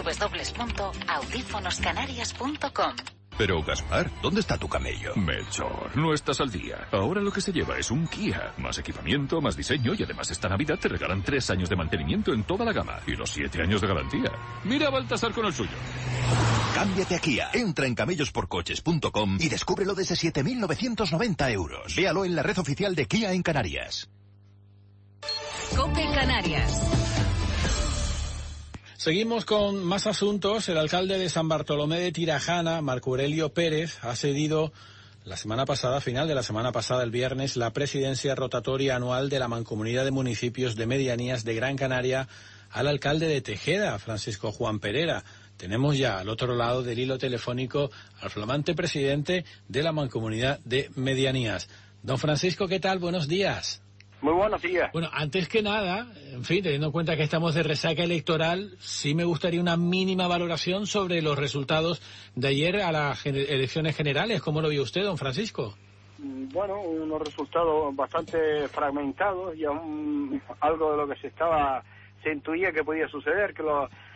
www.audífonoscanarias.com. Pero, Gaspar, ¿dónde está tu camello? Melchor, no estás al día. Ahora lo que se lleva es un Kia. Más equipamiento, más diseño y además esta Navidad te regalan 3 años de mantenimiento en toda la gama y los 7 años de garantía. Mira a Baltasar con el suyo. Cámbiate a Kia. Entra en camellosporcoches.com y descúbrelo desde 7.990 euros. Véalo en la red oficial de Kia en Canarias. COPE Canarias. Seguimos con más asuntos. El alcalde de San Bartolomé de Tirajana, Marco Aurelio Pérez, ha cedido la semana pasada, final de la semana pasada, el viernes, la presidencia rotatoria anual de la Mancomunidad de Municipios de Medianías de Gran Canaria al alcalde de Tejeda, Francisco Juan Pereira. Tenemos ya al otro lado del hilo telefónico al flamante presidente de la Mancomunidad de Medianías. Don Francisco, ¿qué tal? Buenos días. Muy buenos días. Bueno, antes que nada, en fin, teniendo en cuenta que estamos de resaca electoral, sí me gustaría una mínima valoración sobre los resultados de ayer a las elecciones generales. ¿Cómo lo vio usted, don Francisco? Bueno, unos resultados bastante fragmentados y algo de lo que se intuía que podía suceder, que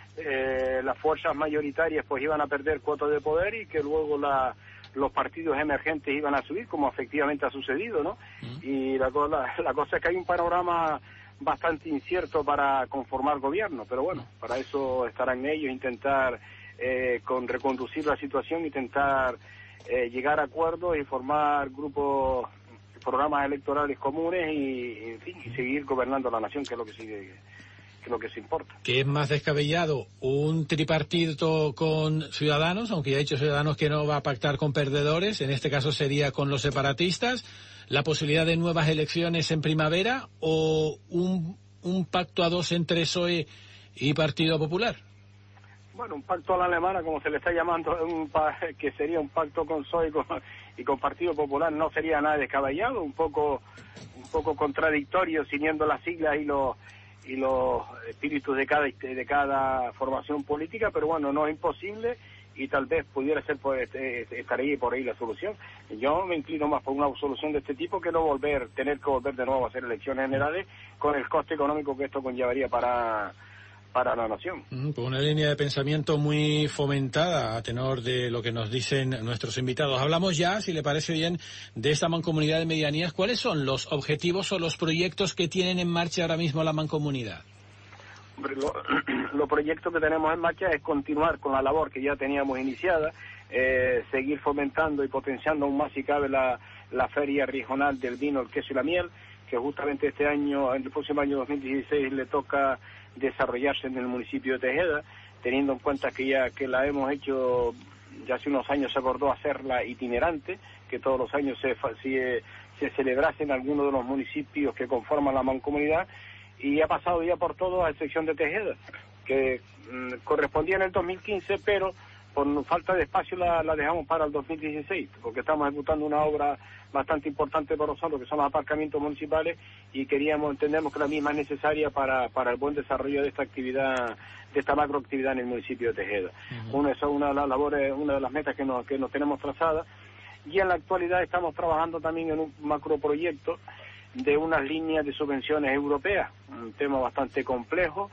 las fuerzas mayoritarias pues iban a perder cuotas de poder y que luego los partidos emergentes iban a subir, como efectivamente ha sucedido, ¿no? Y la cosa es que hay un panorama bastante incierto para conformar gobierno, pero bueno, para eso estarán ellos, intentar reconducir la situación, intentar llegar a acuerdos y formar grupos, programas electorales comunes y en fin, y seguir gobernando la nación, que es lo que sigue, que es lo que se importa. ¿Qué es más descabellado? ¿Un tripartito con Ciudadanos, aunque ya ha dicho Ciudadanos que no va a pactar con perdedores, en este caso sería con los separatistas, la posibilidad de nuevas elecciones en primavera o un pacto a dos entre PSOE y Partido Popular? Bueno, un pacto a la alemana, como se le está llamando, que sería un pacto con PSOE y con Partido Popular, no sería nada descabellado, un poco contradictorio, siguiendo las siglas y los espíritus de cada formación política, pero bueno, no es imposible y tal vez pudiera ser estaría por ahí la solución. Yo me inclino más por una solución de este tipo que no tener que volver de nuevo a hacer elecciones generales con el coste económico que esto conllevaría para la nación. Pues una línea de pensamiento muy fomentada a tenor de lo que nos dicen nuestros invitados. Hablamos ya, si le parece bien, de esta mancomunidad de medianías. ¿Cuáles son los objetivos o los proyectos que tienen en marcha ahora mismo la mancomunidad? Hombre, los proyectos que tenemos en marcha es continuar con la labor que ya teníamos iniciada, seguir fomentando y potenciando aún más si cabe la feria regional del vino, el queso y la miel, que justamente este año, en el próximo año 2016, le toca desarrollarse en el municipio de Tejeda, teniendo en cuenta que la hemos hecho, ya hace unos años se acordó hacerla itinerante, que todos los años se celebrase en alguno de los municipios que conforman la mancomunidad, y ha pasado ya por todo a excepción de Tejeda, que correspondía en el 2015, pero por falta de espacio la dejamos para el 2016, porque estamos ejecutando una obra bastante importante para nosotros, que son los aparcamientos municipales, y entendemos que la misma es necesaria para el buen desarrollo de esta actividad, de esta macroactividad en el municipio de Tejeda. Una de las labores, una de las metas que nos tenemos trazadas, y en la actualidad estamos trabajando también en un macroproyecto de unas líneas de subvenciones europeas, un tema bastante complejo,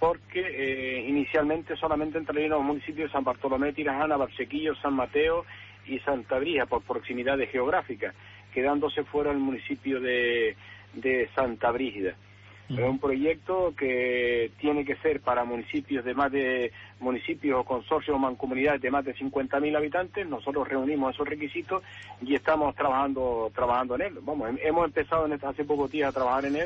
porque inicialmente solamente entrarían los municipios de San Bartolomé, Tirajana, Barsequillo, San Mateo y Santa Brígida por proximidades geográficas, quedándose fuera el municipio de Santa Brígida. Es un proyecto que tiene que ser para municipios municipios o consorcios o mancomunidades de más de 50.000 habitantes. Nosotros reunimos esos requisitos y estamos trabajando en él. Hemos empezado hace pocos días a trabajar en él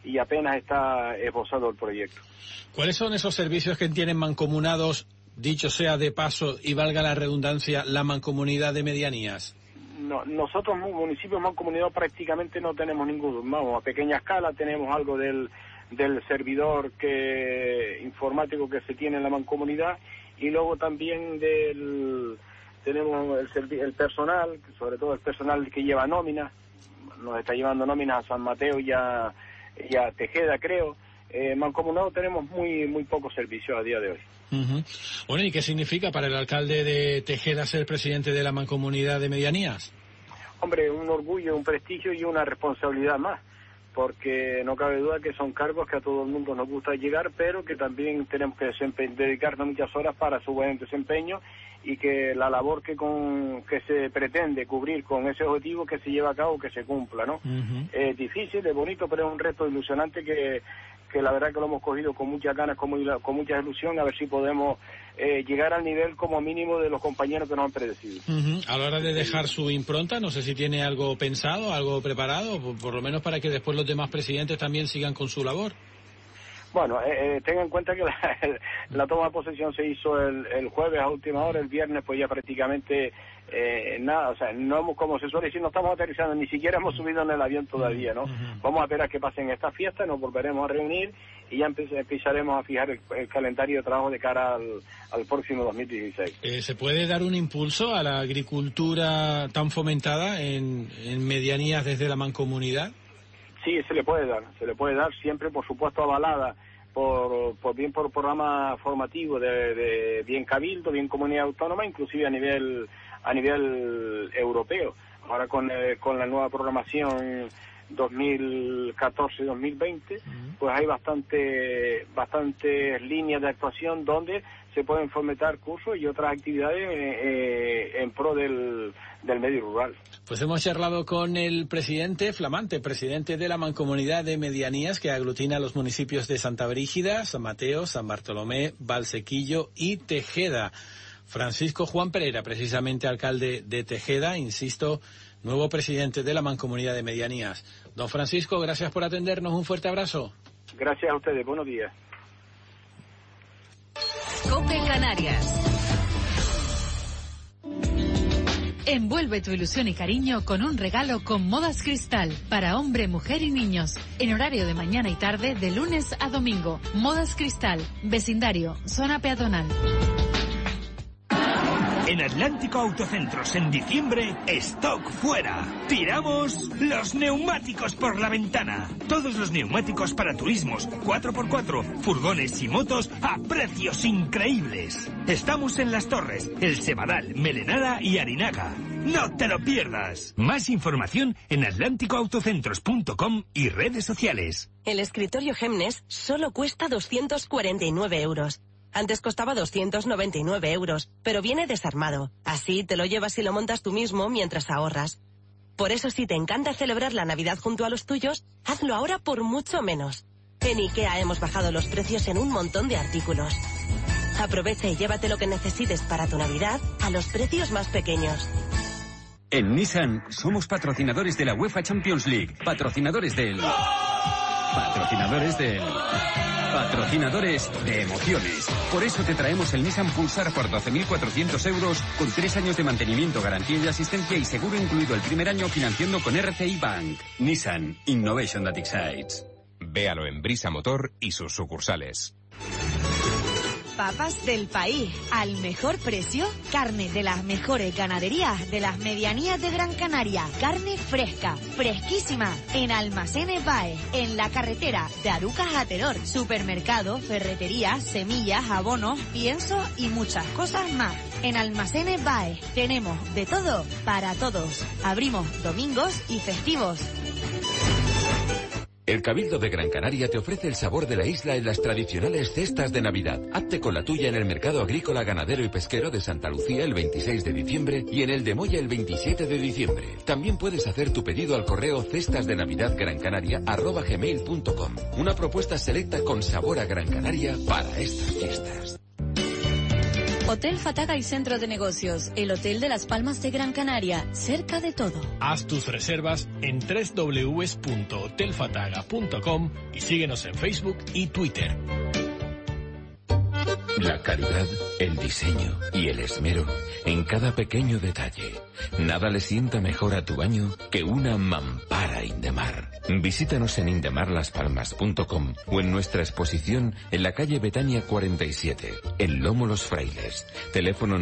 y apenas está esbozado el proyecto. ¿Cuáles son esos servicios que tienen mancomunados, dicho sea de paso y valga la redundancia, la mancomunidad de medianías? No, nosotros, municipios mancomunados, prácticamente no tenemos ninguno. Vamos, a pequeña escala tenemos algo del servidor informático que se tiene en la mancomunidad, y luego también tenemos el personal, sobre todo el personal que lleva nóminas. Nos está llevando nóminas a San Mateo y a Tejeda, creo. Mancomunado tenemos muy pocos servicios a día de hoy. Uh-huh. Bueno, ¿y qué significa para el alcalde de Tejeda ser presidente de la mancomunidad de medianías? Hombre, un orgullo, un prestigio y una responsabilidad más, porque no cabe duda que son cargos que a todo el mundo nos gusta llegar, pero que también tenemos que dedicarnos muchas horas para su buen desempeño, y que la labor que se pretende cubrir con ese objetivo que se lleva a cabo, que se cumpla, ¿no? Uh-huh. Es difícil, es bonito, pero es un reto ilusionante que la verdad que lo hemos cogido con muchas ganas, con mucha ilusión, a ver si podemos llegar al nivel como mínimo de los compañeros que nos han predecido. Uh-huh. A la hora de dejar su impronta, no sé si tiene algo pensado, algo preparado, por lo menos para que después los demás presidentes también sigan con su labor. Bueno, tenga en cuenta que la toma de posesión se hizo el jueves a última hora. El viernes pues ya prácticamente nada, o sea, no hemos, como se suele decir, no estamos aterrizando, ni siquiera hemos subido en el avión todavía, ¿no? Vamos a esperar que pasen esta fiesta, nos volveremos a reunir y ya empezaremos a fijar el calendario de trabajo de cara al próximo 2016. ¿Se puede dar un impulso a la agricultura tan fomentada en medianías desde la mancomunidad? Sí, se le puede dar siempre, por supuesto, avalada por programa formativo de bien cabildo, bien comunidad autónoma, inclusive a nivel europeo. Ahora con la nueva programación 2014-2020, pues hay bastantes líneas de actuación donde se pueden fomentar cursos y otras actividades en pro del medio rural. Pues hemos charlado con el flamante presidente de la Mancomunidad de Medianías, que aglutina los municipios de Santa Brígida, San Mateo, San Bartolomé, Valsequillo y Tejeda. Francisco Juan Pereira, precisamente alcalde de Tejeda, insisto, nuevo presidente de la Mancomunidad de Medianías. Don Francisco, gracias por atendernos, un fuerte abrazo. Gracias a ustedes, buenos días. COPE Canarias. Envuelve tu ilusión y cariño con un regalo con Modas Cristal para hombre, mujer y niños. En horario de mañana y tarde, de lunes a domingo. Modas Cristal, vecindario, zona peatonal. En Atlántico Autocentros en diciembre, stock fuera. Tiramos los neumáticos por la ventana. Todos los neumáticos para turismos, 4x4, furgones y motos a precios increíbles. Estamos en Las Torres, El Sebadal, Melenara y Arinaga. ¡No te lo pierdas! Más información en atlánticoautocentros.com y redes sociales. El escritorio Gemnes solo cuesta 249 euros. Antes costaba 299 euros, pero viene desarmado. Así te lo llevas y lo montas tú mismo mientras ahorras. Por eso, si te encanta celebrar la Navidad junto a los tuyos, hazlo ahora por mucho menos. En IKEA hemos bajado los precios en un montón de artículos. Aprovecha y llévate lo que necesites para tu Navidad a los precios más pequeños. En Nissan somos patrocinadores de la UEFA Champions League, patrocinadores de emociones. Por eso te traemos el Nissan Pulsar por 12.400 euros con 3 años de mantenimiento, garantía y asistencia y seguro incluido el primer año financiando con RCI Bank. Nissan Innovation that excites. Véalo en Brisa Motor y sus sucursales. Papas del país, al mejor precio, carne de las mejores ganaderías de las medianías de Gran Canaria, carne fresca, fresquísima, en Almacenes Baez, en la carretera de Arucas a Teror, supermercado, ferretería, semillas, abonos, pienso y muchas cosas más. En Almacenes Baez tenemos de todo para todos. Abrimos domingos y festivos. El Cabildo de Gran Canaria te ofrece el sabor de la isla en las tradicionales cestas de Navidad. Hazte con la tuya en el Mercado Agrícola, Ganadero y Pesquero de Santa Lucía el 26 de diciembre y en el de Moya el 27 de diciembre. También puedes hacer tu pedido al correo cestasdenavidadgrancanaria@gmail.com. Una propuesta selecta con sabor a Gran Canaria para estas fiestas. Hotel Fataga y Centro de Negocios, el Hotel de las Palmas de Gran Canaria, cerca de todo. Haz tus reservas en www.hotelfataga.com y síguenos en Facebook y Twitter. La calidad, el diseño y el esmero en cada pequeño detalle. Nada le sienta mejor a tu baño que una mampara Indemar. Visítanos en indemarlaspalmas.com o en nuestra exposición en la calle Betania 47, en Lomo Los Frailes. Teléfono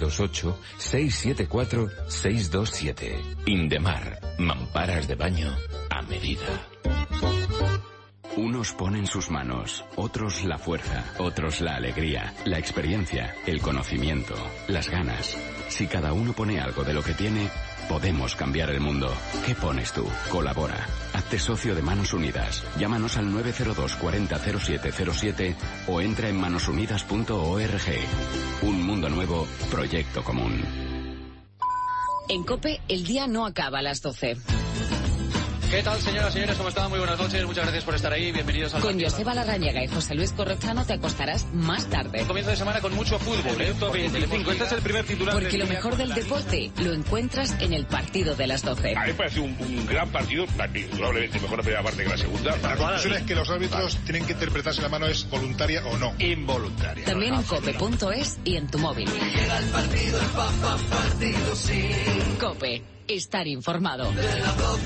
928-674-627. Indemar, mamparas de baño a medida. Unos ponen sus manos, otros la fuerza, otros la alegría, la experiencia, el conocimiento, las ganas. Si cada uno pone algo de lo que tiene, podemos cambiar el mundo. ¿Qué pones tú? Colabora. Hazte socio de Manos Unidas. Llámanos al 902 40 0707 o entra en manosunidas.org. Un mundo nuevo, proyecto común. En COPE, el día no acaba a las 12. ¿Qué tal, señoras y señores? ¿Cómo están? Muy buenas noches. Muchas gracias por estar ahí. Bienvenidos al... Con Joseba Larrañaga y José Luis Corrochano te acostarás más tarde. Comienzo de semana con mucho fútbol. Minuto 25. Este es el primer titular. Porque lo mejor del deporte lo encuentras en el partido de las 12. A mí me parece un gran partido. Probablemente mejor la primera parte que la segunda. La conclusión es que los árbitros tienen que interpretar si la mano es voluntaria o no. Involuntaria. También en cope.es y en tu móvil. Llega el partido, partido, sí. COPE. Estar informado. De las 12.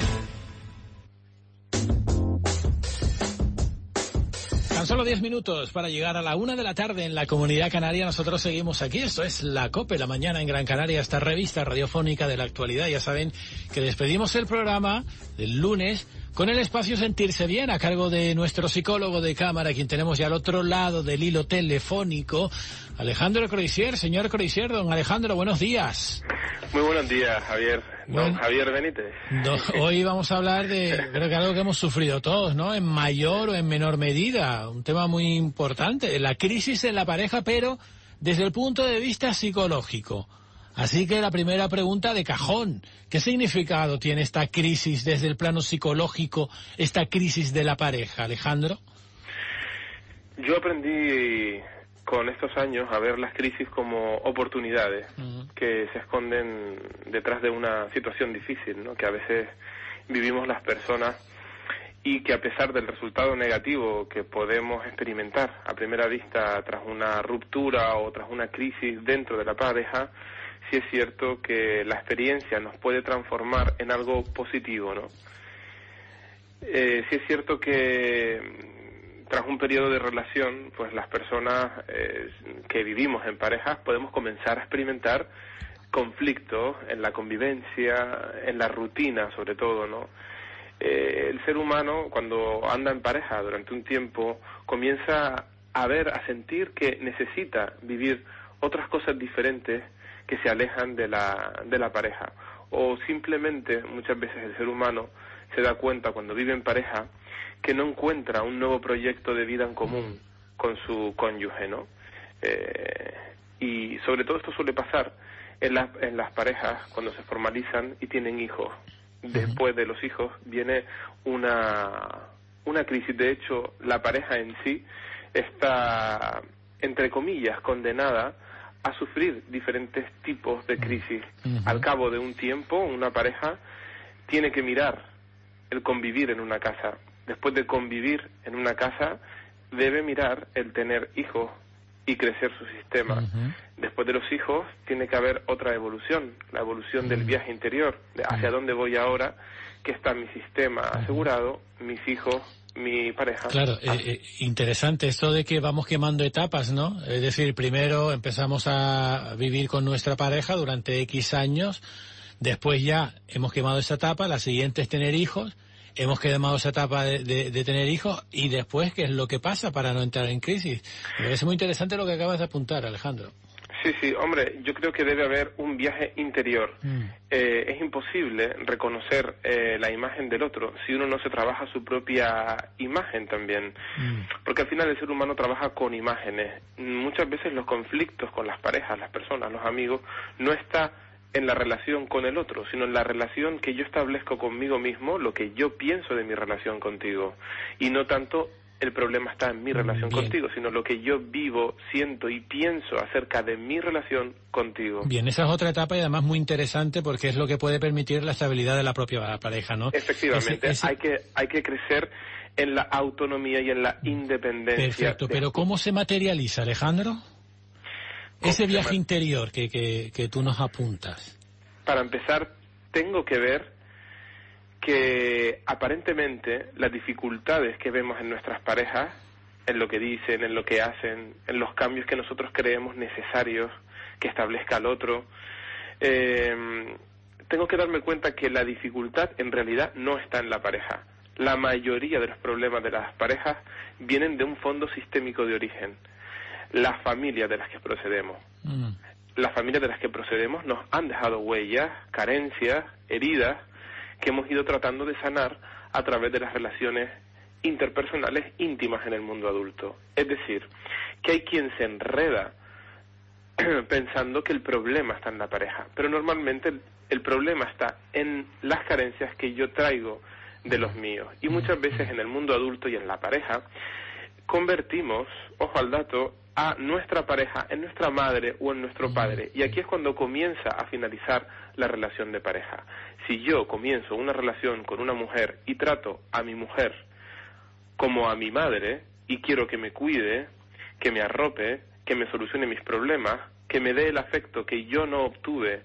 Tan solo 10 minutos para llegar a la 1 de la tarde en la Comunidad Canaria. Nosotros seguimos aquí. Esto es la COPE, la mañana en Gran Canaria, esta revista radiofónica de la actualidad. Ya saben que despedimos el programa del lunes con el espacio Sentirse Bien, a cargo de nuestro psicólogo de cámara, quien tenemos ya al otro lado del hilo telefónico, Alejandro Croisier. Señor Croisier, don Alejandro, buenos días. Muy buenos días, Javier. Don Javier Benítez. Hoy vamos a hablar de, creo que algo que hemos sufrido todos, ¿no? En mayor o en menor medida. Un tema muy importante, la crisis en la pareja, pero desde el punto de vista psicológico. Así que la primera pregunta de cajón, ¿qué significado tiene esta crisis desde el plano psicológico, esta crisis de la pareja, Alejandro? Yo aprendí con estos años a ver las crisis como oportunidades que se esconden detrás de una situación difícil, ¿no? Que a veces vivimos las personas y que a pesar del resultado negativo que podemos experimentar a primera vista tras una ruptura o tras una crisis dentro de la pareja, sí es cierto que la experiencia nos puede transformar en algo positivo, ¿no? Sí es cierto que tras un periodo de relación, pues las personas que vivimos en parejas podemos comenzar a experimentar conflictos en la convivencia, en la rutina sobre todo, ¿no? El ser humano, cuando anda en pareja durante un tiempo, comienza a ver, a sentir que necesita vivir otras cosas diferentes que se alejan de la pareja. O simplemente, muchas veces el ser humano se da cuenta cuando vive en pareja que no encuentra un nuevo proyecto de vida en común con su cónyuge, ¿no? Y sobre todo esto suele pasar en las parejas cuando se formalizan y tienen hijos. Después de los hijos viene una crisis. De hecho, la pareja en sí está, entre comillas, condenada a sufrir diferentes tipos de crisis. Al cabo de un tiempo, una pareja tiene que mirar el convivir en una casa. Después de convivir en una casa, debe mirar el tener hijos y crecer su sistema. Después de los hijos, tiene que haber otra evolución, la evolución del viaje interior, de hacia dónde voy ahora, que está mi sistema asegurado, mis hijos, mi pareja. Claro, interesante esto de que vamos quemando etapas, ¿no? Es decir, primero empezamos a vivir con nuestra pareja durante X años, después ya hemos quemado esa etapa, la siguiente es tener hijos, hemos quemado esa etapa de tener hijos, y después, ¿qué es lo que pasa para no entrar en crisis? Me parece muy interesante lo que acabas de apuntar, Alejandro. Sí, hombre, yo creo que debe haber un viaje interior. Es imposible reconocer la imagen del otro si uno no se trabaja su propia imagen también. Porque al final el ser humano trabaja con imágenes. Muchas veces los conflictos con las parejas, las personas, los amigos, no está en la relación con el otro, sino en la relación que yo establezco conmigo mismo, lo que yo pienso de mi relación contigo, y no tanto el problema está en mi relación contigo, sino lo que yo vivo, siento y pienso acerca de mi relación contigo. Bien, esa es otra etapa y además muy interesante porque es lo que puede permitir la estabilidad de la propia pareja, ¿no? Efectivamente, hay que crecer en la autonomía y en la independencia. Perfecto, pero ¿cómo se materializa, Alejandro? Ese viaje interior que tú nos apuntas. Para empezar, tengo que ver que aparentemente las dificultades que vemos en nuestras parejas, en lo que dicen, en lo que hacen, en los cambios que nosotros creemos necesarios que establezca el otro, tengo que darme cuenta que la dificultad en realidad no está en la pareja. La mayoría de los problemas de las parejas vienen de un fondo sistémico de origen. Las familias de las que procedemos. Las familias de las que procedemos nos han dejado huellas, carencias, heridas, que hemos ido tratando de sanar a través de las relaciones interpersonales íntimas en el mundo adulto. Es decir, que hay quien se enreda pensando que el problema está en la pareja, pero normalmente el problema está en las carencias que yo traigo de los míos. Y muchas veces en el mundo adulto y en la pareja convertimos, ojo al dato, a nuestra pareja en nuestra madre o en nuestro padre. Y aquí es cuando comienza a finalizar la relación de pareja. Si yo comienzo una relación con una mujer y trato a mi mujer como a mi madre y quiero que me cuide, que me arrope, que me solucione mis problemas, que me dé el afecto que yo no obtuve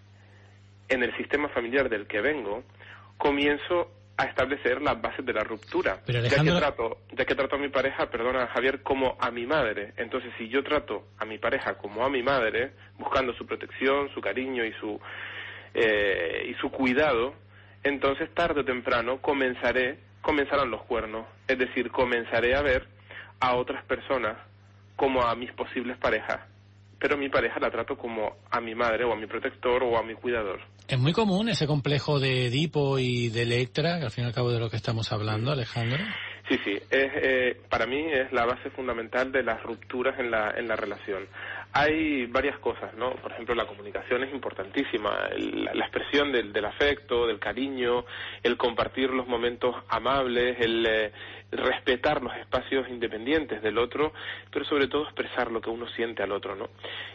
en el sistema familiar del que vengo, comienzo a establecer las bases de la ruptura. Pero Alejandro... ya que trato a mi pareja, perdona Javier, como a mi madre. Entonces, si yo trato a mi pareja como a mi madre, buscando su protección, su cariño y su cuidado, entonces tarde o temprano comenzarán los cuernos. Es decir, comenzaré a ver a otras personas como a mis posibles parejas. Pero mi pareja la trato como a mi madre o a mi protector o a mi cuidador. Es muy común ese complejo de Edipo y de Electra, que al fin y al cabo de lo que estamos hablando, Alejandro. Sí, para mí es la base fundamental de las rupturas en la relación. Hay varias cosas, ¿no? Por ejemplo, la comunicación es importantísima, la expresión del afecto, del cariño, el compartir los momentos amables, el respetar los espacios independientes del otro, pero sobre todo expresar lo que uno siente al otro, ¿no?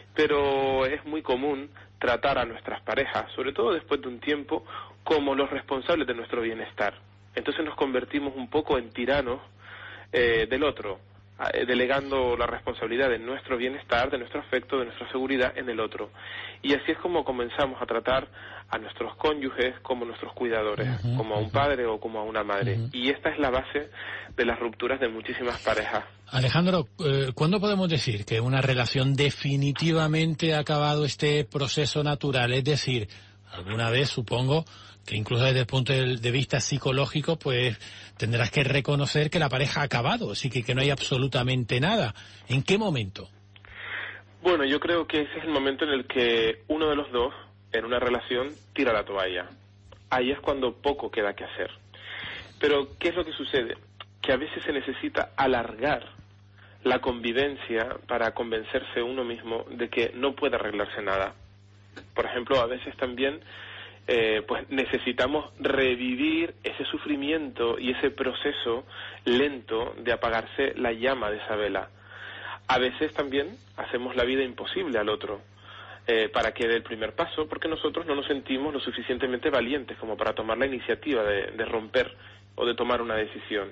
Pero es muy común tratar a nuestras parejas, sobre todo después de un tiempo, como los responsables de nuestro bienestar. Entonces nos convertimos un poco en tiranos del otro, delegando la responsabilidad de nuestro bienestar, de nuestro afecto, de nuestra seguridad en el otro. Y así es como comenzamos a tratar a nuestros cónyuges como nuestros cuidadores, como a un padre o como a una madre. Y esta es la base de las rupturas de muchísimas parejas. Alejandro, ¿cuándo podemos decir que una relación definitivamente ha acabado este proceso natural? Es decir, alguna vez supongo que incluso desde el punto de vista psicológico, pues tendrás que reconocer que la pareja ha acabado, así que no hay absolutamente nada. ¿En qué momento? Bueno, yo creo que ese es el momento en el que uno de los dos, en una relación, tira la toalla. Ahí es cuando poco queda que hacer. Pero, ¿qué es lo que sucede? Que a veces se necesita alargar la convivencia para convencerse uno mismo de que no puede arreglarse nada. Por ejemplo, a veces también pues necesitamos revivir ese sufrimiento y ese proceso lento de apagarse la llama de esa vela. A veces también hacemos la vida imposible al otro para que dé el primer paso, porque nosotros no nos sentimos lo suficientemente valientes como para tomar la iniciativa de romper o de tomar una decisión.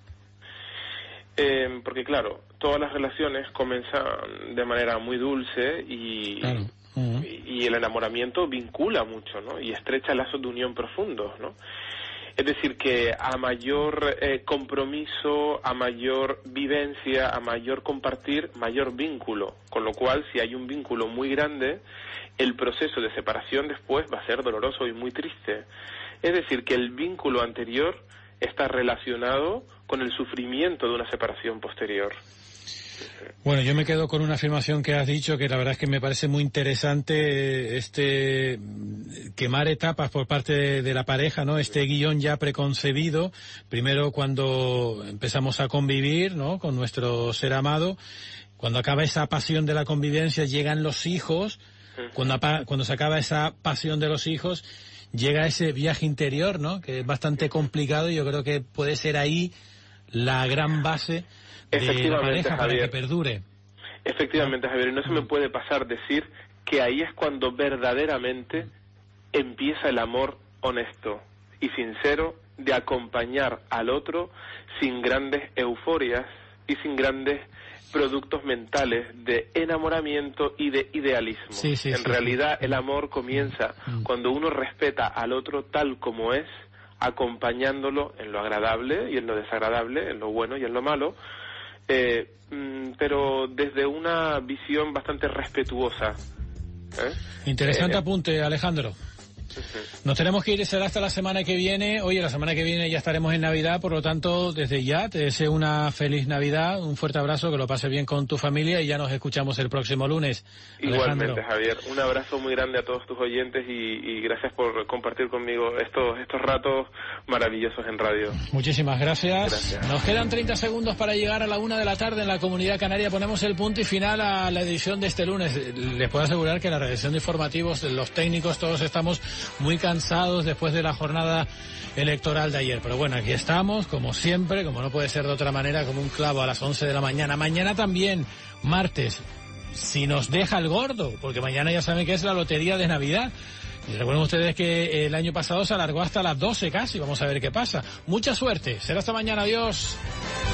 Porque claro, todas las relaciones comienzan de manera muy dulce y el enamoramiento vincula mucho, ¿no? Y estrecha lazos de unión profundos, ¿no? Es decir, que a mayor compromiso, a mayor vivencia, a mayor compartir, mayor vínculo. Con lo cual, si hay un vínculo muy grande, el proceso de separación después va a ser doloroso y muy triste. Es decir, que el vínculo anterior está relacionado con el sufrimiento de una separación posterior. Bueno, yo me quedo con una afirmación que has dicho, que la verdad es que me parece muy interesante, quemar etapas por parte de la pareja, ¿no? Este guión ya preconcebido, primero cuando empezamos a convivir, ¿no? Con nuestro ser amado, cuando acaba esa pasión de la convivencia llegan los hijos, cuando se acaba esa pasión de los hijos llega ese viaje interior, ¿no? Que es bastante complicado y yo creo que puede ser ahí la gran base de la pareja para que perdure. Efectivamente, Javier, y no se me puede pasar decir que ahí es cuando verdaderamente empieza el amor honesto y sincero de acompañar al otro sin grandes euforias y sin grandes productos mentales de enamoramiento y de idealismo. En realidad el amor comienza cuando uno respeta al otro tal como es, acompañándolo en lo agradable y en lo desagradable, en lo bueno y en lo malo, pero desde una visión bastante respetuosa. Interesante apunte, Alejandro. Nos tenemos que ir, será hasta la semana que viene. Oye, la semana que viene ya estaremos en Navidad, por lo tanto, desde ya te deseo una feliz Navidad, un fuerte abrazo, que lo pases bien con tu familia y ya nos escuchamos el próximo lunes. Igualmente, Alejandro. Javier, un abrazo muy grande a todos tus oyentes y gracias por compartir conmigo estos ratos maravillosos en radio. Muchísimas gracias. Nos quedan 30 segundos para llegar a la 1 de la tarde en la Comunidad Canaria. Ponemos el punto y final a la edición de este lunes. Les puedo asegurar que la redacción de informativos, los técnicos, todos estamos muy cansados después de la jornada electoral de ayer. Pero bueno, aquí estamos, como siempre, como no puede ser de otra manera, como un clavo a las 11 de la mañana. Mañana también, martes, si nos deja el gordo, porque mañana ya saben que es la lotería de Navidad. Y recuerden ustedes que el año pasado se alargó hasta las 12 casi. Vamos a ver qué pasa. Mucha suerte. Será hasta mañana. Adiós.